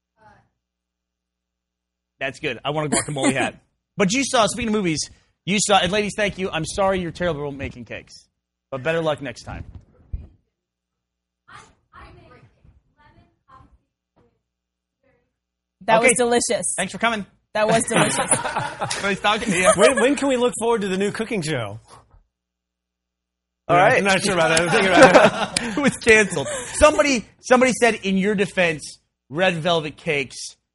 That's good. I want a guacamole hat. But you saw, speaking of movies, you saw, and ladies, thank you. I'm sorry you're terrible at making cakes. But better luck next time. That Okay. was delicious. Thanks for coming. That was delicious. Nice talking to you. When, when can we look forward to the new cooking show? All right. I'm not sure about that. I'm thinking about it. It was canceled. Somebody, somebody said, in your defense, red velvet cakes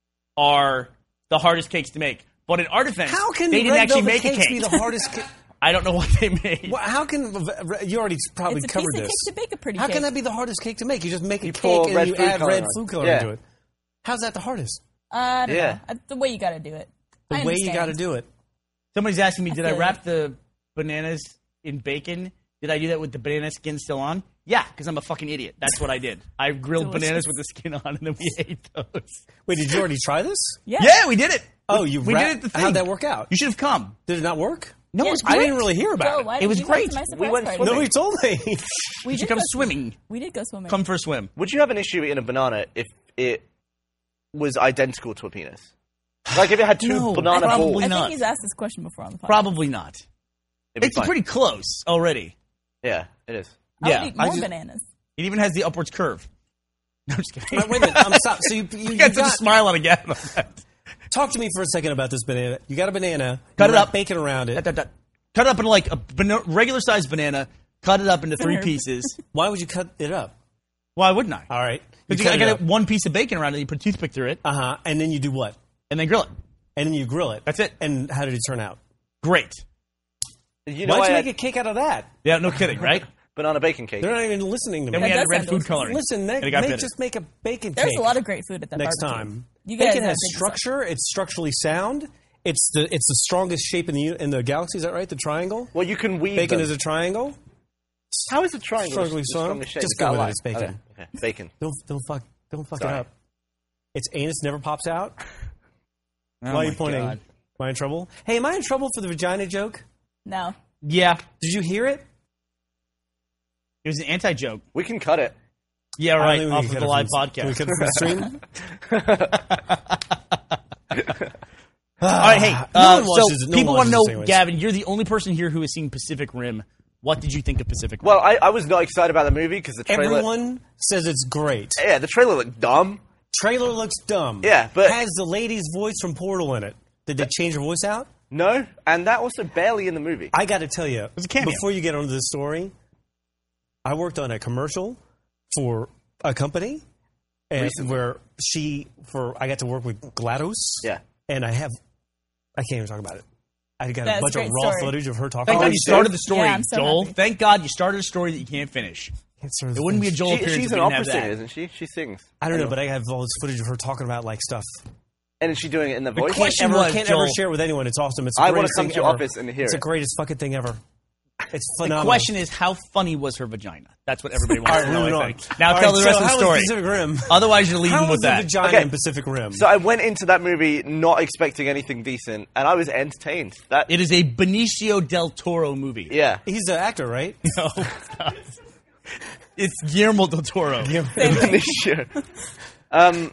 are the hardest cakes to make. But in our defense, How can they didn't red actually velvet make a cakes cake. be the hardest? Ca- I don't know what they made. Well, how can you already probably It's a covered piece of this? cake to bake a pretty How cake. can that be the hardest cake to make? You just make a You cake pour and red you food add coloring red on. food coloring Yeah. to it. How's that the hardest? Uh, I don't Yeah. know. Uh, The way you got to do it. The I way you understand. got to do it. Somebody's asking me, did I feel wrap the bananas in bacon? Did I do that with the banana skin still on? Yeah, because I'm a fucking idiot. That's what I did. I grilled Delicious. bananas with the skin on, and then we ate those. Wait, did you already try this? Yeah. Yeah, we did it. Oh, you we wrap- did it. The thing. How'd that work out? You should have come. Did it not work? No, Yeah, it was I great. didn't really hear about Joe, it. why It did was you great. Come to my We surprise went party? swimming. Nobody told me. We You did should come go swimming. We did go swimming. Come for a swim. Would you have an issue eating a banana if it was identical to a penis? Like if it had two No, banana probably balls. I not. think he's asked this question before on the podcast. Probably not. It'd be It's fine. pretty close already. Yeah, it is. I yeah, would eat I more just- bananas. It even has the upwards curve. No, I'm just kidding. Wait, wait a minute. I'm stop. So you, you, You you got such a got, smile on a gap on that. talk to me for a second about this banana. You got a banana. Cut you it wrap up. bacon around it. Dot, dot, dot. Cut it up into like a bana- regular sized banana. Cut it up into three Fair. pieces. Why would you cut it up? Why wouldn't I? All right. Because You you cut got it up. one piece of bacon around it, you put a toothpick through it, Uh huh. And then you do what? and then grill it. And then you grill it. That's it. And how did it turn out? Great. You know, Why'd I you had make a cake out of that? Yeah, no kidding, right? banana bacon cake. They're not even listening to me. Then we That had does red sound food delicious. coloring. Listen, And they, it got make, bitter. just make a bacon There's cake a lot of great food at that next barbecue. time. You guys Bacon have has big stuff. structure. It's structurally sound. It's the it's the strongest shape in the u- in the galaxy. Is that right? The triangle. Well, you can weave Bacon them. is a triangle. How is a triangle Struggling the strong? strongest shape? Just It's got go a with it, line. it's bacon. Okay, okay. Bacon. Don't don't fuck don't fuck Sorry. it up. Its anus never pops out. Oh Why are you my pointing? God. Am I in trouble? Hey, am I in trouble for the vagina joke? No. Yeah, Did you hear it? it was an anti joke. We can cut it. Yeah, I don't right. think we Off can of cut the it live from- Can we podcast. cut it from the stream? All right, hey. No Uh, one watches so it. No people one want to watches know, it anyways. Gavin. You're the only person here who has seen Pacific Rim. What did you think of Pacific Rim? Well, I, I was not excited about the movie because the trailer. Everyone says it's great. Yeah, the trailer looked dumb. Trailer looks dumb. Yeah, but- has the lady's voice from Portal in it. Did they change her voice out? No, and that also barely in the movie. I got to tell you, was a cameo. before you get onto this story, I worked on a commercial for a company, and where she for I got to work with GLaDOS. Yeah. and I have I can't even talk about it. I got That's a bunch a of great raw story. footage of her talking. Thank about God it. you started the story, Yeah, I'm so Joel. happy. Thank God you started a story that you can't finish. Can't sort of It wouldn't be a finish. Joel She, appearance she's if an we didn't opera have singer, that. isn't she? She sings. I don't know, but I have all this footage of her talking about like stuff. And is she doing it in the voice? question Ever, was, can't Joel- ever share with anyone. It's awesome. It's the I wanna greatest come thing to your ever. office and hear It's it. the greatest fucking thing ever. It's The phenomenal. question is, how funny was her vagina? That's what everybody wants All to right, know. moving I on. think. Now All tell right, the rest so of the how was story. Pacific Rim? Otherwise, you're leaving How with was the that. vagina Okay. in Pacific Rim? So I went into that movie not expecting anything decent, and I was entertained. That It is a Benicio del Toro movie. yeah. He's an actor, right? No, it's Guillermo del Toro. Sure. Um,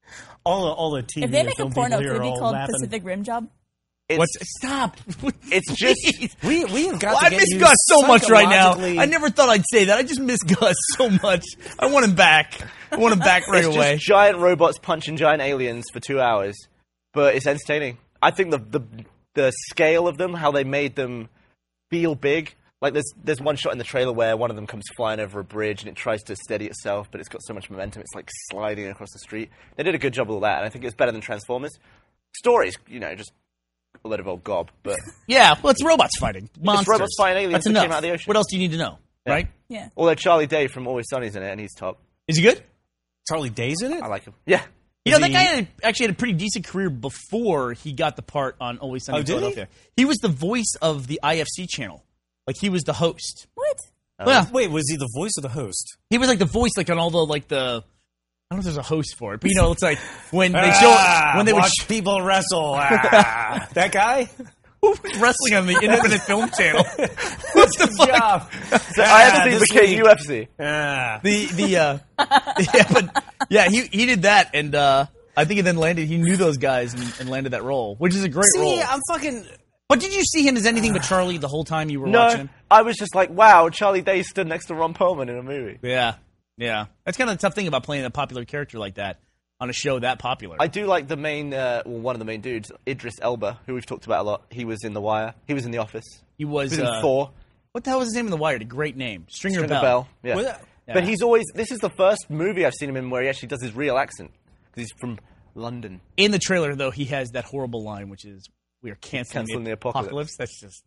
all the all the T V If they and make a film porno, people could here it are be all called laughing. Pacific Rim Job? it's, What's stop? it's just We we have got Well, to I get miss you Gus so much right now. psychologically- I never thought I'd say that. I just miss Gus so much. I want him back. I want him back right it's away. just giant robots punching giant aliens for two hours, but it's entertaining. I think the the the scale of them, how they made them feel big. Like there's there's one shot in the trailer where one of them comes flying over a bridge and it tries to steady itself, but it's got so much momentum it's like sliding across the street. They did a good job with all that, and I think it's better than Transformers. Stories, you know, just a load of old gob, but Yeah, well, it's robots fighting monsters. robots fighting aliens That's that enough. came out of the ocean. What else do you need to know? Yeah. Right? Yeah. although Charlie Day from Always Sunny's in it, and he's top. Is he good? Charlie Day's in it. I like him. Yeah. You know, Is that he- guy had, actually had a pretty decent career before he got the part on Always Sunny Oh, in did he? Philadelphia. He? was the voice of the I F C channel. Like, he was the host. What? Well, Wait, was he the voice of the host? he was like the voice, like on all the like the. I don't know if there's a host for it, but you know, it's like when they show Ah, when they would watch sh- people wrestle. Ah. That guy. wrestling on the Independent Film Channel. What's the fuck? Job. So Ah, I F C this became week. U F C. Ah. The the uh, yeah, but yeah, he he did that, and uh, I think he then landed. He knew those guys and, and landed that role, which is a great See, role. I'm fucking. But did you see him as anything but Charlie the whole time you were No, watching him? I was just like, wow, Charlie Day stood next to Ron Perlman in a movie. Yeah, yeah. That's kind of the tough thing about playing a popular character like that on a show that popular. I do like the main, uh, well, one of the main dudes, Idris Elba, who we've talked about a lot. He was in The Wire. He was in The Office. he was, He was in uh, Thor. What the hell was his name in The Wire? A great name, Stringer, Stringer Bell. Bell. Yeah. Was that- But Yeah. he's always, this is the first movie I've seen him in where he actually does his real accent. Because he's from London. In the trailer, though, he has that horrible line, which is "We are canceling, Canceling the apocalypse." That's just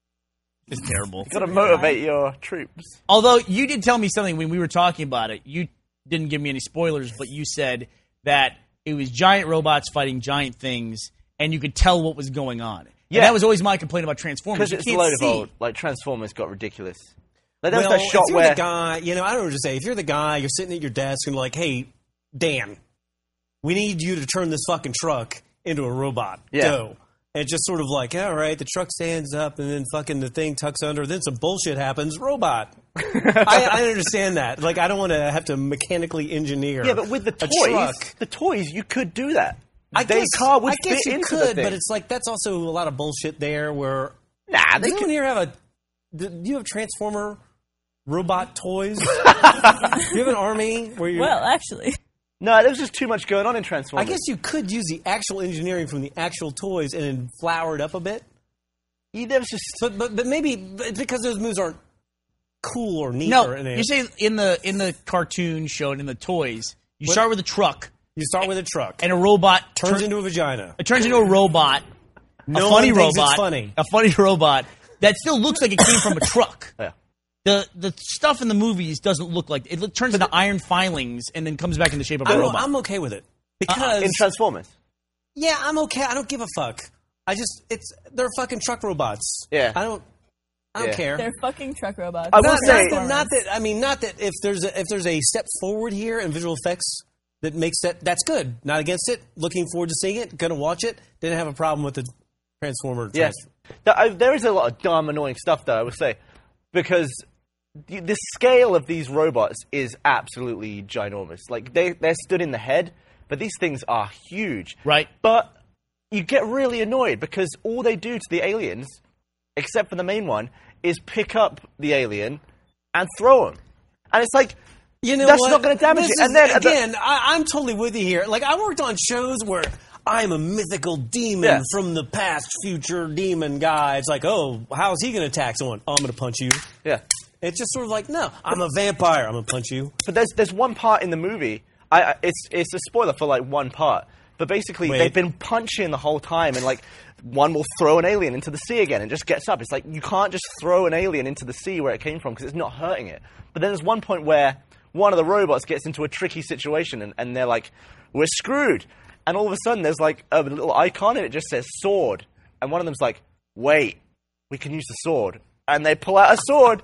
it's terrible. You've got to motivate your troops. Although you did tell me something when we were talking about it. You didn't give me any spoilers, but you said that it was giant robots fighting giant things, and you could tell what was going on. And Yeah. that was always my complaint about Transformers. Because You it's a can't load of see. old, like Transformers got ridiculous. Like there was Well, that shot if you're where, the guy, you know, I don't know what to say. If you're the guy, you're sitting at your desk and like, hey, Dan, we need you to turn this fucking truck into a robot. Yeah. Go. And it's just sort of like, all right, the truck stands up and then fucking the thing tucks under. Then some bullshit happens. Robot. I, I understand that. Like, I don't want to have to mechanically engineer. yeah, but with the a toys, truck. the toys, you could do that. I Their guess, car would I guess fit you into could, the thing. but it's like that's also a lot of bullshit there. Where nah, they does anyone could, here have a? Do you have Transformer robot toys? Do you have an army where you? Well, actually, no, there's just too much going on in I Transformers. guess you could use the actual engineering from the actual toys and then flower it up a bit. You, there was just But but, but maybe but because those moves aren't cool or neat. No, or anything. you say in the in the cartoon show and in the toys, you What? start with a truck you start with a truck, and a robot turns turn- into a vagina. it turns into a robot, No a funny one thinks robot, it's funny. a funny robot that still looks like it came from a truck. yeah. The the stuff in the movies doesn't look like it. Look, turns into iron filings and then comes back in the shape of a I'm, robot. I'm okay with it because in Transformers. yeah, I'm okay. I don't give a fuck. I just it's they're fucking truck robots. Yeah. I don't. I don't Yeah. care. they're fucking truck robots. I will not, say- not, that, not that I mean, not that if there's a, if there's a step forward here in visual effects that makes that that's good. Not against it. Looking forward to seeing it. Gonna watch it. Didn't have a problem with the Transformer. Yes. Th- I- There is a lot of dumb, annoying stuff, though, I would say. Because the, the scale of these robots is absolutely ginormous. Like, they, they're stood in the head, but these things are huge. Right. But you get really annoyed because all they do to the aliens, except for the main one, is pick up the alien and throw him. And it's like, You know that's what? not going to damage This it. And is- then at the- again, I, I'm totally with you here. Like I worked on shows where I'm a mythical demon Yeah. from the past, future demon guy. It's like, oh, how's he going to attack someone? Oh, I'm going to punch you. yeah. It's just sort of like, no, I'm a vampire. I'm going to punch you. But there's there's one part in the movie. I, I it's it's a spoiler for like one part. But basically, Wait. they've been punching the whole time, and like one will throw an alien into the sea again and just gets up. It's like you can't just throw an alien into the sea where it came from because it's not hurting it. But then there's one point where one of the robots gets into a tricky situation, and, and they're like, "We're screwed." And all of a sudden, there's like a little icon, and it just says sword. And one of them's like, "Wait, we can use the sword." and they pull out a sword,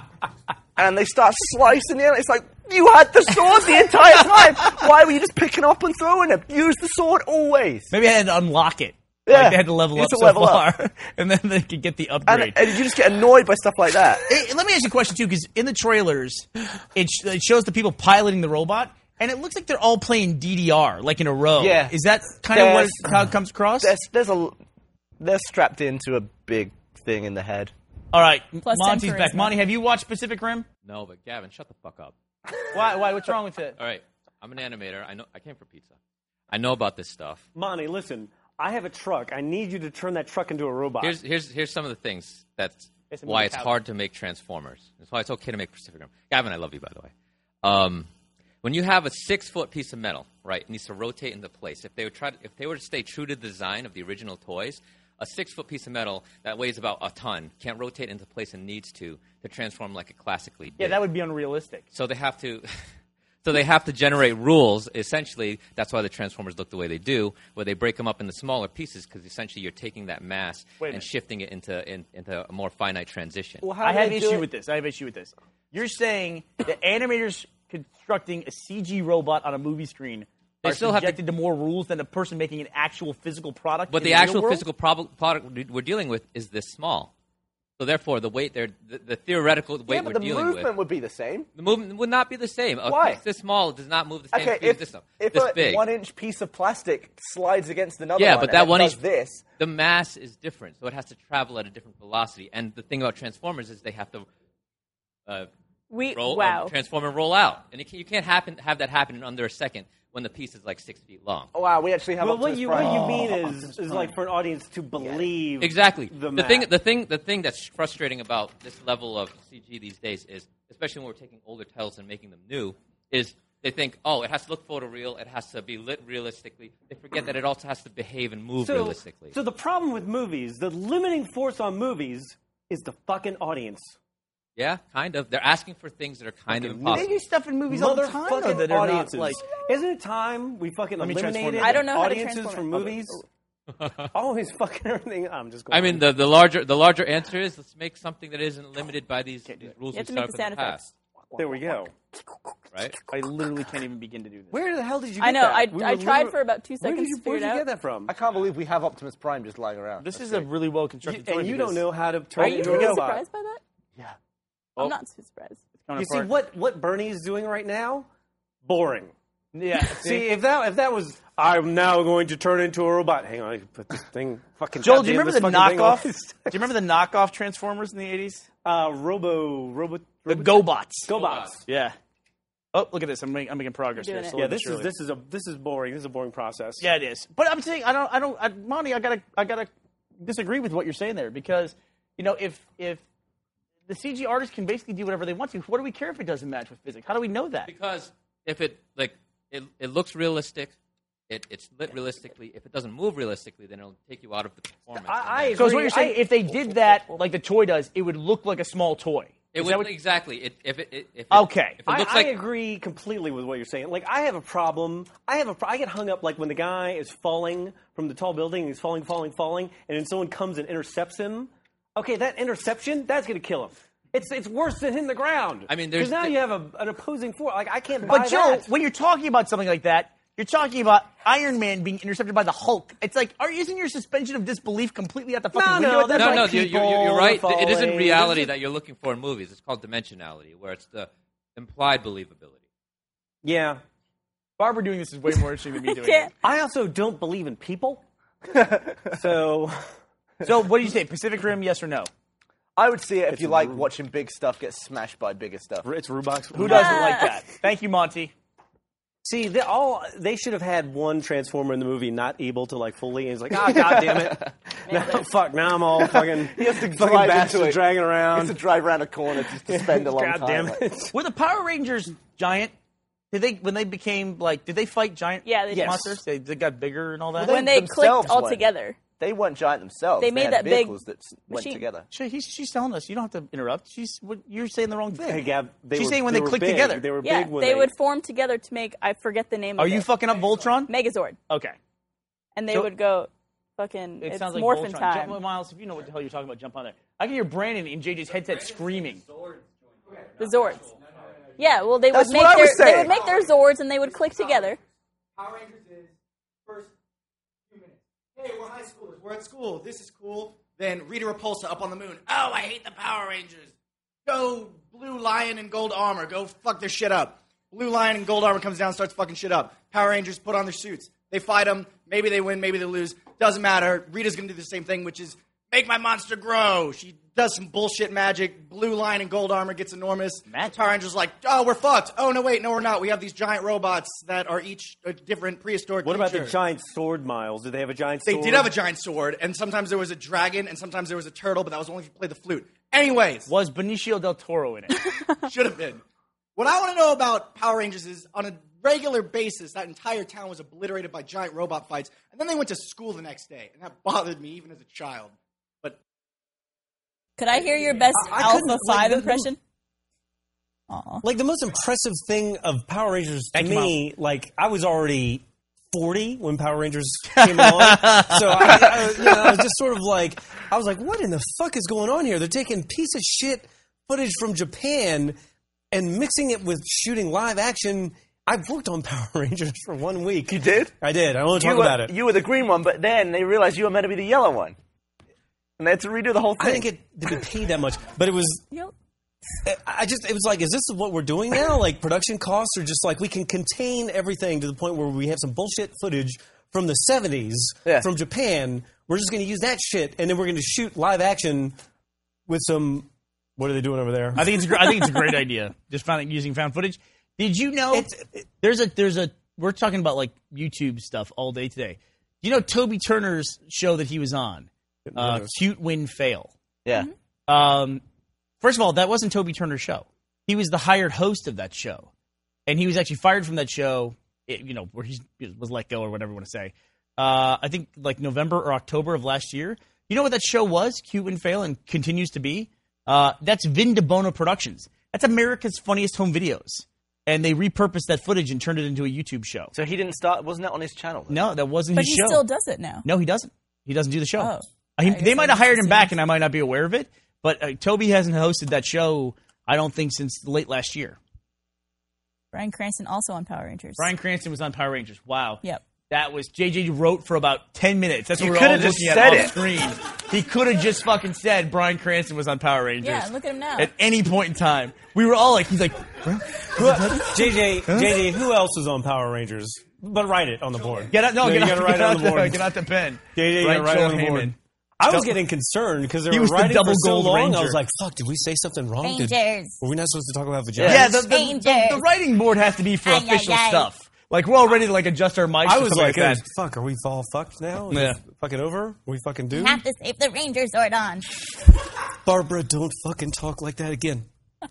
and they start slicing it. It's like, you had the sword the entire time. Why were you just picking up and throwing it? Use the sword always. Maybe I had to unlock it. Yeah. Like they had to level You up had to so level far, up. and then they could get the upgrade. And, and you just get annoyed by stuff like that. Hey, let me ask you a question, too, because in the trailers, it, sh- it shows the people piloting the robot, and it looks like they're all playing D D R, like in a row. Yeah. Is that kind of what, There's- how it comes across? There's, there's a, they're strapped into a big thing in the head. All right, Plus Monty's ten back. charisma. Monty, have you watched Pacific Rim? No, but Gavin, shut the fuck up. Why? Why? What's wrong with it? All right, I'm an animator. I know. I came for pizza. I know about this stuff. Monty, listen. I have a truck. I need you to turn that truck into a robot. Here's here's here's some of the things that's It's a why movie it's couch. hard to make Transformers. That's why it's okay to make Pacific Rim. Gavin, I love you, by the way. Um, when you have a six foot piece of metal, right, it needs to rotate into place. If they would try, to, if they were to stay true to the design of the original toys, a six foot piece of metal that weighs about a ton can't rotate into place and needs to to transform like it classically did. Yeah, that would be unrealistic. So they have to. So they have to generate rules. Essentially, that's why the Transformers look the way they do, where they break them up into smaller pieces, because essentially you're taking that mass Wait a and minute. shifting it into in, into a more finite transition. Well, how I do have they do issue it? with this. I have issue with this. You're saying that animators constructing a C G robot on a movie screen They are still have to- subjected to more rules than a person making an actual physical product. But in the real actual world? physical prob- product we're dealing with is this small. So therefore, the weight they're, the, the theoretical weight Yeah, we're but the dealing movement with, would be the same. the movement would not be the same. A Why? piece this small does not move the same Okay, speed if, as this, if this a big. one-inch piece of plastic slides against another Yeah, one, but and that it one does inch- this. The mass is different, so it has to travel at a different velocity. And the thing about Transformers is they have to uh, We roll, wow. uh, transform and roll out, and it can, you can't happen have that happen in under a second when the piece is like six feet long. Oh, wow, we actually have Well, Optimus what you Prime. what you mean is is like for an audience to believe Exactly. the, The thing, math. the thing, the thing that's frustrating about this level of C G these days is, especially when we're taking older titles and making them new, is they think, oh, it has to look photoreal, it has to be lit realistically. They forget that it also has to behave and move so, realistically. So the problem with movies, the limiting force on movies, is the fucking audience. Yeah, kind of. They're asking for things that are kind of They impossible. do stuff in movies all the time though, Motherfucking that are not audiences. like. Isn't it time we fucking Let me transform eliminated it. I don't know how to audiences transform from it. movies? Always fucking everything. I'm just going I mean, the, the larger the larger answer is let's make something that isn't limited by these, these rules You have we to set make up the in the sound past, There we go. right? I literally can't even begin to do this. Where the hell did you get I know. that? I, We I were tried literally- for about two Where seconds did you, to figure where'd it you out. get that from? I can't believe we have Optimus Prime just lying around. This That's is a great. really well You- constructed and story. you don't because know how to turn Are it you into a really robot. surprised by that? Yeah. I'm not too surprised. it's coming You see apart. what what Bernie is doing right now? Boring. Yeah. See, if that if that was, I'm now going to turn into a robot. Hang on, I can put this thing. Fucking Joel, do you goddamn remember the this fucking thing on. knockoff? Do you remember the knockoff Transformers in the eighties? Uh, Robo, Robo, The Robo GoBots. GoBots. Yeah. Oh, look at this! I'm making, I'm making progress You're here. doing it. slowly Yeah, but this is surely. this is a this is boring. This is a boring process. Yeah, it is. But I'm saying I don't I don't I, Monty, I gotta I gotta disagree with what you're saying there because you know if if the C G artist can basically do whatever they want to, what do we care if it doesn't match with physics? How do we know that? Because if it like it, it looks realistic, it, it's lit realistically. If it doesn't move realistically, then it'll take you out of the performance. I- And I then- So is what agree. you're saying? I- if they did that like the toy does, it would look like a small toy. it Is would that what- exactly. It, if it, it if it, Okay. If it I, looks I like agree completely with what you're saying. Like, I have a problem. I have a. pro- I get hung up like when the guy is falling from the tall building. He's falling, falling, falling, and then someone comes and intercepts him. Okay, that interception, that's going to kill him. It's it's worse than hitting the ground. I mean, there's- because now there- you have a, an opposing force. Like, I can't buy But Joe, that. when you're talking about something like that, you're talking about Iron Man being intercepted by the Hulk. It's like, are, isn't your suspension of disbelief completely at the fucking No, window? no, at that that's no, point? no, like you're, you're, you're right. people It isn't falling. reality This is- that you're looking for in movies. It's called dimensionality, where it's the implied believability. Yeah. Barbara doing this is way more interesting than me doing Yeah. it. I also don't believe in people. so, So, what do you say? Pacific Rim, yes or no? I would see it if It's you like rude. watching big stuff get smashed by bigger stuff. it's Rubik's. Who doesn't like that? Thank you, Monty. See, they all they should have had one Transformer in the movie not able to like fully. And he's like, ah, god damn it! Now, fuck, now I'm all fucking He has to fucking drive bastard into it. dragging He around. has to drive around a corner just to spend a long God time. damn like- it! Were the Power Rangers giant? Did they when they became like? Did they fight giant Yeah, they did. monsters? They, they got bigger and all that. Well, When they themselves clicked all went. together. They weren't giant themselves. They made had that big vehicles that s- went machine. together. She, he's, she's telling us. You don't have to interrupt. She's what, you're saying the wrong thing. Hey, Gab, they She's were, saying when they they were click big. together. They were Yeah, big when they, they would form together to make, I forget the name Are of you it. fucking up Voltron? Megazord. Okay. And they So- would go, fucking It it's sounds like morphin' Voltron. time. Jump, Miles, if you know what the hell you're talking about, jump on there. I can hear Brandon in J J's headset screaming. The Zords. Yeah, well, they That's would make what I their was they saying. would make their Zords and they would click together. Power Rangers is first few minutes. Hey, we're high schoolers. We're at school. This is cool. Then Rita Repulsa up on the moon. Oh, I hate the Power Rangers. Go Blue Lion and Gold Armor. Go fuck their shit up. Blue Lion and Gold Armor comes down, starts fucking shit up. Power Rangers put on their suits. They fight them. Maybe they win. Maybe they lose. Doesn't matter. Rita's gonna do the same thing, which is make my monster grow. She does some bullshit magic. Blue Lion and Gold Armor gets enormous. Power Rangers like, oh, we're fucked. Oh, no, wait, no, we're not. We have these giant robots that are each a different prehistoric What about creature. the giant sword, Miles? Did they have a giant They sword? did have a giant sword, and sometimes there was a dragon, and sometimes there was a turtle, but that was only if you played the flute. Anyways. Was Benicio del Toro in it? Should have been. What I want to know about Power Rangers is, on a regular basis, that entire town was obliterated by giant robot fights, and then they went to school the next day, and that bothered me even as a child. But Could I hear your best I- I Alpha couldn't- five like, the- impression? Aw. Like, the most impressive thing of Power Rangers to Thank you, me, like, I was already forty when Power Rangers came along. So, I, I, you know, I was just sort of like, I was like, what in the fuck is going on here? They're taking piece of shit footage from Japan and mixing it with shooting live action. I've worked on Power Rangers for one week. You did? I did. I want to You talk were, about it. you were the green one, but then they realized you were meant to be the yellow one. And they had to redo the whole thing. I didn't get didn't get paid that much, but it was. Yep. I just it was like, is this what we're doing now? Like, production costs are just like, we can contain everything to the point where we have some bullshit footage from the seventies Yeah. from Japan. We're just going to use that shit, and then we're going to shoot live action with some. What are they doing over there? I think it's a, gr- I think it's a great idea. Just found, using found footage. Did you know It's- it- there's a there's a we're talking about like YouTube stuff all day today. You know Toby Turner's show that he was on, uh, Cute Win Fail. Yeah. Um, first of all, that wasn't Toby Turner's show. He was the hired host of that show, and he was actually fired from that show. It, you know, where he was let go or whatever you want to say. Uh, I think like November or October of last year. You know what that show was? Cute Win Fail, and continues to be. Uh, that's Vin DeBono Productions. That's America's Funniest Home Videos, and they repurposed that footage and turned it into a YouTube show. So he didn't start, wasn't that on his channel? Then? No, that wasn't But his he show. still does it now. No, he doesn't. He doesn't do the show. Oh. Uh, he- I guess they I might have must hired have him back, seen and I might not be aware of it. But uh, Toby hasn't hosted that show, I don't think, since late last year. Bryan Cranston also on Power Rangers. Bryan Cranston was on Power Rangers. Wow. Yep. That was J J wrote for about ten minutes. That's what You we we're all coulda just looking at said on it. screen. He could have just fucking said Bryan Cranston was on Power Rangers. Yeah, look at him now. At any point in time, we were all like, he's like, J J, J J, who else is on Power Rangers? But write it on the board. get out, no, No, get you out, gotta write get it on out the the, board. get out the pen. J J, you Right, gotta write it Joel on the board. Heyman. I was Don't- getting concerned because they He were was the writing double for so gold long. ranger. I was like, "Fuck! Did we say something wrong? Did, Rangers. were we not supposed to talk about vaginas?" Yeah, the, the, the, Rangers. the writing board has to be for Ay, official ay, ay. stuff. Like, we're all ready to like adjust our mics I or was something like, like that. "Fuck! Are we all fucked now? Is Yeah. it fucking over? Are we fucking doomed?" Have to save the Ranger Zordon. Barbara, don't fucking talk like that again.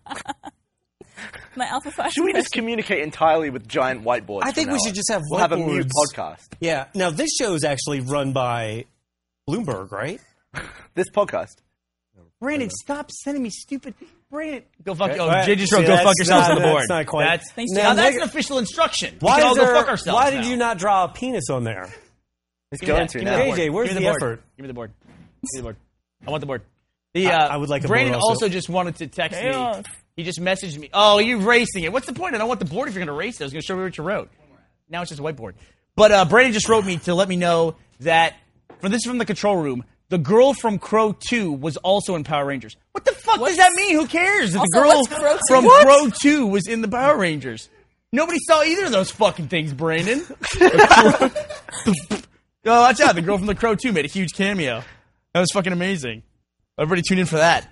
My Alpha five. Should we just impression. communicate entirely with giant whiteboards? I think from we now should on? just have We'll have a mute whiteboards. podcast. Yeah. Now this show is actually run by Bloomberg, right? This podcast. Brandon, stop sending me stupid. Brandon, go fuck. Okay. Oh, Alright. J J Stroke, See, go that's fuck yourselves not- on the board. that's not quite- That's, Thanks, now, Now, that's nigga- an official instruction. Why we can all is go there- fuck ourselves. Why did now. you not draw a penis on there? It's Give me going that. to Give me now. that J board. J, where's Give me the board. effort? Give me the board. Give me the board. I want the board. The, I- uh, I would like a board Brandon also. also just wanted to text Chaos. me. He just messaged me. Oh, you're racing it. What's the point? I don't want the board if you're going to race it. I was going to show you what you wrote. Now it's just a whiteboard. But uh, Brandon just wrote me to let me know that, for this is from the control room, the girl from Crow two was also in Power Rangers. What the fuck does that mean? Who cares? If Also, the girl what's Crow two? from What? Crow two was in the Power Rangers. Nobody saw either of those fucking things, Brandon. Oh, watch out. The girl from the Crow two made a huge cameo. That was fucking amazing. Everybody tune in for that.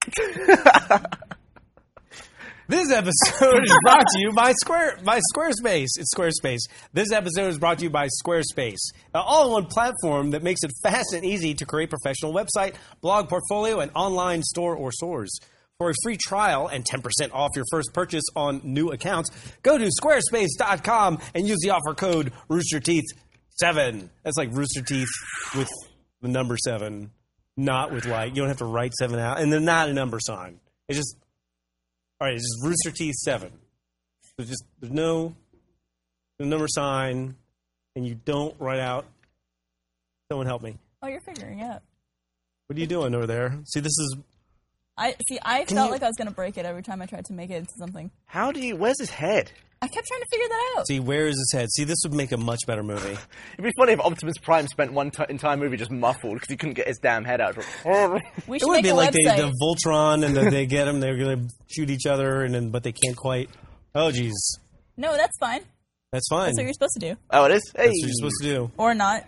This episode is brought to you by Square by Squarespace. It's Squarespace. This episode is brought to you by Squarespace, an all-in-one platform that makes it fast and easy to create a professional website, blog, portfolio, and online store or stores. For a free trial and ten percent off your first purchase on new accounts, go to squarespace dot com and use the offer code Rooster Teeth seven. That's like Rooster Teeth with the number seven, not with like, you don't have to write seven out, and then not a number sign. It's just All right, it's just Rooster Teeth seven. There's just there's no, no number sign, and you don't write out. Someone help me. Oh, you're figuring out. What are you doing over there? See, this is. I see. I Can felt you- like I was going to break it every time I tried to make it into something. How do you? Where's his head? I kept trying to figure that out. See, where is his head? See, this would make a much better movie. It'd be funny if Optimus Prime spent one t- entire movie just muffled because he couldn't get his damn head out. We It should would make be a like they, website. the Voltron, and the, they get him. They're going to shoot each other, and then but they can't quite. Oh, jeez, No, that's fine. that's fine. That's what you're supposed to do. Oh, it is. Hey. That's what you're supposed to do. Or not.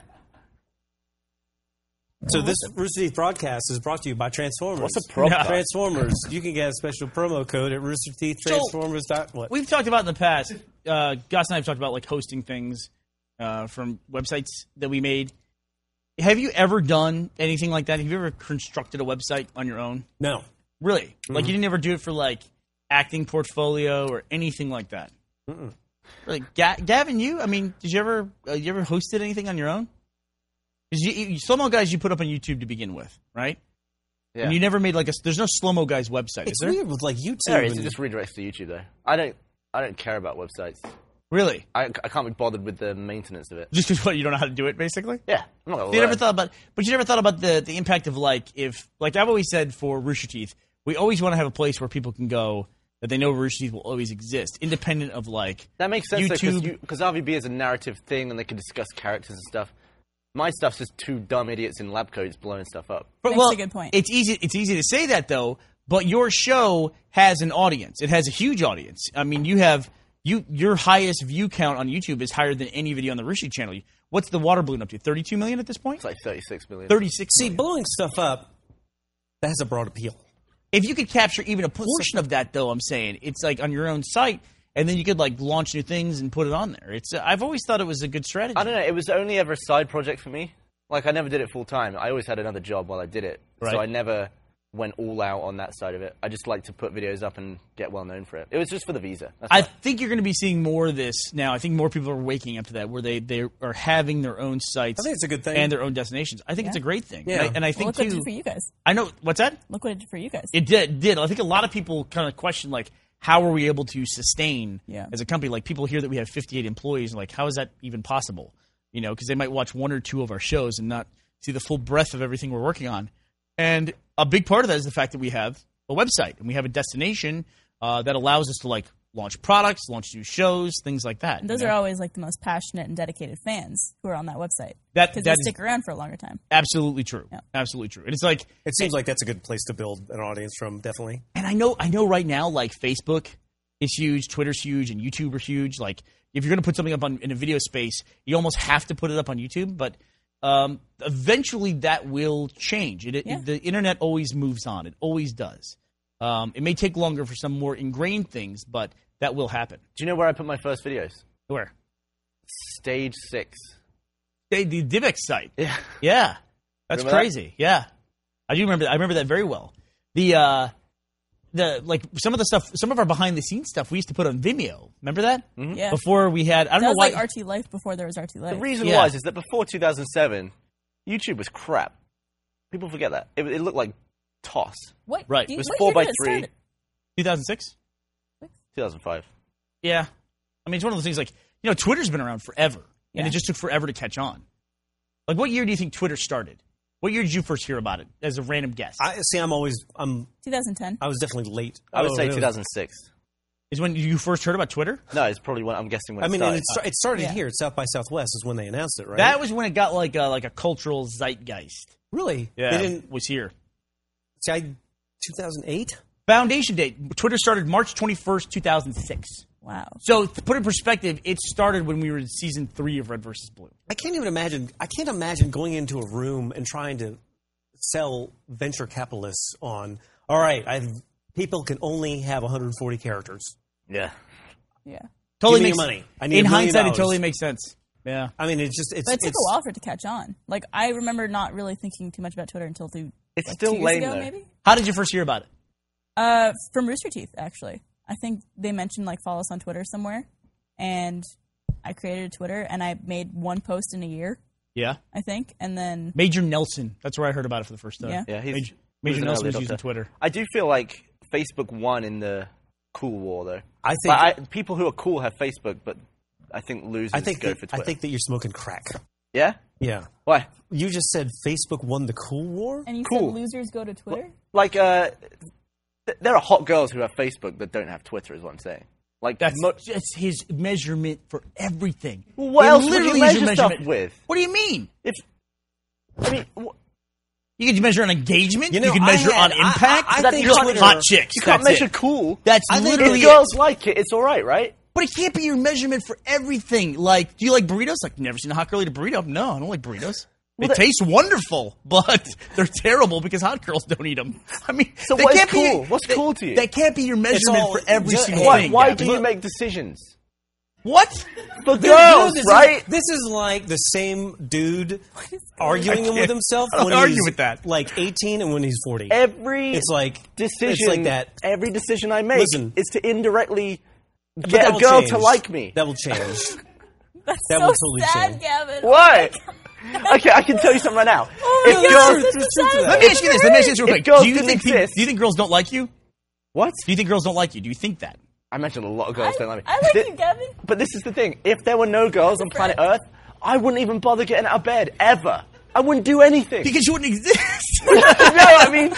So this Rooster Teeth broadcast is brought to you by Transformers. What's a promo? Transformers. You can get a special promo code at Rooster Teeth Transformers. dot what? We've talked about in the past. Uh, Gus and I have talked about like hosting things uh, from websites that we made. Have you ever done anything like that? Have you ever constructed a website on your own? No. Really? Mm-hmm. Like you didn't ever do it for like acting portfolio or anything like that? Mm-mm. Really, Ga- Gavin, you? I mean, did you ever uh, you ever hosted anything on your own? Because you, you, slow-mo guys you put up on YouTube to begin with, right? Yeah. And you never made like a. There's no slow-mo guys website, It's is there? weird with like YouTube. There it is. It and- just redirects to YouTube though. I don't. I don't care about websites. Really? I, I can't be bothered with the maintenance of it. Just because what you don't know how to do it, basically. Yeah, I'm not gonna You lie. never thought about, but you never thought about the the impact of like if like I've always said for Rooster Teeth, we always want to have a place where people can go that they know Rooster Teeth will always exist, independent of like That makes sense YouTube. because R V B is a narrative thing and they can discuss characters and stuff. My stuff's just two dumb idiots in lab coats blowing stuff up. But, Makes well, a good point. It's easy. It's easy to say that though. But your show has an audience. It has a huge audience. I mean, you have you your highest view count on YouTube is higher than any video on the Rooster Teeth channel. What's the water balloon up to? thirty-two million at this point? It's like thirty-six million. thirty-six. See, million. blowing stuff up, that has a broad appeal. If you could capture even a portion of that, though, I'm saying it's like on your own site, and then you could like launch new things and put it on there. It's uh, I've always thought it was a good strategy. I don't know. It was only ever a side project for me. Like I never did it full time. I always had another job while I did it, Right. so I never went all out on that side of it. I just like to put videos up and get well known for it. It was just for the visa. That's I why. think you're going to be seeing more of this now. I think more people are waking up to that, where they, they are having their own sites. I think it's a good thing. and their own destinations. I think Yeah. it's a great thing. Yeah. and I, and I Well, think look what it too. did for you guys. I know what's that. Look what it did for you guys. It did. Did I think a lot of people kind of question like how are we able to sustain Yeah. as a company? Like people hear that we have fifty-eight employees, and like how is that even possible? You know, because they might watch one or two of our shows and not see the full breadth of everything we're working on. And a big part of that is the fact that we have a website and we have a destination uh, that allows us to like launch products, launch new shows, things like that. And those you are know? always like the most passionate and dedicated fans who are on that website. That- Because that they is- stick around for a longer time. absolutely true. Yeah. Absolutely true. And it's like It seems like that's a good place to build an audience from, definitely. And I know, I know right now, like Facebook is huge, Twitter's huge, and YouTube are huge. Like, if you're going to put something up on, in a video space, you almost have to put it up on YouTube. But um, eventually, that will change. It, it- Yeah. the internet always moves on. It always does. Um, it may take longer for some more ingrained things, but that will happen. Do you know where I put my first videos? Where? Stage six. The, the Divx site. Yeah. Yeah, that's Remember that? crazy. Yeah, I do remember. I remember that very well. The uh, the like some of the stuff, some of our behind the scenes stuff, we used to put on Vimeo. Remember that? Yeah. Before we had, I don't that know was why. like R T Life before there was R T Life. The reason Yeah. was is that before two thousand seven, YouTube was crap. People forget that. It, it looked like toss. What? Right. do you- It was what four year by did it three. start? two thousand six. two thousand five. Yeah, I mean it's one of those things like you know Twitter's been around forever, and Yeah. it just took forever to catch on. Like, what year do you think Twitter started? What year did you first hear about it? As a random guess, I see. I'm always. I'm. twenty ten. I was definitely late. I would Oh, say it was- two thousand six. is when you first heard about Twitter. No, it's probably when I'm guessing when I it mean, started. and it, sta- it started Yeah. here at South by Southwest is when they announced it, right? That was when it got like a, like a cultural zeitgeist. really. Yeah, They didn't. was here. See, I, two thousand eight. Foundation date. Twitter started March twenty-first, two thousand six. Wow. So to put it in perspective, it started when we were in season three of Red versus Blue. I can't even imagine. I can't imagine going into a room and trying to sell venture capitalists on. All right, I people can only have one hundred forty characters. yeah. Yeah. Totally Give me makes your money. I need in a million hindsight, it dollars. totally makes sense. Yeah. I mean, it's just it's. But it took it's, a while for it to catch on. Like, I remember not really thinking too much about Twitter until two, It's like, still two years lame, ago, though. maybe? How did you first hear about it? Uh, from Rooster Teeth, actually. I think they mentioned, like, follow us on Twitter somewhere. And I created a Twitter, and I made one post in a year, Yeah. I think. And then, Major Nelson. That's where I heard about it for the first time. Yeah. Yeah, he's, Major, he Major was an Nelson early was using adopter. Twitter. I do feel like Facebook won in the cool war, though. I think. Like, I, I, people who are cool have Facebook, but I think losers I think go that, for I Twitter. think that you're smoking crack. yeah? Yeah. Why? You just said Facebook won the cool war? And you Cool. said losers go to Twitter? Like, uh, th- there are hot girls who have Facebook that don't have Twitter, is what I'm saying. Like, That's mo- just his measurement for everything. Well, what It else would you literally is measure your stuff measurement. with? What do you mean? If I mean, wh- You can measure on engagement. You You, know, can I measure had- on I- impact. I- I That- think you're like Twitter- hot chicks. you can't That's measure it. cool. That's I think literally If it. girls like it, it's all right, right? But it can't be your measurement for everything. Like, do you like burritos? Like, never seen a hot girl eat a burrito. No, I don't like burritos. Well, they that- taste wonderful, but they're terrible because hot girls don't eat them. I mean, So they what is can't be- cool? What's they- cool to you? That can't be your measurement all for every just- single Why, thing. why Gavin. do you make decisions? What? For You know, girls, this right? Is, this is like the same dude arguing I with can't- himself I don't when argue he's with that. like eighteen and when he's forty. Every It's like decision, It's like that. Every decision I make Listen. is to indirectly But get that a will girl change. to like me. That will change. That's That so will totally sad, change. Gavin. Why? Okay, I can tell you something right now. Oh my if God, girls, this is so sad. Let me ask you this. Let me ask you this real If quick. girls Do you didn't think peop- exist- do you think girls don't like you? what? Do you think girls don't like you? Do you think that? I mentioned a lot of girls I, don't like me. I like Thi- you, Gavin. But this is the thing. If there were no girls on planet Earth, I wouldn't even bother getting out of bed, ever. I wouldn't do anything. Because you wouldn't exist. no, I mean,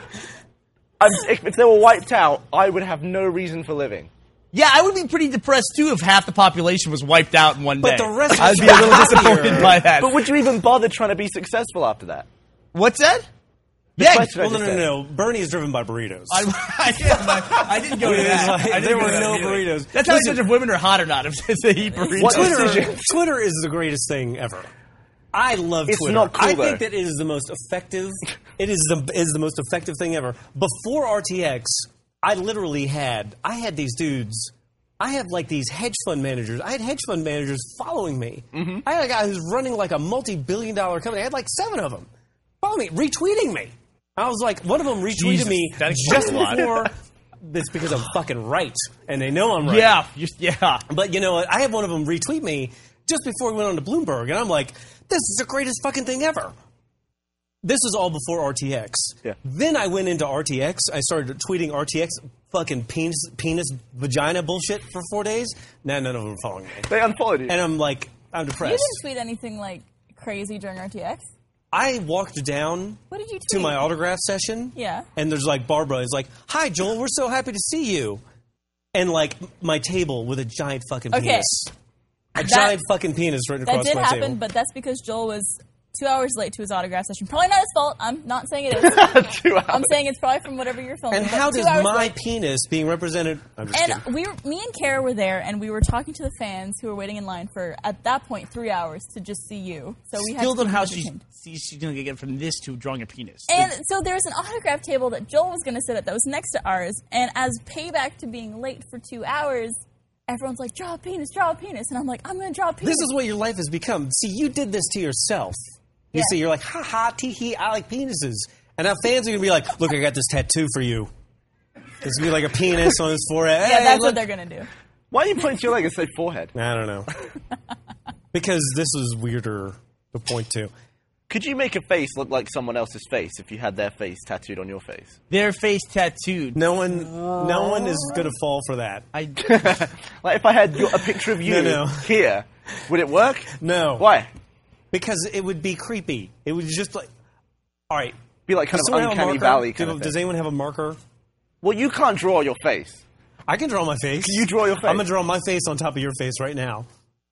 I'm, if, if they were wiped out, I would have no reason for living. Yeah, I would be pretty depressed too if half the population was wiped out in one But day. the rest of I'd us be a little are happier. disappointed by that. But would you even bother trying to be successful after that? What's that? The Yeah, question I Well, no, just no, said. no, no. Bernie is driven by burritos. I, I, didn't, I didn't go to It was that. like- I didn't there go were to that no either. burritos. That's how I Listen- judge if women are hot or not. If they eat burritos. What Twitter, decision? Twitter is the greatest thing ever. I love It's Twitter. not cool, I though. think that it is the most effective. It is the is the most effective thing ever. Before R T X, I literally had I had these dudes. I have like these hedge fund managers. I had hedge fund managers following me. Mm-hmm. I had a guy who's running like a multi-billion dollar company. I had like seven of them follow me, retweeting me. I was like, one of them retweeted Jesus, me that just explains a lot. before. It's because I'm fucking right, and they know I'm right. Yeah, just, yeah. But you know what? I had one of them retweet me just before we went on to Bloomberg, and I'm like, this is the greatest fucking thing ever. This was all before R T X. Yeah. Then I went into R T X. I started tweeting R T X fucking penis, penis, vagina bullshit for four days. Now none of them are following me. They unfollowed you. And I'm like, I'm You depressed. didn't tweet anything like crazy during R T X. I walked down What did you tweet? to my autograph session. Yeah. And there's like Barbara is like, "Hi Joel, we're so happy to see you." And like my table with a giant fucking Okay. penis. A That- giant fucking penis right That across did my happen, table. but that's because Joel was two hours late to his autograph session. Probably not his fault. I'm not saying it is. Two hours. I'm saying it's probably from whatever you're filming. And but how two does hours my late. penis being represented? I'm just And kidding. we, were, me and Kara were there, and we were talking to the fans who were waiting in line for, at that point, three hours to just see you. So we had Still to don't keep know how it she's, entertained. see- she's going to get from this to drawing a penis. And so there was an autograph table that Joel was going to sit at that was next to ours, and as payback to being late for two hours, everyone's like, draw a penis, draw a penis. And I'm like, I'm going to draw a penis. This is what your life has become. See, you did this to yourself. You Yeah. see, you're like, ha ha, tee hee, I like penises. And now fans are going to be like, look, I got this tattoo for you. It's going to be like a penis on his forehead. Yeah, Hey, that's look. what they're going to do. Why are you pointing to your leg and say forehead? I don't know. Because this is weirder to point to. Could you make a face look like someone else's face if you had their face tattooed on your face? Their face tattooed. No one, no one is going to fall for that. I, Like if I had your, a picture of you No, no. here, would it work? No. Why? Because it would be creepy. It would just like, all right. Be like kind Does of someone have a uncanny marker? valley kind Do- of Does thing. anyone have a marker? Well, you can't draw your face. I can draw my face. Can you draw your face? I'm going to draw my face on top of your face right now.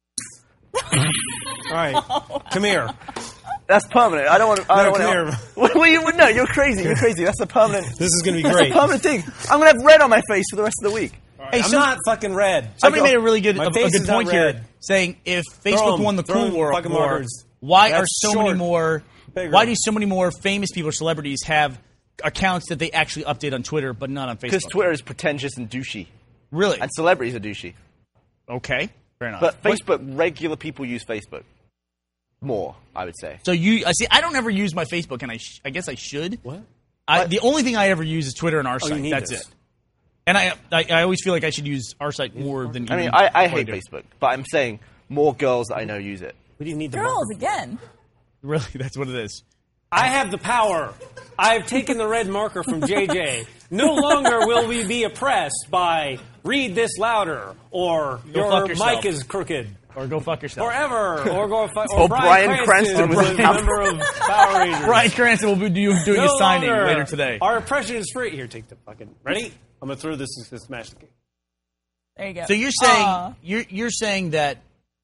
All right. Come here. That's permanent. I don't want to. I No, don't come want to. Well, well, you, no, you're crazy. You're crazy. That's a permanent. This is going to be That's great. a permanent thing. I'm gonna have red on my face for the rest of the week. Hey, I'm some- not fucking red. Somebody I go- made a really good, My a, a face good is not point here, red. saying if Throw Facebook 'em. won the Throw cool 'em war, fucking war, markers. why are That's so many short. more? Bigger. Why do so many more famous people or celebrities have accounts that they actually update on Twitter but not on Facebook? Because Twitter is pretentious and douchey, Really? and celebrities are douchey. Okay. Fair enough. But What- Facebook, regular people use Facebook more. I would say. So you, I see. I don't ever use my Facebook, and I, sh- I guess I should. What? I, the only thing I ever use is Twitter and our Oh, you site. need That's this. it. And I, I, I always feel like I should use our site more than. I mean, even I, I what hate do. Facebook, but I'm saying more girls that I know use it. What do you need the Girls, marker? again. Really, that's what it is. I have the power. I've taken the red marker from J J. No longer will we be oppressed by read this louder or Go your fuck yourself. mic is crooked. Or go fuck yourself. Forever. Or go fuck. Or Or Bryan Bryan Cranston Cranston was was a out. member of Power Rangers. Bryan Cranston will be doing, doing No a signing longer. later today. Our oppression is free. Here, take the fucking. Ready? I'm gonna throw this and smash the game. There you go. So you're saying Aw. you're you're saying that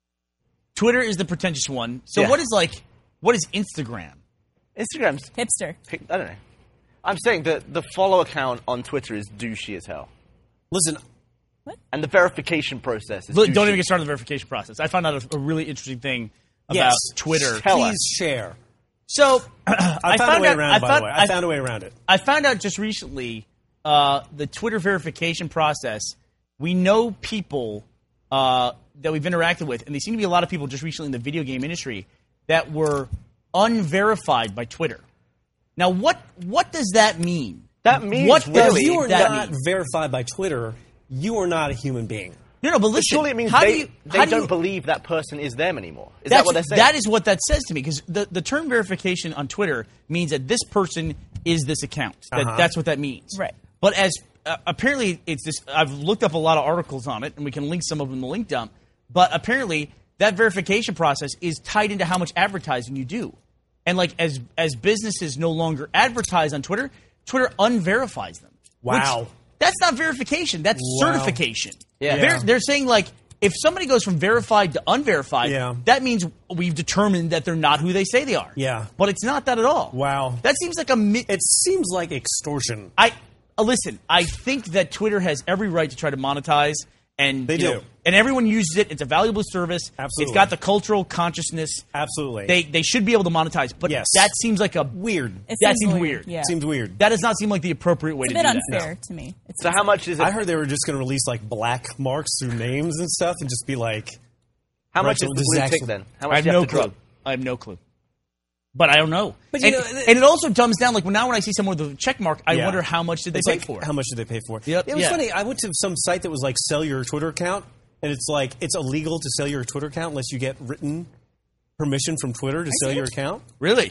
Twitter is the pretentious one. So Yeah. what is like what is Instagram? Instagram's. hipster. I don't know. I'm saying that the follow account on Twitter is douchey as hell. Listen, and the verification process is Look, douchey. don't even get started on the verification process. I found out a, a really interesting thing about Yes. Twitter. Tell please us. share. So I, I found, a way out, around I it, by found, the way. I, I found a way around it. I found out just recently uh, the Twitter verification process. We know people uh, that we've interacted with, and they seem to be a lot of people just recently in the video game industry that were unverified by Twitter. Now, what what does that mean? That means what does If you are that not mean? verified by Twitter, you are not a human being. No, no, but But listen. surely it means how they, do you, they how do don't you, believe that person is them anymore. Is that's, that what they're saying? That is what that says to me, because the, the term verification on Twitter means that this person is this account. That, Uh-huh. That's what that means. Right. But as uh, apparently it's this, I've looked up a lot of articles on it, and we can link some of them in the link dump. But apparently that verification process is tied into how much advertising you do, and like as as businesses no longer advertise on Twitter, Twitter unverifies them. Wow. Which, that's not verification. That's Wow. certification. Yeah. They're, they're saying like if somebody goes from verified to unverified, Yeah. that means we've determined that they're not who they say they are. Yeah. But it's not that at all. Wow. That seems like a mi- It seems like extortion. I uh, listen. I think that Twitter has every right to try to monetize, and They you do. know, and everyone uses it. It's a valuable service. Absolutely. It's got the cultural consciousness. Absolutely. They they should be able to monetize. But Yes. that seems like a weird. It that seems seems weird. Yeah. Seems weird. That does not seem like the appropriate way It's a to bit do that. unfair to me. It's so how much is it? I heard they were just going to release like black marks through names and stuff, and just be like, How Right, much so is the this is blue actually- tick then? How I much have do you no have to clue. drop? I have no clue. But I don't know. But you and, know, th- and it also dumbs down. Like when, now when I see someone with a check mark, I Yeah. wonder how much did they it's pay like, for it. how much did they pay for it? Yep, It was yeah. funny. I went to some site that was like, sell your Twitter account, and it's like, it's illegal to sell your Twitter account unless you get written permission from Twitter to sell see your it. account. Really?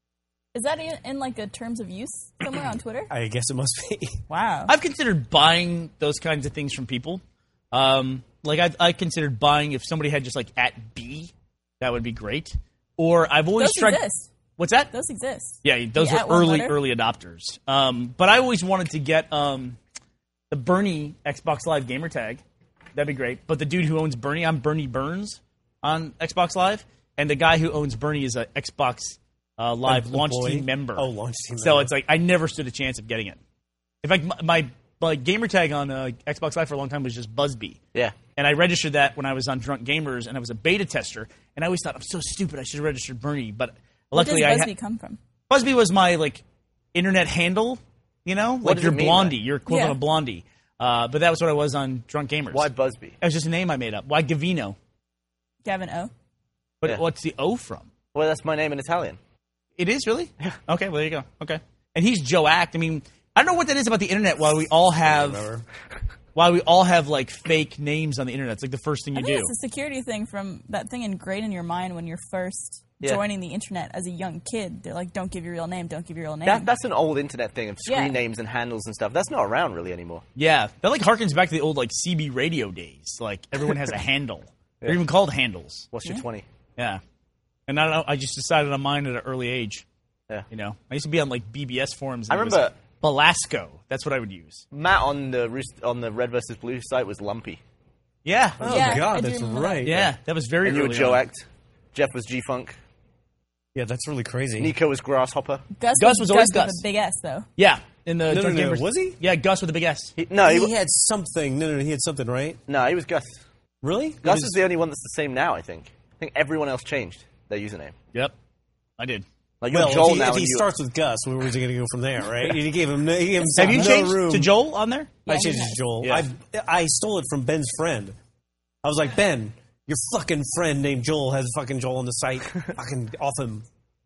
Is that in, in like a terms of use somewhere on Twitter? I guess it must be. Wow. I've considered buying those kinds of things from people. Um, like I, I considered buying if somebody had just like at B, that would be great. Or I've always Those tried. exist. What's that? Those exist. Yeah, those The are at one early letter? early adopters. Um, but I always wanted to get um, the Bernie Xbox Live gamer tag. That'd be great. But the dude who owns Bernie, I'm Bernie Burns on Xbox Live, and the guy who owns Bernie is a Xbox uh, Live launch Employee? team member. Oh, launch team So member. it's like I never stood a chance of getting it. In fact, my my, my gamer tag on uh, Xbox Live for a long time was just Buzzbee. Yeah. And I registered that when I was on Drunk Gamers, and I was a beta tester. And I always thought, I'm so stupid, I should have registered Bernie. But Where luckily, does I Busby had come from? Busby was my like internet handle, you know, like does you're it mean, Blondie, though? you're equivalent Yeah. of Blondie. Uh, but that was what I was on Drunk Gamers. Why Busby? It was just a name I made up. Why Gavino? Gavin O. But Yeah. what's the O from? Well, that's my name in Italian. It is really? Yeah. Okay, well there you go. Okay, and he's Joe Act. I mean, I don't know what that is about the internet. Why we all have, why we all have like fake names on the internet. It's like the first thing I you think do. it's a security thing from that thing ingrained in your mind when you're first Yeah. joining the internet as a young kid. They're like, don't give your real name, don't give your real name. That, that's an old internet thing of screen Yeah. names and handles and stuff. That's not around really anymore. Yeah, that like harkens back to the old like C B radio days. Like everyone has a handle. They're even called handles. What's your twenty? Yeah, and I don't know. I just decided on mine at an early age. Yeah. You know, I used to be on like B B S forums. And I it was remember- Belasco. That's what I would use. Matt on the Roost- on the Red versus Blue site was Lumpy. Yeah. Oh, Yeah, I God, do that's remember right. Yeah, that was very And you were early Joe on. Act. Jeff was G Funk. Yeah, that's really crazy. Nico was Grasshopper. Gus, Gus was always with Gus. a big S though. Yeah, in the No, no, Drunk no, Gamers. was he? Yeah, Gus with a big S. He, no, he, he wa- had something. No, no, no, he had something, right? no, he was Gus. Really? Gus It is was- the only one that's the same now. I think. I think everyone else changed their username. Yep, I did. Like you're Well, Joel if he, now. if and he you- starts with Gus, where was he going to go from there, right? He gave him, no, he gave him Have you no changed room. to Joel on there? I Yeah, changed he it to has. Joel. Yeah. I I stole it from Ben's friend. I was like, Ben, your fucking friend named Joel has fucking Joel on the site. Fucking off him.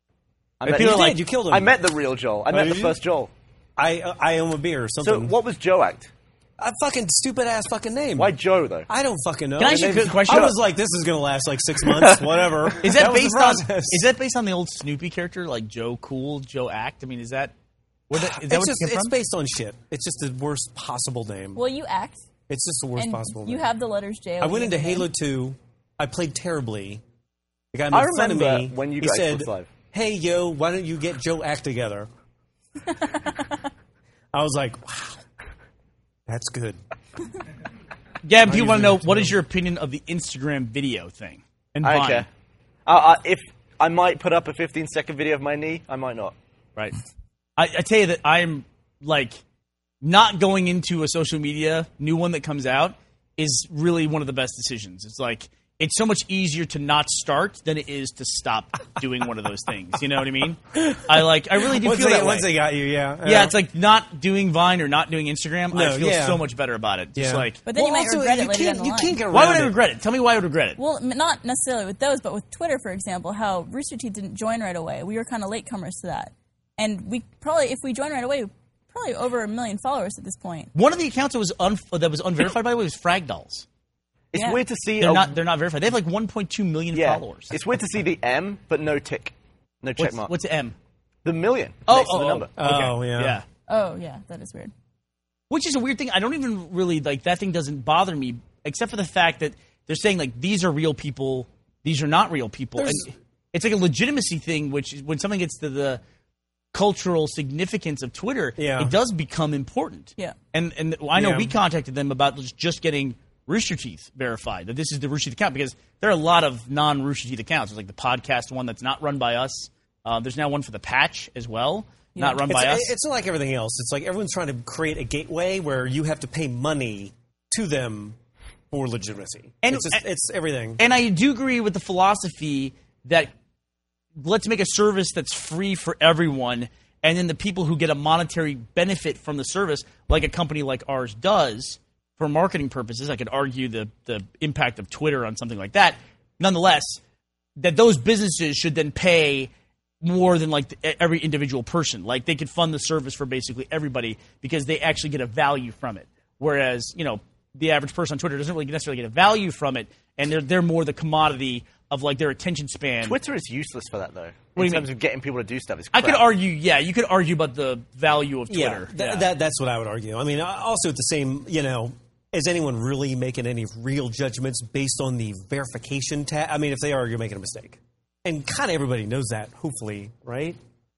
I I met, feel You like did. You killed him. I met the real Joel. I met did the you? first Joel. I I owe him a beer or So something. what was Joe Act? A fucking stupid ass fucking name. Why Joe though? I don't fucking know. Can I ask you a quick question? I was like, this is gonna last like six months, whatever. Is that, that was based the on? process. Is that based on the old Snoopy character, like Joe Cool, Joe Act? I mean, is that? Where the, is that It's what just it came it's from? based on shit. It's just the worst possible name. Well, you act. It's just the worst and possible you name. have the letters J O E I went into in your Halo name. two. I played terribly. The guy made I fun of remember me. when you he got said, Xbox Live. "Hey, yo, why don't you get Joe Act together?" I was like, "Wow, that's good." Gab, I people want to usually know like to what know. is your opinion of the Instagram video thing and I don't Vine? care. Uh, uh, if I might put up a fifteen second video of my knee, I might not. Right. I, I tell you that I'm like not going into a social media new one that comes out is really one of the best decisions. It's like it's so much easier to not start than it is to stop doing one of those things. You know what I mean? I like. I really do once feel they, that way. Once they got you, yeah, Yeah, it's like not doing Vine or not doing Instagram. No, I feel yeah. so much better about it. Just Yeah. like, But then you Well, might also, regret you it later can't- down the you line. can't get why would around I it. regret it? Tell me why I would regret it. Well, m- not necessarily with those, but with Twitter, for example, how Rooster Teeth didn't join right away. We were kind of latecomers to that. And we probably, if we joined right away, probably over a million followers at this point. One of the accounts that was un- that was unverified, by the way, was Frag Dolls. It's Yeah. weird to see. They're a- not. They're not verified. They have like one point two million yeah, followers. it's weird to see the M, but no tick, no check What's, mark. what's M? The million Oh, next to oh, the oh. number. Oh, yeah. yeah. Oh, yeah, that is weird. Which is a weird thing. I don't even really like that thing. Doesn't bother me, except for the fact that they're saying like these are real people, these are not real people, There's- and it's like a legitimacy thing. Which is when something gets to the cultural significance of Twitter, Yeah. it does become important. Yeah. And and I know Yeah. we contacted them about just- just getting Rooster Teeth verified, that this is the Rooster Teeth account, because there are a lot of non-Rooster Teeth accounts. There's like the podcast one that's not run by us. Uh, there's now one for the Patch as well, not run it's, by us. it's not like everything else. It's like everyone's trying to create a gateway where you have to pay money to them for legitimacy. And- it's, just, it's everything. And I do agree with the philosophy that let's make a service that's free for everyone, and then the people who get a monetary benefit from the service, like a company like ours does, for marketing purposes. I could argue the, the impact of Twitter on something like that. Nonetheless, that those businesses should then pay more than like the, every individual person. Like they could fund the service for basically everybody because they actually get a value from it. Whereas, you know, the average person on Twitter doesn't really necessarily get a value from it, and they're they're more the commodity of like their attention span. Twitter is useless for that though. What do in you terms mean? of getting people to do stuff, it's I crap. could argue, yeah, you could argue about the value of Twitter. Yeah, th- Yeah. That, that's what I would argue. I mean, also at the same, you know, is anyone really making any real judgments based on the verification tab? I mean, if they are, you're making a mistake. And kind of everybody knows that, hopefully, right?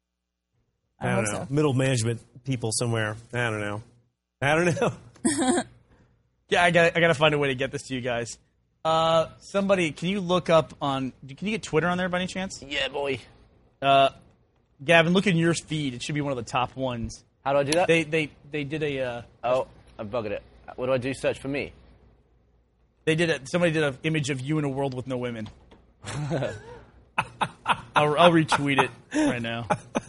I I, don't hope know. so. Middle management people somewhere. I don't know. I don't know. Yeah, I got I got to find a way to get this to you guys. Uh, somebody, can you look up on? Can you get Twitter on there by any chance? Yeah, boy. Uh, Gavin, look in your feed. It should be one of the top ones. How do I do that? They they they did a. Uh, oh, I buggered it. What do I do? Search for me. They did a. Somebody did an image of you in a world with no women. I'll, I'll retweet it right now.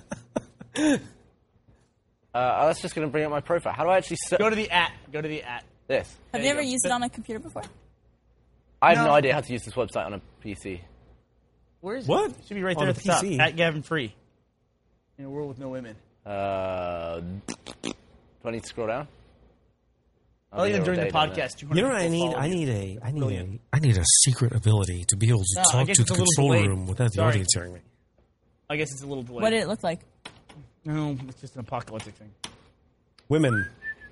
Uh, that's just going to bring up my profile. How do I actually search? Go to the at. Go to the at. This. Have There you you ever go. used it on a computer before? I have no. No. idea how to use this website on a P C. Where is What? it? It should be right On there a at the top. P C? At Gavin Free. In a world with no women. Uh, do I need to scroll down? I'll Oh, be even here during all the day, don't I? podcast, two hundred You know what I people need? follow I you. need a, I need Brilliant. a, I need a secret ability to be able to No, I talk guess to it's the a little control delayed. room without the Sorry. audience hearing me. I guess it's a little delayed. What did it look like? No, it's just an apocalyptic thing. Women.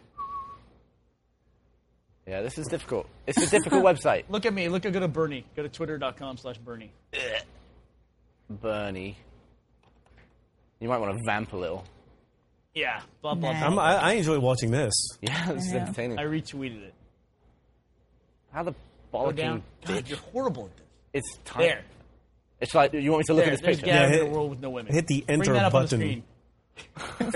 Yeah, this is difficult. It's a difficult website. Look at me. Look at go to Bernie. Go to twitter.com slash Bernie. Bernie. You might want to vamp a little. Yeah. Blah, blah, Nah. blah. I'm, I, I enjoy watching this. Yeah, this is Yeah. entertaining. I retweeted it. How the Go bollocking down. God, bitch. you're horrible at this. It's tiny. There. It's like, you want me to look there. at this There's picture? Gavin Yeah, in hit- a world with no women. hit the Bring enter that up on the button. screen.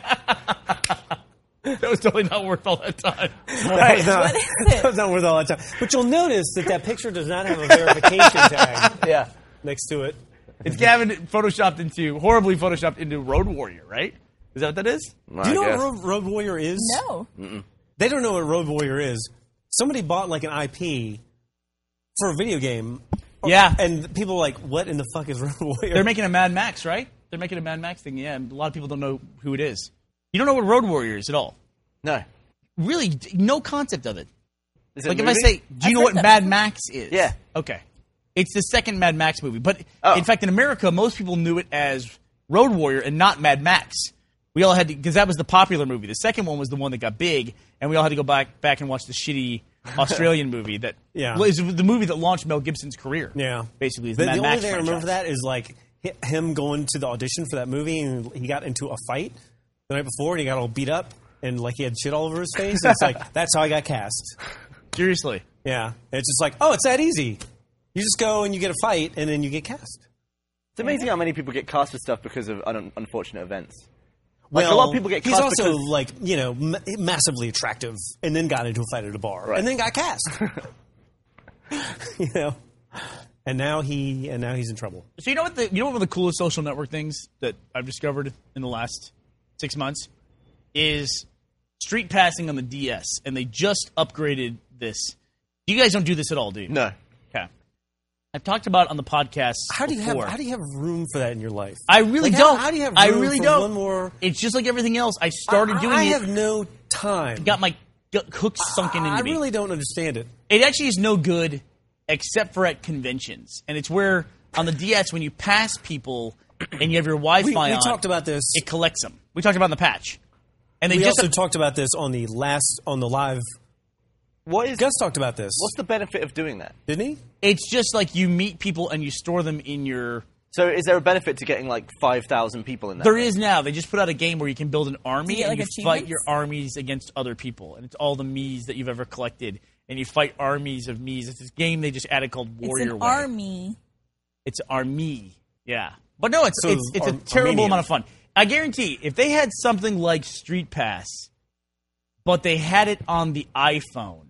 That was totally not worth all that time. That was not, What is it? that was not worth all that time. But you'll notice that that picture does not have a verification tag Yeah. next to it. It's Gavin photoshopped into, horribly photoshopped into Road Warrior, right? Is that what that is? I Do you know guess. what Road, Road Warrior is? No. They don't know what Road Warrior is. Somebody bought like an I P for a video game. Yeah. And people are like, what in the fuck is Road Warrior? They're making a Mad Max, right? They're making a Mad Max thing, yeah. And a lot of people don't know who it is. You don't know what Road Warrior is at all. No. really d- no concept of it. Is it Like a if I movie? say, do you know what Mad Max is? Yeah. Okay. It's the second Mad Max movie. But Oh. in fact, in America, most people knew it as Road Warrior and not Mad Max. We all had to, because that was the popular movie. The second one was the one that got big, and we all had to go back back and watch the shitty Australian movie that Yeah. well, it was the movie that launched Mel Gibson's career. Yeah, basically. Is The, the Mad the only Max thing I remember franchise. for that is like hi- him going to the audition for that movie, and he got into a fight the night before, and he got all beat up, and like he had shit all over his face. And it's like that's how I got cast. Seriously. Yeah, and it's just like, oh, it's that easy. You just go and you get a fight, and then you get cast. It's amazing how many people get cast for stuff because of un- unfortunate events. Well, Like, a lot of people get he's cast also because- like you know ma- massively attractive, and then got into a fight at a bar, Right. and then got cast. you know, and now he and now he's in trouble. So you know what the you know what one of the coolest social network things that I've discovered in the last six months is street passing on the D S, and they just upgraded this. You guys don't do this at all, do you? No. Okay. I've talked about it on the podcast. How do you before. have how do you have room for that in your life? I really Like, how- don't. How, do you have? I room really for don't. One more. It's just like everything else. I started I, doing I it. have no time. Got my gut hooks sunken into I me. really don't understand it. It actually is no good except for at conventions. And it's where on the D S when you pass people and you have your Wi-Fi We, we on, talked about this. it collects them. We talked about it in the patch. And they we just also talked about this on the last on the live. What is? Gus talked about this, What's the benefit of doing that? didn't he? it's just like you meet people and you store them in your So, is there a benefit to getting like five thousand people in there? There is now. They just put out a game where you can build an army Do you get, and like, you fight achievements? your armies against other people. And it's all the Miis that you've ever collected. And you fight armies of Miis. It's this game they just added called It's Warrior an Way. army. It's army. Yeah. But no, it's So it's, it's a Ar- terrible Armenian. amount of fun. I guarantee if they had something like Street Pass, but they had it on the iPhone,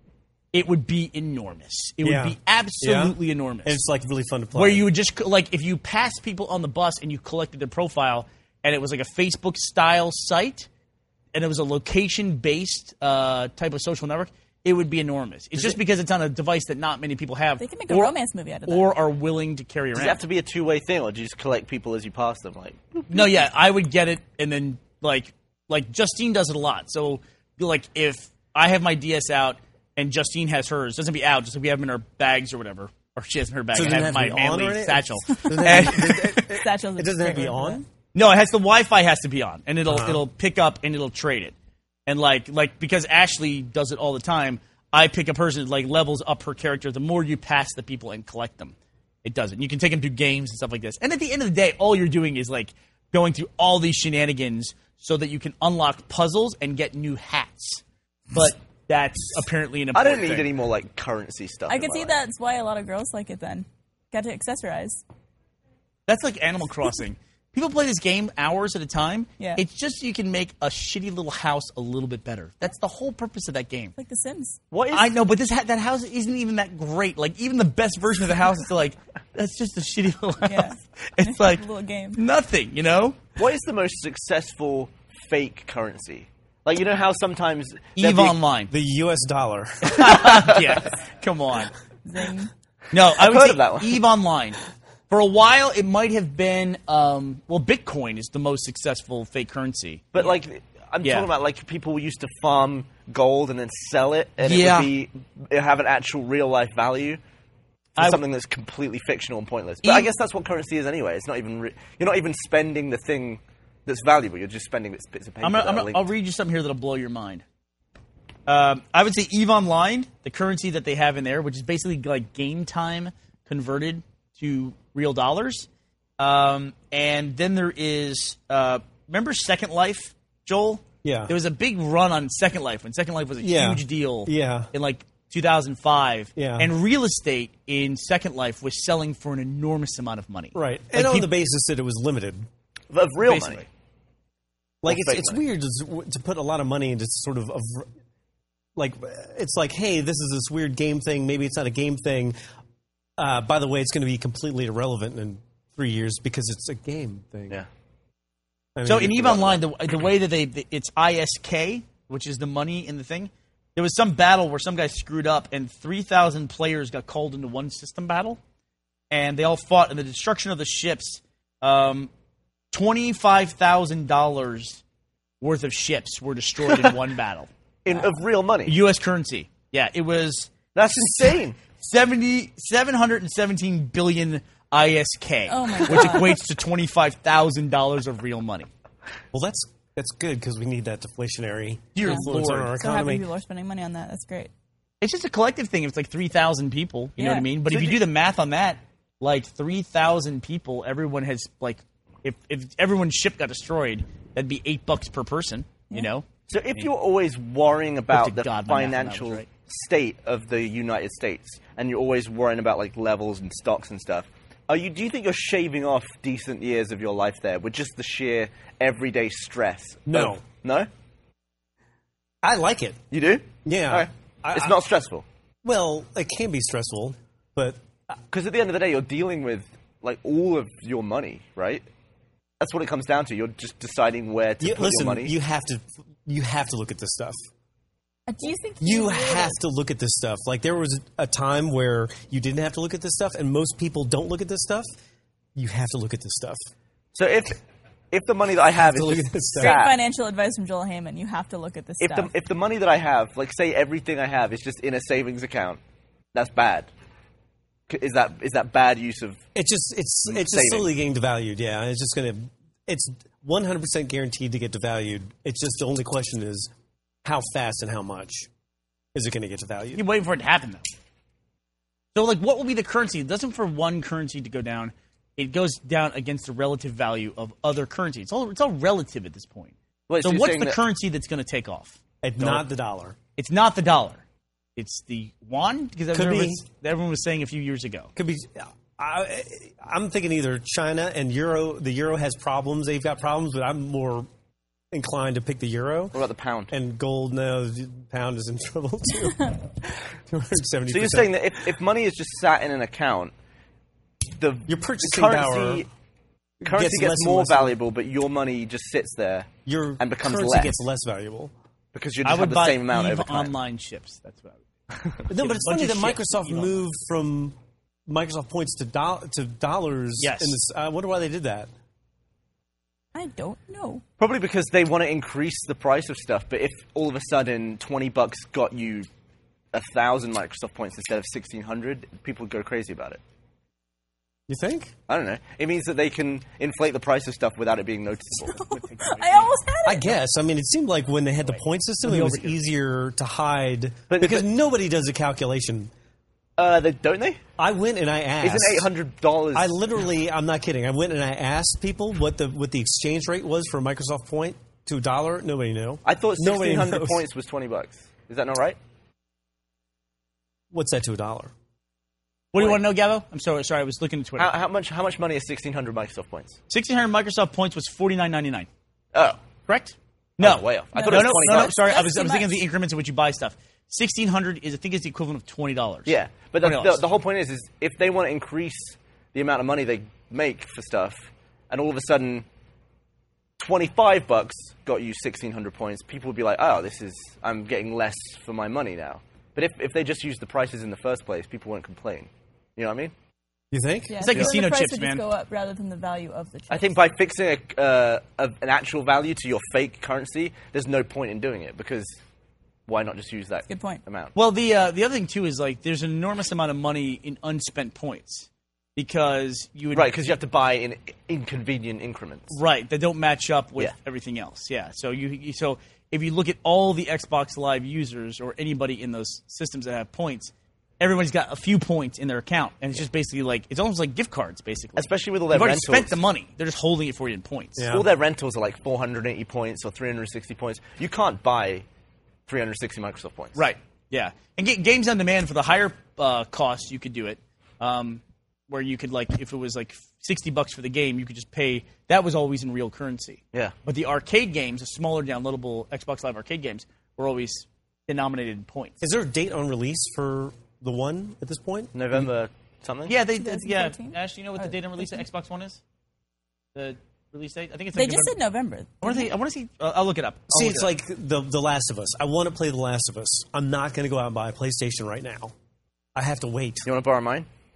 it would be enormous. It Yeah. would be absolutely enormous. And it's like really fun to play. Where you would just like if you passed people on the bus and you collected their profile, and it was like a Facebook style site, and it was a location based uh, type of social network, it would be enormous. It's just because it's on a device that not many people have. They can make a or, romance movie out of that. or are willing to carry Does around. it have to be a two-way thing, or do you just collect people as you pass them? Like, No, yeah, I would get it, and then like like Justine does it a lot. So like if I have my D S out and Justine has hers, doesn't be out, just like we have them in our bags or whatever, or she has in her bag. So I does it have have my to be on or manly anything? satchel. Doesn't it And- have- it, Satchel's a it doesn't have to great be word for on. No, it has the Wi-Fi has to be on, and it'll Uh-huh. it'll pick up and it'll trade it, and like like because Ashley does it all the time. I pick a person like levels up her character. The more you pass the people and collect them, it does it. You can take them to games and stuff like this. And at the end of the day, all you're doing is like going through all these shenanigans so that you can unlock puzzles and get new hats. But that's apparently an I important don't need thing. any more like currency stuff. I in can my see life. that's why a lot of girls like it then. Got to accessorize. That's like Animal Crossing. People play this game hours at a time. Yeah. It's just so you can make a shitty little house a little bit better. That's the whole purpose of that game. Like The Sims. What is? I know, but this ha- that house isn't even that great. Like even the best version of the house is like that's just a shitty little house. Yeah. It's like a little game. nothing, you know. What is the most successful fake currency? Like, you know how sometimes there'd Eve be- Online. The U S dollar. Yeah, come on. Zing. No, I I've would heard say of that one. Eve Online. For a while, it might have been. Um, well, Bitcoin is the most successful fake currency. But like, I'm Yeah. talking about like people used to farm gold and then sell it, and Yeah. it would be it have an actual real life value. For I- something that's completely fictional and pointless. But Eve- I guess that's what currency is anyway. It's not even re- you're not even spending the thing that's valuable. You're just spending bits, bits of paper. I'm gonna, that I'm are gonna, linked. I'll read you something here that'll blow your mind. Um, I would say Eve Online, the currency that they have in there, which is basically like game time converted to real dollars. Um, and then there is, uh, remember Second Life, Joel? Yeah. There was a big run on Second Life when Second Life was a Yeah. huge deal. Yeah. In like two thousand five. Yeah. And real estate in Second Life was selling for an enormous amount of money. Right. Like And on peop- the basis that it was limited. of real basically. money. Like Or it's fake it's money. weird to, to put a lot of money into sort of a, v- like it's like, hey, this is this weird game thing. Maybe it's not a game thing. Uh, by the way, it's going to be completely irrelevant in three years because it's a game thing. Yeah. I mean, So in you Eve forgot Online, the, the way that they it's I S K, which is the money in the thing. There was some battle where some guy screwed up, and three thousand players got called into one system battle, and they all fought. And the destruction of the ships, um, twenty five thousand dollars worth of ships were destroyed in one battle. in of real money. U S currency. Yeah, it was. That's insane. seventy, seven hundred seventeen billion I S K, Oh my which God. equates to twenty-five thousand dollars of real money. Well, that's that's good because we need that deflationary Dear influence on Lord. our So happy economy. people are spending money on that. That's great. It's just a collective thing. It's like three thousand people. You know Yeah. what I mean? But if you do the math on that, like three thousand people, everyone has, like, if, if everyone's ship got destroyed, that'd be eight bucks per person, you know? So if you're always worrying about to the God my math on that financial was right. state of the United States, and you're always worrying about like levels and stocks and stuff, are you? Do you think you're shaving off decent years of your life there with just the sheer everyday stress? No. of- no. I like it. You do? Yeah. Okay. I- it's I- not stressful. Well, it can be stressful, but Because at the end of the day, you're dealing with like all of your money, right? That's what it comes down to. You're just deciding where to you, put listen, your money. you have to you have to look at this stuff. Uh, Do you think You would? have to look at this stuff. Like there was a time where you didn't have to look at this stuff, and most people don't look at this stuff. You have to look at this stuff. So if if the money that I have to is look just at this stuff. Great sat, financial advice from Joel Heyman. You have to look at this if stuff. the if the money that I have, like say everything I have is just in a savings account, that's bad. C- Is that is that bad use of? It's just it's it's just Saving. slowly getting devalued. Yeah, it's just gonna it's one hundred percent guaranteed to get devalued. It's just the only question is how fast and how much is it going to get devalued? You're waiting for it to happen, though. So, like, what will be the currency? It doesn't for one currency to go down. It goes down against the relative value of other currencies. It's all, it's all relative at this point. Wait, so, so you're what's saying the that- currency that's going to take off? And not the dollar. It's not the dollar. It's the yuan? Because Could everyone, be. was, everyone was saying a few years ago. Could be. I, I'm thinking either China and euro. The euro has problems. They've got problems, but I'm more inclined to pick the euro. What about the pound? And gold, no, the pound is in trouble too. two hundred seventy. So you're saying that if, if money is just sat in an account, the your purchasing currency power currency gets gets, less and more less- valuable, but your money just sits there your and becomes currency less gets less valuable because you I just would have the buy same amount Eve over time. online ships. That's what I would. No, but it's bunch funny that of shit. Microsoft You don't moved from Microsoft points to do- to dollars. Yes. In this, I wonder why they did that. I don't know. Probably because they want to increase the price of stuff. But if all of a sudden twenty bucks got you a thousand Microsoft points instead of sixteen hundred, people would go crazy about it. You think? I don't know. It means that they can inflate the price of stuff without it being noticeable. I almost had it. I guess. I mean, it seemed like when they had the point system, it was easier to hide But- because but- nobody does a calculation. uh, they, don't they? I went and I asked. Isn't eight hundred dollars? I literally, I'm not kidding. I went and I asked people what the what the exchange rate was for a Microsoft point to a dollar. Nobody knew. I thought Nobody sixteen hundred knows. points was twenty bucks. Is that not right? What's that to a dollar? What do you Wait. want to know, Gabo? I'm sorry. Sorry, I was looking at Twitter. How, how much? How much money is sixteen hundred Microsoft points? sixteen hundred Microsoft points was forty-nine ninety-nine. Oh, Correct? No. was way off. I No, thought no, it was no, twenty no, no. bucks. Sorry, I That's was, I too was thinking of much. the increments in which you buy stuff. sixteen hundred is, I think, is the equivalent of twenty dollars. Yeah, but the, twenty the, dollars. the whole point is, is if they want to increase the amount of money they make for stuff, and all of a sudden twenty-five bucks got you sixteen hundred points, people would be like, oh, this is, I'm getting less for my money now. But if, if they just used the prices in the first place, people wouldn't complain. You know what I mean? You think? Yeah, It's like so casino the price chips, would man. Just go up rather than the value of the chips. I think by fixing a, uh, a, an actual value to your fake currency, there's no point in doing it, because why not just use that Good point. amount? Well, the uh, the other thing too is like there's an enormous amount of money in unspent points because you would Right, because you have to buy in inconvenient increments. right that don't match up with Yeah. everything else. Yeah. So you, you so if you look at all the Xbox Live users or anybody in those systems that have points, everybody's got a few points in their account, and it's just basically like it's almost like gift cards, basically. Especially with all their You've already rentals. spent the money; they're just holding it for you in points. Yeah. All their rentals are like four hundred eighty points or three hundred sixty points. You can't buy three hundred sixty Microsoft points. Right. Yeah. And get games on demand for the higher uh, cost, you could do it. Um, where you could like, if it was like sixty bucks for the game, you could just pay. That was always in real currency. Yeah. But the arcade games, the smaller downloadable Xbox Live arcade games, were always denominated in points. Is there a date on release for the one at this point? November something? Yeah, they did. Yeah. twenty fourteen? Ash, you know what the Or date on release of Xbox One is? The release date? I think it's. They Like just said November. I want to see. I want to see. Uh, I'll look it up. I'll See, look it's it up. like the the Last of Us. I want to play the Last of Us. I'm not going to go out and buy a PlayStation right now. I have to wait. You want to borrow mine?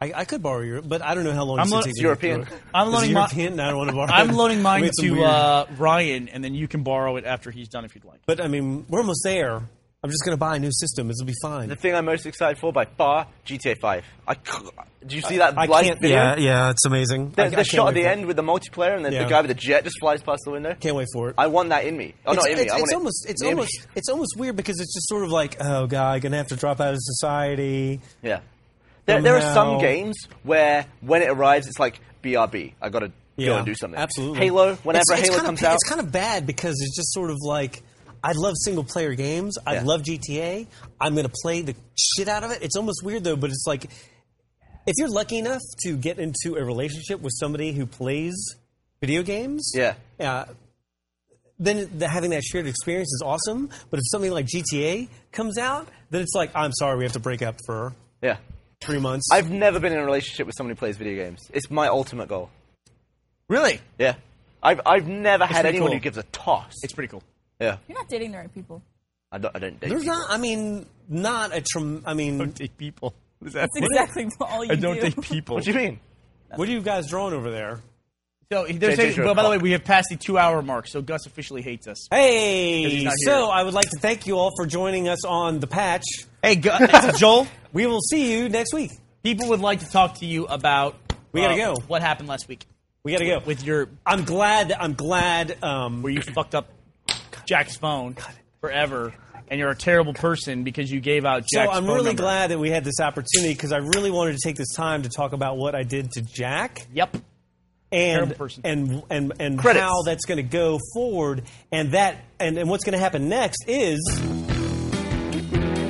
I, I could borrow your, but I don't know how long I'm it's lo- going to take. It's European. I'm It's loaning my- European. I don't want to borrow. I'm it. loaning I mine mean, it's some to weird- uh, Ryan, and then you can borrow it after he's done if you'd like. But I mean, we're almost there. I'm just going to buy a new system. It'll be fine. The thing I'm most excited for by far, G T A five. I, did you see that I live can't. video? Yeah, yeah, it's amazing. The, I- I the can't shot at wait the for it. end with the multiplayer and then Yeah. the guy with the jet just flies past the window. Can't wait for it. I want that in me. Oh, it's, not in me. it's, I want it's it almost it's near me. almost it's almost weird because it's just sort of like, oh god, gonna have to drop out of society. Yeah. There, there are Somehow. some games where when it arrives, it's like B R B. I got to go Yeah, and do something. absolutely. Halo. Whenever It's- it's Halo kinda comes pa- out, it's kind of bad because it's just sort of like. I love single player games. I Yeah. love G T A. I'm going to play the shit out of it. It's almost weird though, but it's like if you're lucky enough to get into a relationship with somebody who plays video games, yeah, uh, then the, having that shared experience is awesome. But if something like G T A comes out, then it's like, I'm sorry, we have to break up for yeah, three months. I've never been in a relationship with someone who plays video games. It's my ultimate goal. Really? Yeah. I've I've never had pretty anyone cool. who gives a toss. It's pretty cool. Yeah. You're not dating the right people. I don't. I don't date There's people. not. I mean, not a. Trim, I mean, don't date people. What is that? That's exactly all you I don't do. date people. What do you mean? What are you guys drawing over there? So they're J J saying, drew a well, by the way, clock. we have passed the two-hour mark, so Gus officially hates us. 'Cause Hey, he's not here. so I would like to thank you all for joining us on the patch. Hey, Gu- Joel, We will see you next week. people would like to talk to you about. We gotta uh, go. What happened last week? We got to go. With your, I'm glad. I'm glad. Um, where you fucked up Jack's phone forever, and you're a terrible person because you gave out so Jack's I'm phone really number. glad that we had this opportunity because I really wanted to take this time to talk about what I did to Jack. Yep. And Terrible person. and and and Credits. how that's going to go forward, and that and, and what's going to happen next is